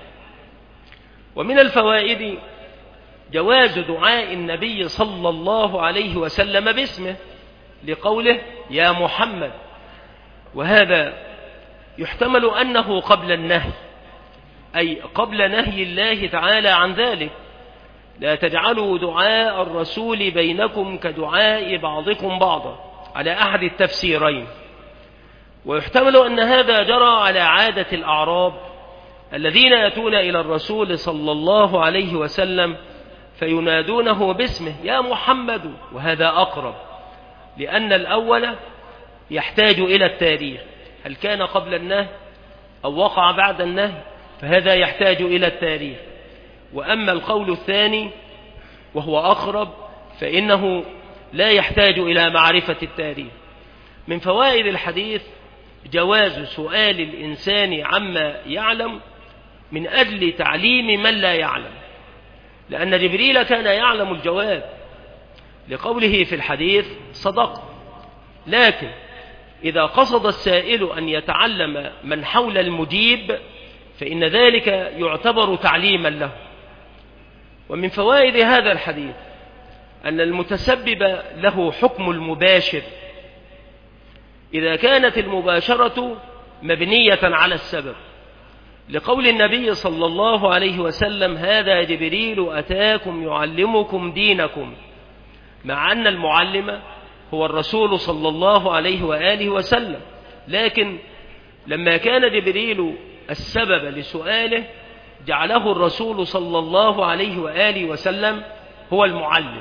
ومن الفوائد جواز دعاء النبي صلى الله عليه وسلم باسمه، لقوله: يا محمد، وهذا يحتمل أنه قبل النهي، أي قبل نهي الله تعالى عن ذلك: لا تجعلوا دعاء الرسول بينكم كدعاء بعضكم بعضا، على أحد التفسيرين. ويحتمل أن هذا جرى على عادة الأعراب الذين يأتون إلى الرسول صلى الله عليه وسلم فينادونه باسمه: يا محمد، وهذا أقرب، لأن الأول يحتاج إلى التاريخ، هل كان قبل النهي أو وقع بعد النهي، فهذا يحتاج إلى التاريخ. وأما القول الثاني وهو أقرب فإنه لا يحتاج إلى معرفة التاريخ. من فوائد الحديث جواز سؤال الإنسان عما يعلم من أجل تعليم من لا يعلم، لأن جبريل كان يعلم الجواب لقوله في الحديث صدق، لكن إذا قصد السائل أن يتعلم من حول المجيب فإن ذلك يعتبر تعليما له. ومن فوائد هذا الحديث أن المتسبب له حكم المباشر إذا كانت المباشرة مبنية على السبب، لقول النبي صلى الله عليه وسلم هذا جبريل أتاكم يعلمكم دينكم، مع أن المعلم هو الرسول صلى الله عليه وآله وسلم، لكن لما كان جبريل السبب لسؤاله جعله الرسول صلى الله عليه وآله وسلم هو المعلم.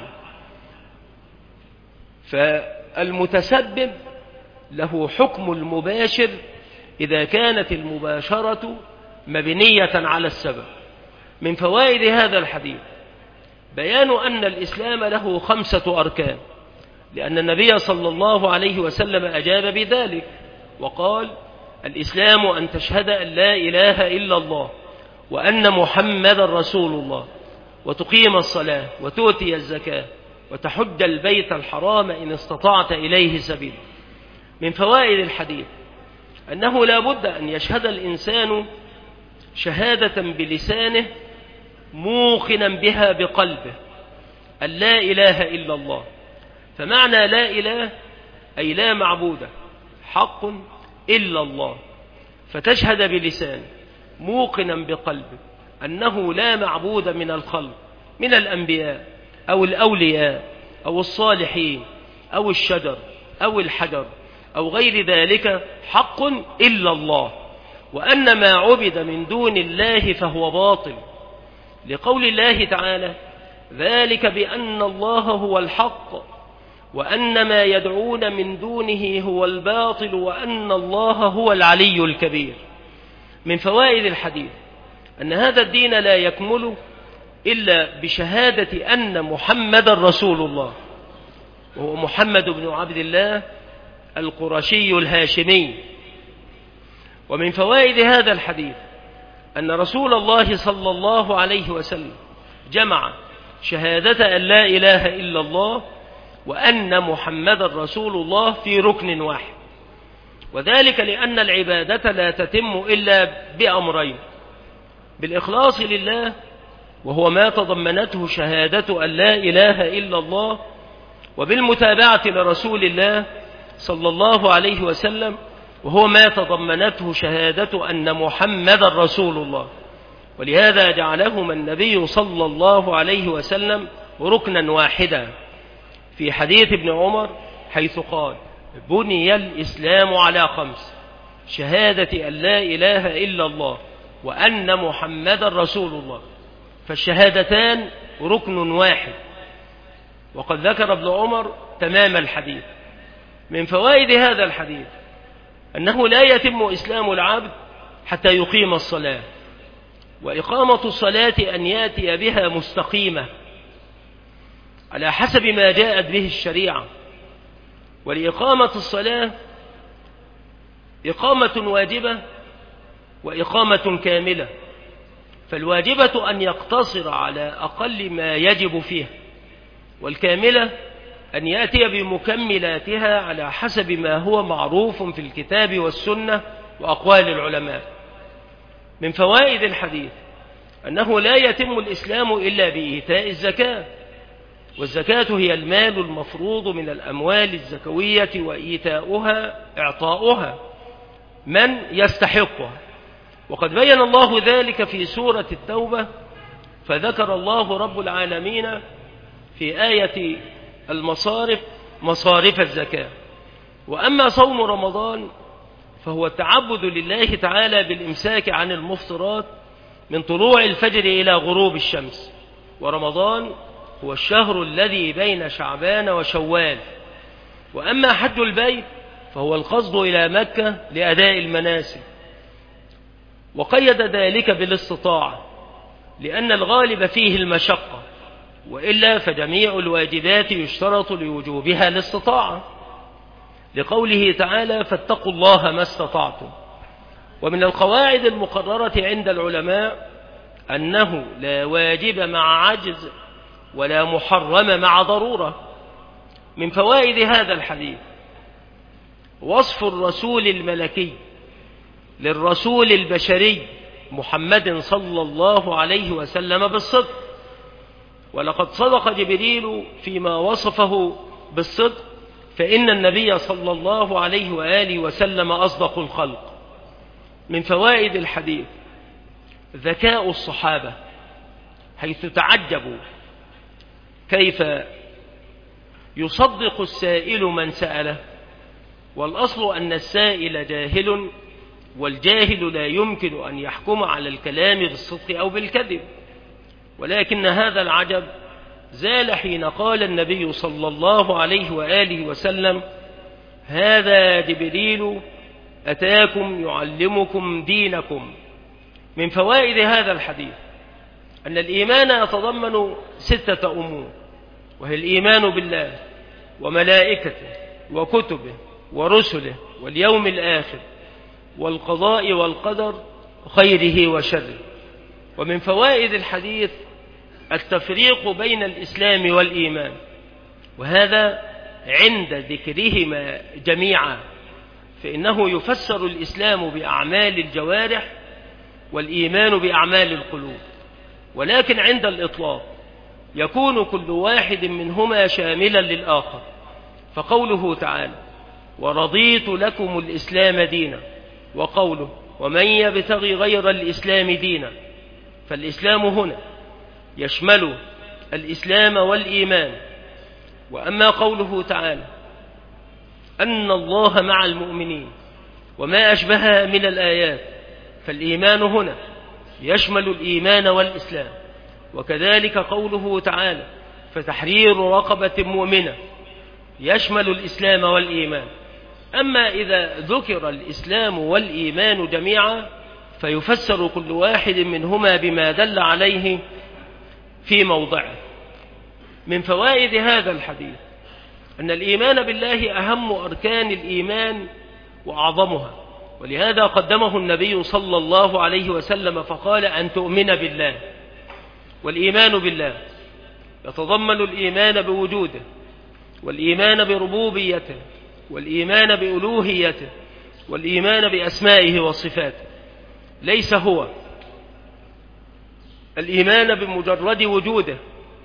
فالمتسبب له حكم المباشر إذا كانت المباشرة مبنية على السبب. من فوائد هذا الحديث بيان أن الإسلام له 5 أركان، لأن النبي صلى الله عليه وسلم أجاب بذلك وقال الإسلام أن تشهد أن لا إله إلا الله وأن محمد رسول الله وتقيم الصلاة وتؤتي الزكاة وتحج البيت الحرام إن استطعت إليه سبيل. من فوائد الحديث أنه لا بد أن يشهد الإنسان شهادة بلسانه موقنا بها بقلبه أن لا إله إلا الله، فمعنى لا إله أي لا معبود حق إلا الله، فتشهد بلسان موقنا بقلبه أنه لا معبود من الخلق من الأنبياء أو الأولياء أو الصالحين أو الشجر أو الحجر أو غير ذلك حق إلا الله، وأن ما عبد من دون الله فهو باطل، لقول الله تعالى ذلك بأن الله هو الحق وأن ما يدعون من دونه هو الباطل وأن الله هو العلي الكبير. من فوائد الحديث أن هذا الدين لا يكمل إلا بشهادة أن محمد رسول الله، وهو محمد بن عبد الله القرشي الهاشمي. ومن فوائد هذا الحديث أن رسول الله صلى الله عليه وسلم جمع شهادة أن لا إله إلا الله وأن محمد رسول الله في ركن واحد، وذلك لأن العبادة لا تتم إلا بأمرين: بالإخلاص لله وهو ما تضمنته شهادة أن لا إله إلا الله، وبالمتابعة لرسول الله صلى الله عليه وسلم وهو ما تضمنته شهادة أن محمد رسول الله. ولهذا جعلهما النبي صلى الله عليه وسلم ركنا واحدا في حديث ابن عمر حيث قال بني الإسلام على 5: شهادة أن لا إله إلا الله وأن محمد رسول الله، فالشهادتان ركن واحد، وقد ذكر ابن عمر تمام الحديث. من فوائد هذا الحديث أنه لا يتم إسلام العبد حتى يقيم الصلاة، وإقامة الصلاة أن يأتي بها مستقيمة على حسب ما جاءت به الشريعة. ولإقامة الصلاة إقامة واجبة وإقامة كاملة، فالواجبة أن يقتصر على أقل ما يجب فيها، والكاملة أن يأتي بمكملاتها على حسب ما هو معروف في الكتاب والسنة وأقوال العلماء. من فوائد الحديث أنه لا يتم الإسلام إلا بإيتاء الزكاة، والزكاة هي المال المفروض من الأموال الزكوية، وإيتاؤها إعطاؤها من يستحقها، وقد بين الله ذلك في سورة التوبة، فذكر الله رب العالمين في آية المصارف مصارف الزكاة. وأما صوم رمضان فهو التعبد لله تعالى بالإمساك عن المفطرات من طلوع الفجر إلى غروب الشمس، ورمضان هو الشهر الذي بين شعبان وشوال. وأما حج البيت فهو القصد إلى مكة لأداء المناسك، وقيد ذلك بالاستطاعة، لأن الغالب فيه المشقة، وإلا فجميع الواجبات يشترط لوجوبها الاستطاعة، لقوله تعالى فاتقوا الله ما استطعتم. ومن القواعد المقررة عند العلماء أنه لا واجب مع عجز ولا محرم مع ضرورة. من فوائد هذا الحديث وصف الرسول الملكي للرسول البشري محمد صلى الله عليه وسلم بالصدق، ولقد صدق جبريل فيما وصفه بالصدق، فإن النبي صلى الله عليه وآله وسلم أصدق الخلق. من فوائد الحديث ذكاء الصحابة، حيث تعجبوا كيف يصدق السائل من سأله، والأصل أن السائل جاهل، والجاهل لا يمكن أن يحكم على الكلام بالصدق أو بالكذب. ولكن هذا العجب زال حين قال النبي صلى الله عليه وآله وسلم هذا جبريل أتاكم يعلمكم دينكم. من فوائد هذا الحديث أن الإيمان يتضمن 6 أمور، وهي الإيمان بالله وملائكته وكتبه ورسله واليوم الآخر والقضاء والقدر خيره وشره. ومن فوائد الحديث التفريق بين الإسلام والإيمان، وهذا عند ذكرهما جميعا، فإنه يفسر الإسلام بأعمال الجوارح والإيمان بأعمال القلوب، ولكن عند الإطلاق يكون كل واحد منهما شاملا للآخر. فقوله تعالى ورضيت لكم الإسلام دينا، وقوله ومن يبتغي غير الإسلام دينا، فالإسلام هنا يشمل الإسلام والإيمان. وأما قوله تعالى أن الله مع المؤمنين وما أشبهها من الآيات، فالإيمان هنا يشمل الإيمان والإسلام. وكذلك قوله تعالى فتحرير رقبة مؤمنة يشمل الإسلام والإيمان. أما إذا ذكر الإسلام والإيمان جميعا فيفسر كل واحد منهما بما دل عليه في موضعه. من فوائد هذا الحديث أن الإيمان بالله أهم أركان الإيمان وأعظمها، ولهذا قدمه النبي صلى الله عليه وسلم فقال أن تؤمن بالله. والإيمان بالله يتضمن الإيمان بوجوده، والإيمان بربوبيته، والإيمان بألوهيته، والإيمان بأسمائه وصفاته. ليس هو الإيمان بمجرد وجوده،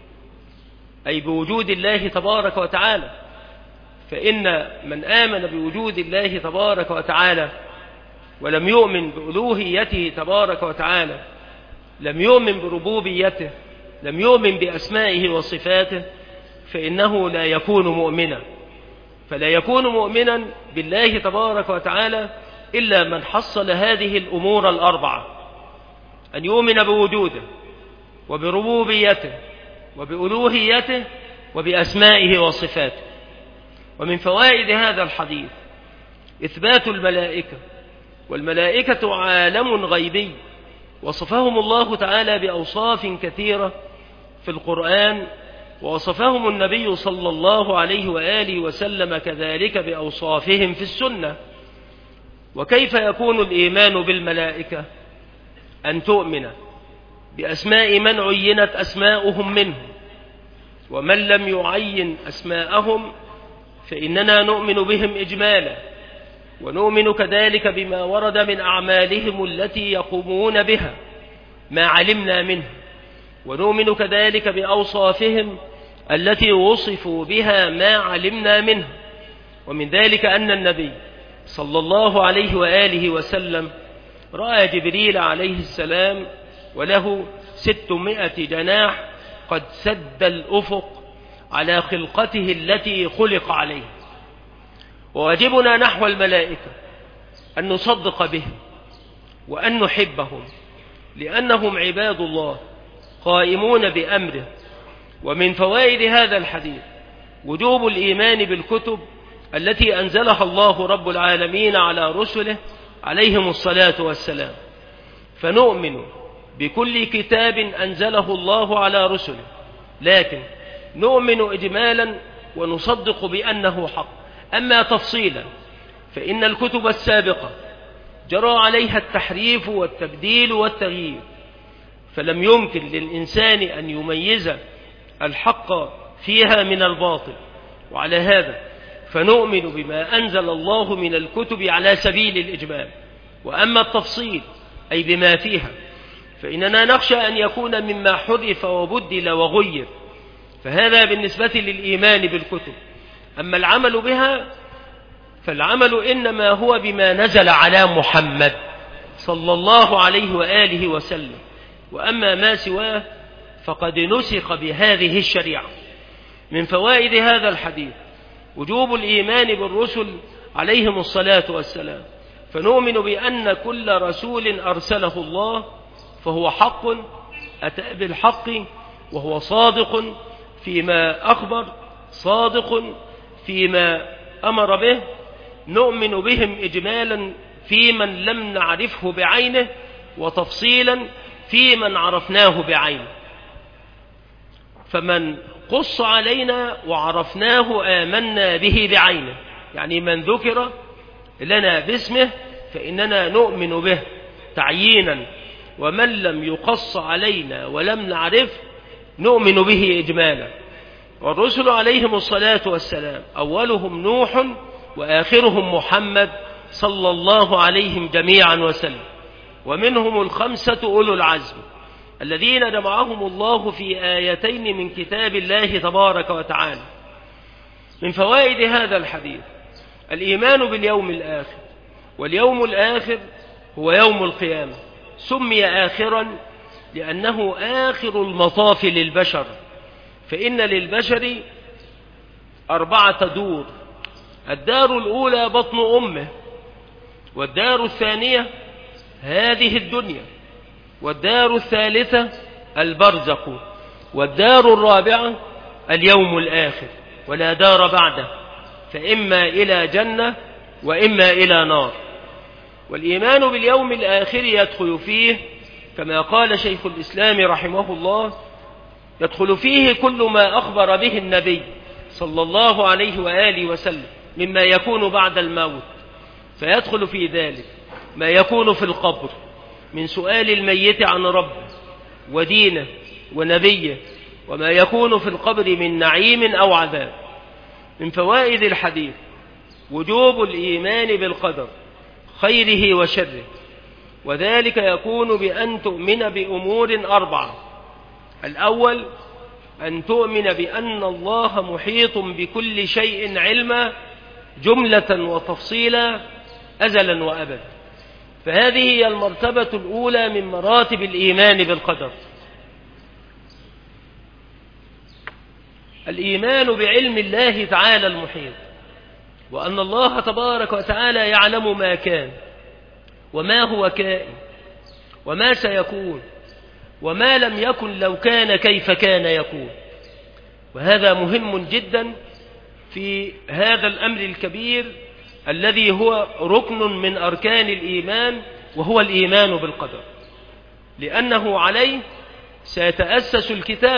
أي بوجود الله تبارك وتعالى، فإن من آمن بوجود الله تبارك وتعالى ولم يؤمن بألوهيته تبارك وتعالى، لم يؤمن بربوبيته، لم يؤمن بأسمائه وصفاته، فإنه لا يكون مؤمنا. فلا يكون مؤمنا بالله تبارك وتعالى إلا من حصل هذه الأمور الأربعة: أن يؤمن بوجوده وبربوبيته وبألوهيته وبأسمائه وصفاته. ومن فوائد هذا الحديث إثبات الملائكة، والملائكة عالم غيبي وصفهم الله تعالى بأوصاف كثيرة في القرآن، ووصفهم النبي صلى الله عليه وآله وسلم كذلك بأوصافهم في السنة. وكيف يكون الإيمان بالملائكة؟ أن تؤمن بأسماء من عينت أسماؤهم منهم، ومن لم يعين أسماءهم فإننا نؤمن بهم إجمالا، ونؤمن كذلك بما ورد من أعمالهم التي يقومون بها ما علمنا منه، ونؤمن كذلك بأوصافهم التي وصفوا بها ما علمنا منه. ومن ذلك أن النبي صلى الله عليه وآله وسلم رأى جبريل عليه السلام وله 600 جناح قد سد الأفق على خلقته التي خلق عليه. وواجبنا نحو الملائكة أن نصدق بهم وأن نحبهم، لأنهم عباد الله قائمون بأمره. ومن فوائد هذا الحديث وجوب الإيمان بالكتب التي أنزلها الله رب العالمين على رسله عليهم الصلاة والسلام، فنؤمن بكل كتاب أنزله الله على رسله، لكن نؤمن إجمالا ونصدق بأنه حق. أما تفصيلا فإن الكتب السابقة جرى عليها التحريف والتبديل والتغيير، فلم يمكن للإنسان أن يميز الحق فيها من الباطل، وعلى هذا فنؤمن بما أنزل الله من الكتب على سبيل الإجمال. وأما التفصيل أي بما فيها فإننا نخشى أن يكون مما حذف وبدل وغير، فهذا بالنسبة للإيمان بالكتب. أما العمل بها فالعمل إنما هو بما نزل على محمد صلى الله عليه وآله وسلم، وأما ما سواه فقد نسخ بهذه الشريعة. من فوائد هذا الحديث وجوب الإيمان بالرسل عليهم الصلاة والسلام، فنؤمن بأن كل رسول أرسله الله فهو حق أتى بالحق، وهو صادق فيما أخبر، صادق فيما أمر به. نؤمن بهم إجمالا في من لم نعرفه بعينه، وتفصيلا في من عرفناه بعينه. فمن قص علينا وعرفناه آمنا به بعينه، يعني من ذكر لنا باسمه فإننا نؤمن به تعيينا، ومن لم يقص علينا ولم نعرف نؤمن به إجمالا. والرسل عليهم الصلاة والسلام أولهم نوح وآخرهم محمد صلى الله عليهم جميعا وسلم، ومنهم الخمسة أولو العزم الذين جمعهم الله في آيتين من كتاب الله تبارك وتعالى. من فوائد هذا الحديث الإيمان باليوم الآخر، واليوم الآخر هو يوم القيامة، سمي آخرا لأنه آخر المطاف للبشر، فإن للبشر 4 دور: الدار الأولى بطن أمه، والدار الثانية هذه الدنيا، والدار الثالثة البرزخ، والدار الرابعة اليوم الآخر، ولا دار بعده، فإما إلى جنة وإما إلى نار. والإيمان باليوم الآخر يدخل فيه كما قال شيخ الإسلام رحمه الله: يدخل فيه كل ما أخبر به النبي صلى الله عليه وآله وسلم مما يكون بعد الموت، فيدخل في ذلك ما يكون في القبر من سؤال الميت عن ربه ودينه ونبيه، وما يكون في القبر من نعيم أو عذاب. من فوائد الحديث وجوب الإيمان بالقدر خيره وشره، وذلك يكون بأن تؤمن بأمور 4: الأول أن تؤمن بأن الله محيط بكل شيء علما جملة وتفصيلا أزلا وأبدا، فهذه هي المرتبة الأولى من مراتب الإيمان بالقدر. الإيمان بعلم الله تعالى المحيط، وأن الله تبارك وتعالى يعلم ما كان وما هو كائن وما سيكون وما لم يكن لو كان كيف كان يكون. وهذا مهم جدا في هذا الأمر الكبير الذي هو ركن من أركان الإيمان، وهو الإيمان بالقدر، لأنه عليه ستتأسس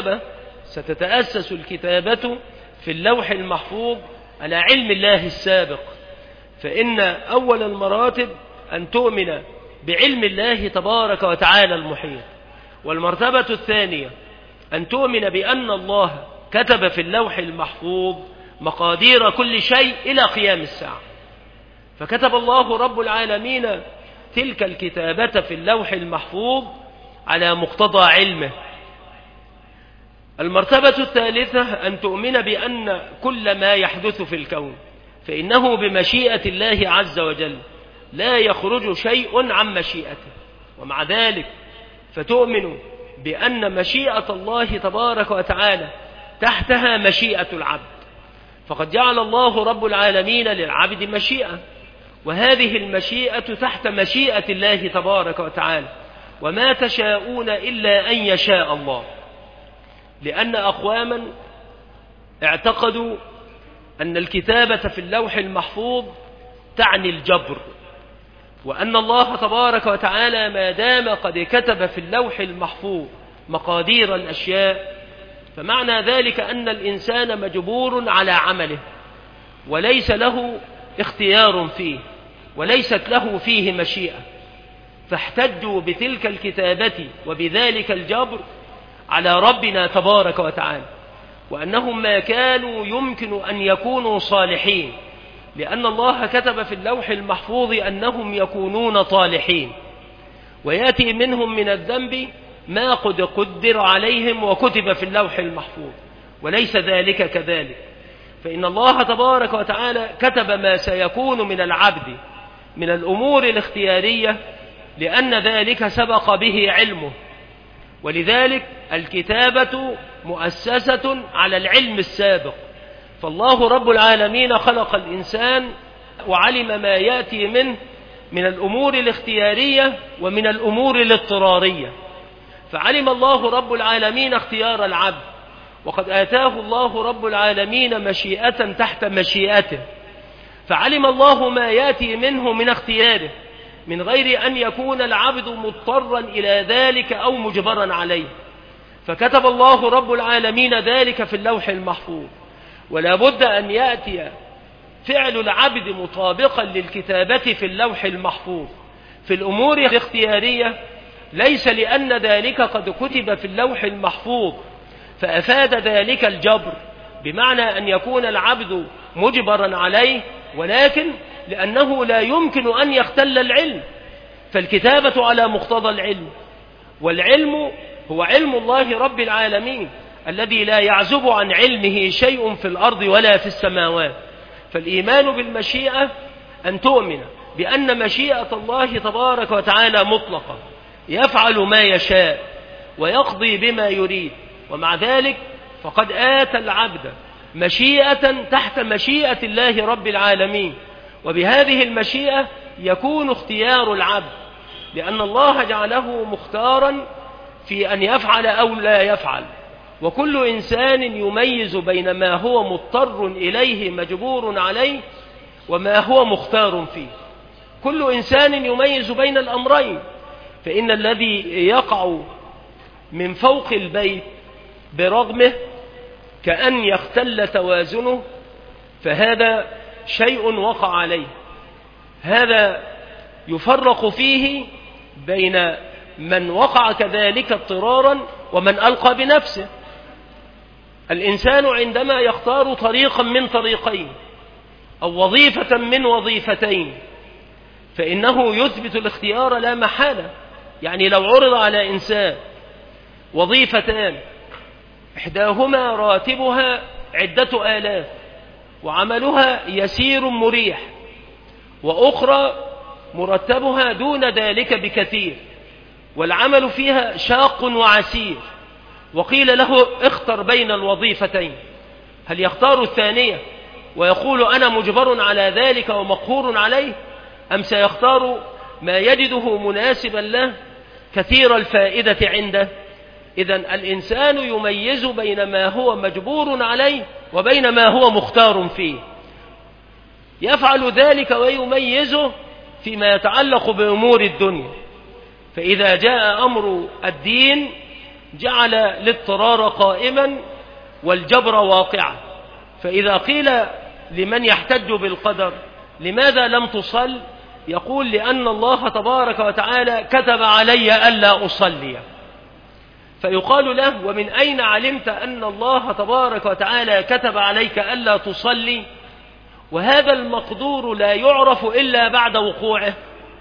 الكتابة في اللوح المحفوظ على علم الله السابق. فإن أول المراتب أن تؤمن بعلم الله تبارك وتعالى المحيط، والمرتبة الثانية أن تؤمن بأن الله كتب في اللوح المحفوظ مقادير كل شيء إلى قيام الساعة، فكتب الله رب العالمين تلك الكتابة في اللوح المحفوظ على مقتضى علمه. المرتبة الثالثة أن تؤمن بأن كل ما يحدث في الكون فإنه بمشيئة الله عز وجل، لا يخرج شيء عن مشيئته، ومع ذلك فتؤمن بأن مشيئة الله تبارك وتعالى تحتها مشيئة العبد، فقد جعل الله رب العالمين للعبد مشيئة، وهذه المشيئة تحت مشيئة الله تبارك وتعالى، وما تشاءون إلا أن يشاء الله. لأن أقواما اعتقدوا أن الكتابة في اللوح المحفوظ تعني الجبر، وأن الله تبارك وتعالى ما دام قد كتب في اللوح المحفوظ مقادير الأشياء، فمعنى ذلك أن الإنسان مجبور على عمله وليس له اختيار فيه وليست له فيه مشيئة. فاحتجوا بتلك الكتابة وبذلك الجبر على ربنا تبارك وتعالى، وأنهم ما كانوا يمكن أن يكونوا صالحين، لأن الله كتب في اللوح المحفوظ أنهم يكونون طالحين، ويأتي منهم من الذنب ما قد قدر عليهم وكتب في اللوح المحفوظ، وليس ذلك كذلك. فإن الله تبارك وتعالى كتب ما سيكون من العبد من الأمور الاختيارية، لأن ذلك سبق به علمه، ولذلك الكتابة مؤسسة على العلم السابق. فالله رب العالمين خلق الإنسان وعلم ما يأتي منه من الأمور الاختيارية ومن الأمور الاضطرارية، فعلم الله رب العالمين اختيار العبد، وقد آتاه الله رب العالمين مشيئة تحت مشيئته، فعلم الله ما يأتي منه من اختياره من غير أن يكون العبد مضطرا إلى ذلك أو مجبرا عليه، فكتب الله رب العالمين ذلك في اللوح المحفوظ. ولا بد أن يأتي فعل العبد مطابقا للكتابة في اللوح المحفوظ في الأمور الاختيارية، ليس لأن ذلك قد كتب في اللوح المحفوظ فأفاد ذلك الجبر بمعنى أن يكون العبد مجبرا عليه، ولكن لأنه لا يمكن أن يختل العلم، فالكتابة على مقتضى العلم، والعلم هو علم الله رب العالمين الذي لا يعزب عن علمه شيء في الأرض ولا في السماوات. فالإيمان بالمشيئة أن تؤمن بأن مشيئة الله تبارك وتعالى مطلقة، يفعل ما يشاء ويقضي بما يريد، ومع ذلك فقد آتى العبد مشيئة تحت مشيئة الله رب العالمين، وبهذه المشيئة يكون اختيار العبد، لأن الله جعله مختارا في أن يفعل أو لا يفعل. وكل إنسان يميز بين ما هو مضطر إليه مجبور عليه وما هو مختار فيه. كل إنسان يميز بين الأمرين، فإن الذي يقع من فوق البيت برغمه كأن يختل توازنه فهذا شيء وقع عليه، هذا يفرق فيه بين من وقع كذلك اضطرارا ومن ألقى بنفسه. الإنسان عندما يختار طريقا من طريقين أو وظيفة من وظيفتين فإنه يثبت الاختيار لا محالة. يعني لو عرض على إنسان وظيفتان إحداهما راتبها عدة آلاف وعملها يسير مريح، وأخرى مرتبها دون ذلك بكثير والعمل فيها شاق وعسير، وقيل له اختر بين الوظيفتين، هل يختار الثانية ويقول أنا مجبر على ذلك ومقهور عليه، أم سيختار ما يجده مناسبا له كثير الفائدة عنده؟ إذن الإنسان يميز بين ما هو مجبور عليه وبين ما هو مختار فيه، يفعل ذلك ويميزه فيما يتعلق بأمور الدنيا. فإذا جاء أمر الدين جعل الاضطرار قائما والجبر واقعا. فإذا قيل لمن يحتج بالقدر لماذا لم تصل، يقول لأن الله تبارك وتعالى كتب علي ألا أصلي. فيقال له ومن أين علمت أن الله تبارك وتعالى كتب عليك ألا تصلي وهذا المقدور لا يعرف إلا بعد وقوعه؟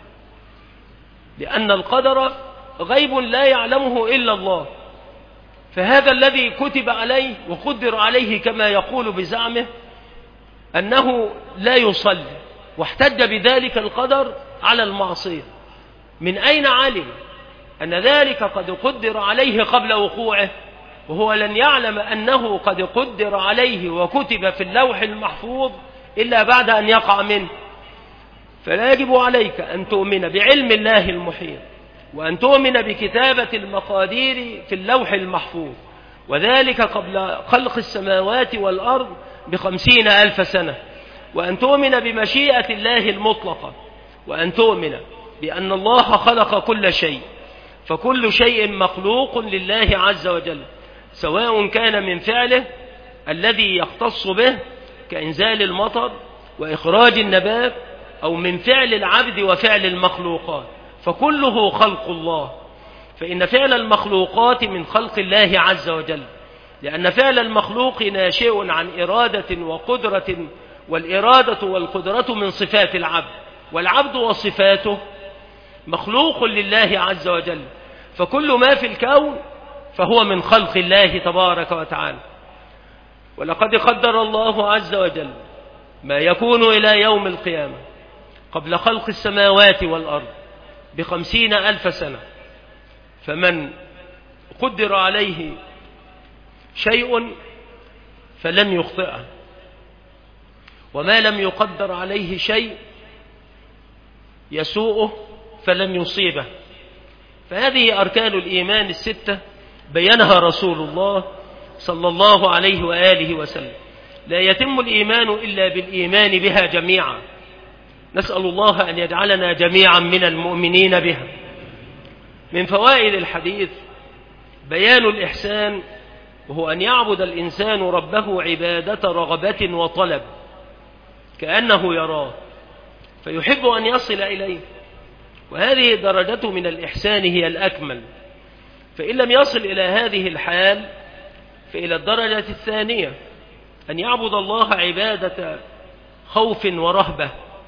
لأن القدر غيب لا يعلمه إلا الله، فهذا الذي كتب عليه وقدر عليه كما يقول بزعمه أنه لا يصلي واحتج بذلك القدر على المعصية، من أين علم أن ذلك قد قدر عليه قبل وقوعه وهو لن يعلم أنه قد قدر عليه وكتب في اللوح المحفوظ إلا بعد أن يقع منه؟ فلا يجب عليك أن تؤمن بعلم الله المحيط وأن تؤمن بكتابة المقادير في اللوح المحفوظ، وذلك قبل خلق السماوات والأرض ب50,000 سنة، وأن تؤمن بمشيئة الله المطلقة وأن تؤمن بأن الله خلق كل شيء، فكل شيء مخلوق لله عز وجل، سواء كان من فعله الذي يختص به كإنزال المطر وإخراج النبات، أو من فعل العبد وفعل المخلوقات، فكله خلق الله. فإن فعل المخلوقات من خلق الله عز وجل، لأن فعل المخلوق ناشئ عن إرادة وقدرة، والإرادة والقدرة من صفات العبد، والعبد وصفاته مخلوق لله عز وجل، فكل ما في الكون فهو من خلق الله تبارك وتعالى. ولقد قدر الله عز وجل ما يكون إلى يوم القيامة قبل خلق السماوات والأرض ب50,000 سنة، فمن قدر عليه شيء فلن يخطئه، وما لم يقدر عليه شيء يسوءه فلن يصيبه. فهذه أركان الإيمان الستة بينها رسول الله صلى الله عليه وآله وسلم. لا يتم الإيمان إلا بالإيمان بها جميعا. نسأل الله أن يجعلنا جميعا من المؤمنين بها. من فوائد الحديث بيان الإحسان، وهو أن يعبد الإنسان ربه عبادة رغبة وطلب كأنه يراه فيحب أن يصل إليه، وهذه درجة من الإحسان هي الأكمل. فإن لم يصل إلى هذه الحال فإلى الدرجة الثانية أن يعبد الله عبادة خوف ورهبة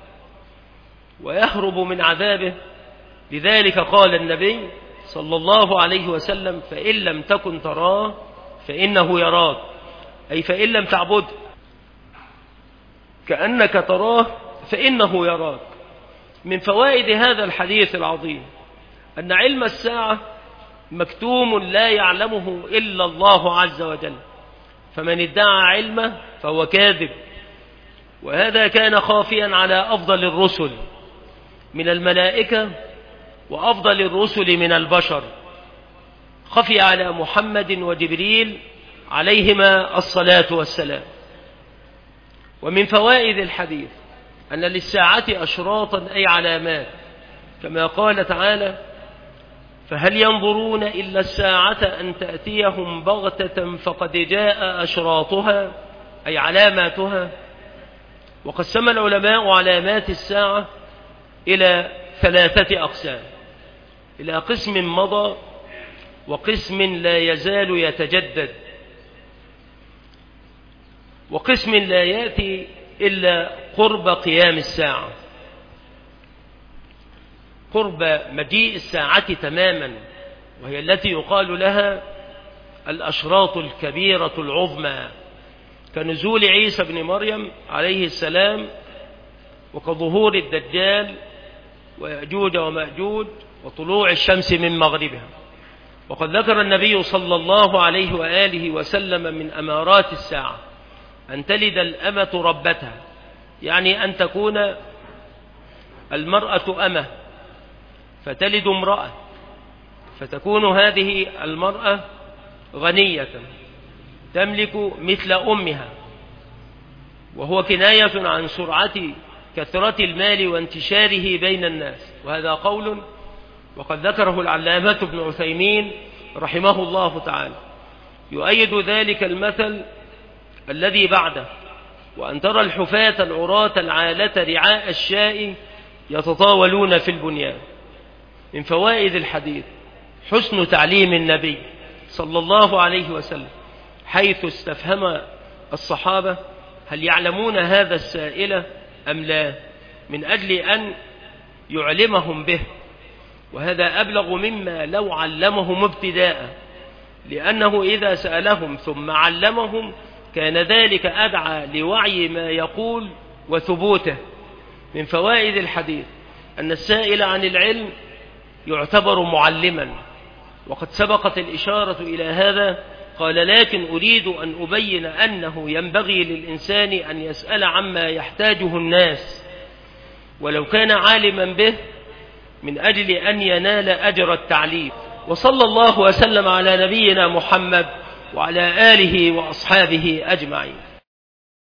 ويهرب من عذابه. لذلك قال النبي صلى الله عليه وسلم: فإن لم تكن تراه فإنه يراك، أي فإن لم تعبد كأنك تراه فإنه يراك. من فوائد هذا الحديث العظيم أن علم الساعة مكتوم لا يعلمه إلا الله عز وجل، فمن ادعى علمه فهو كاذب. وهذا كان خافيا على أفضل الرسل من الملائكة وأفضل الرسل من البشر، خفي على محمد وجبريل عليهما الصلاة والسلام. ومن فوائد الحديث أن للساعة أشراطا أي علامات، كما قال تعالى: فهل ينظرون إلا الساعة أن تأتيهم بغتة فقد جاء أشراطها أي علاماتها. وقسم العلماء علامات الساعة إلى 3 أقسام: إلى قسم مضى، وقسم لا يزال يتجدد، وقسم لا يأتي إلا قرب قيام الساعة، قرب مجيء الساعة تماما، وهي التي يقال لها الأشراط الكبيرة العظمى، كنزول عيسى بن مريم عليه السلام، وكظهور الدجال ويأجوج ومأجوج، وطلوع الشمس من مغربها. وقد ذكر النبي صلى الله عليه وآله وسلم من أمارات الساعة أن تلد الأمة ربتها، يعني أن تكون المرأة أمة فتلد امرأة، فتكون هذه المرأة غنية تملك مثل أمها، وهو كناية عن سرعة كثرة المال وانتشاره بين الناس. وهذا قول وقد ذكره العلامة ابن عثيمين رحمه الله تعالى، يؤيد ذلك المثل الذي بعده: وأن ترى الحفاة العراة العالة رعاء الشاء يتطاولون في البنيان. من فوائد الحديث حسن تعليم النبي صلى الله عليه وسلم، حيث استفهم الصحابة: هل يعلمون هذا السائل أم لا؟ من أجل أن يعلمهم به. وهذا أبلغ مما لو علمهم ابتداء، لأنه إذا سألهم ثم علمهم كان ذلك أدعى لوعي ما يقول وثبوته. من فوائد الحديث أن السائل عن العلم يعتبر معلما، وقد سبقت الإشارة إلى هذا. قال: لكن أريد أن أبين أنه ينبغي للإنسان أن يسأل عما يحتاجه الناس ولو كان عالما به، من أجل أن ينال أجر التعليم. وصلى الله وسلم على نبينا محمد وعلى آله وأصحابه أجمعين.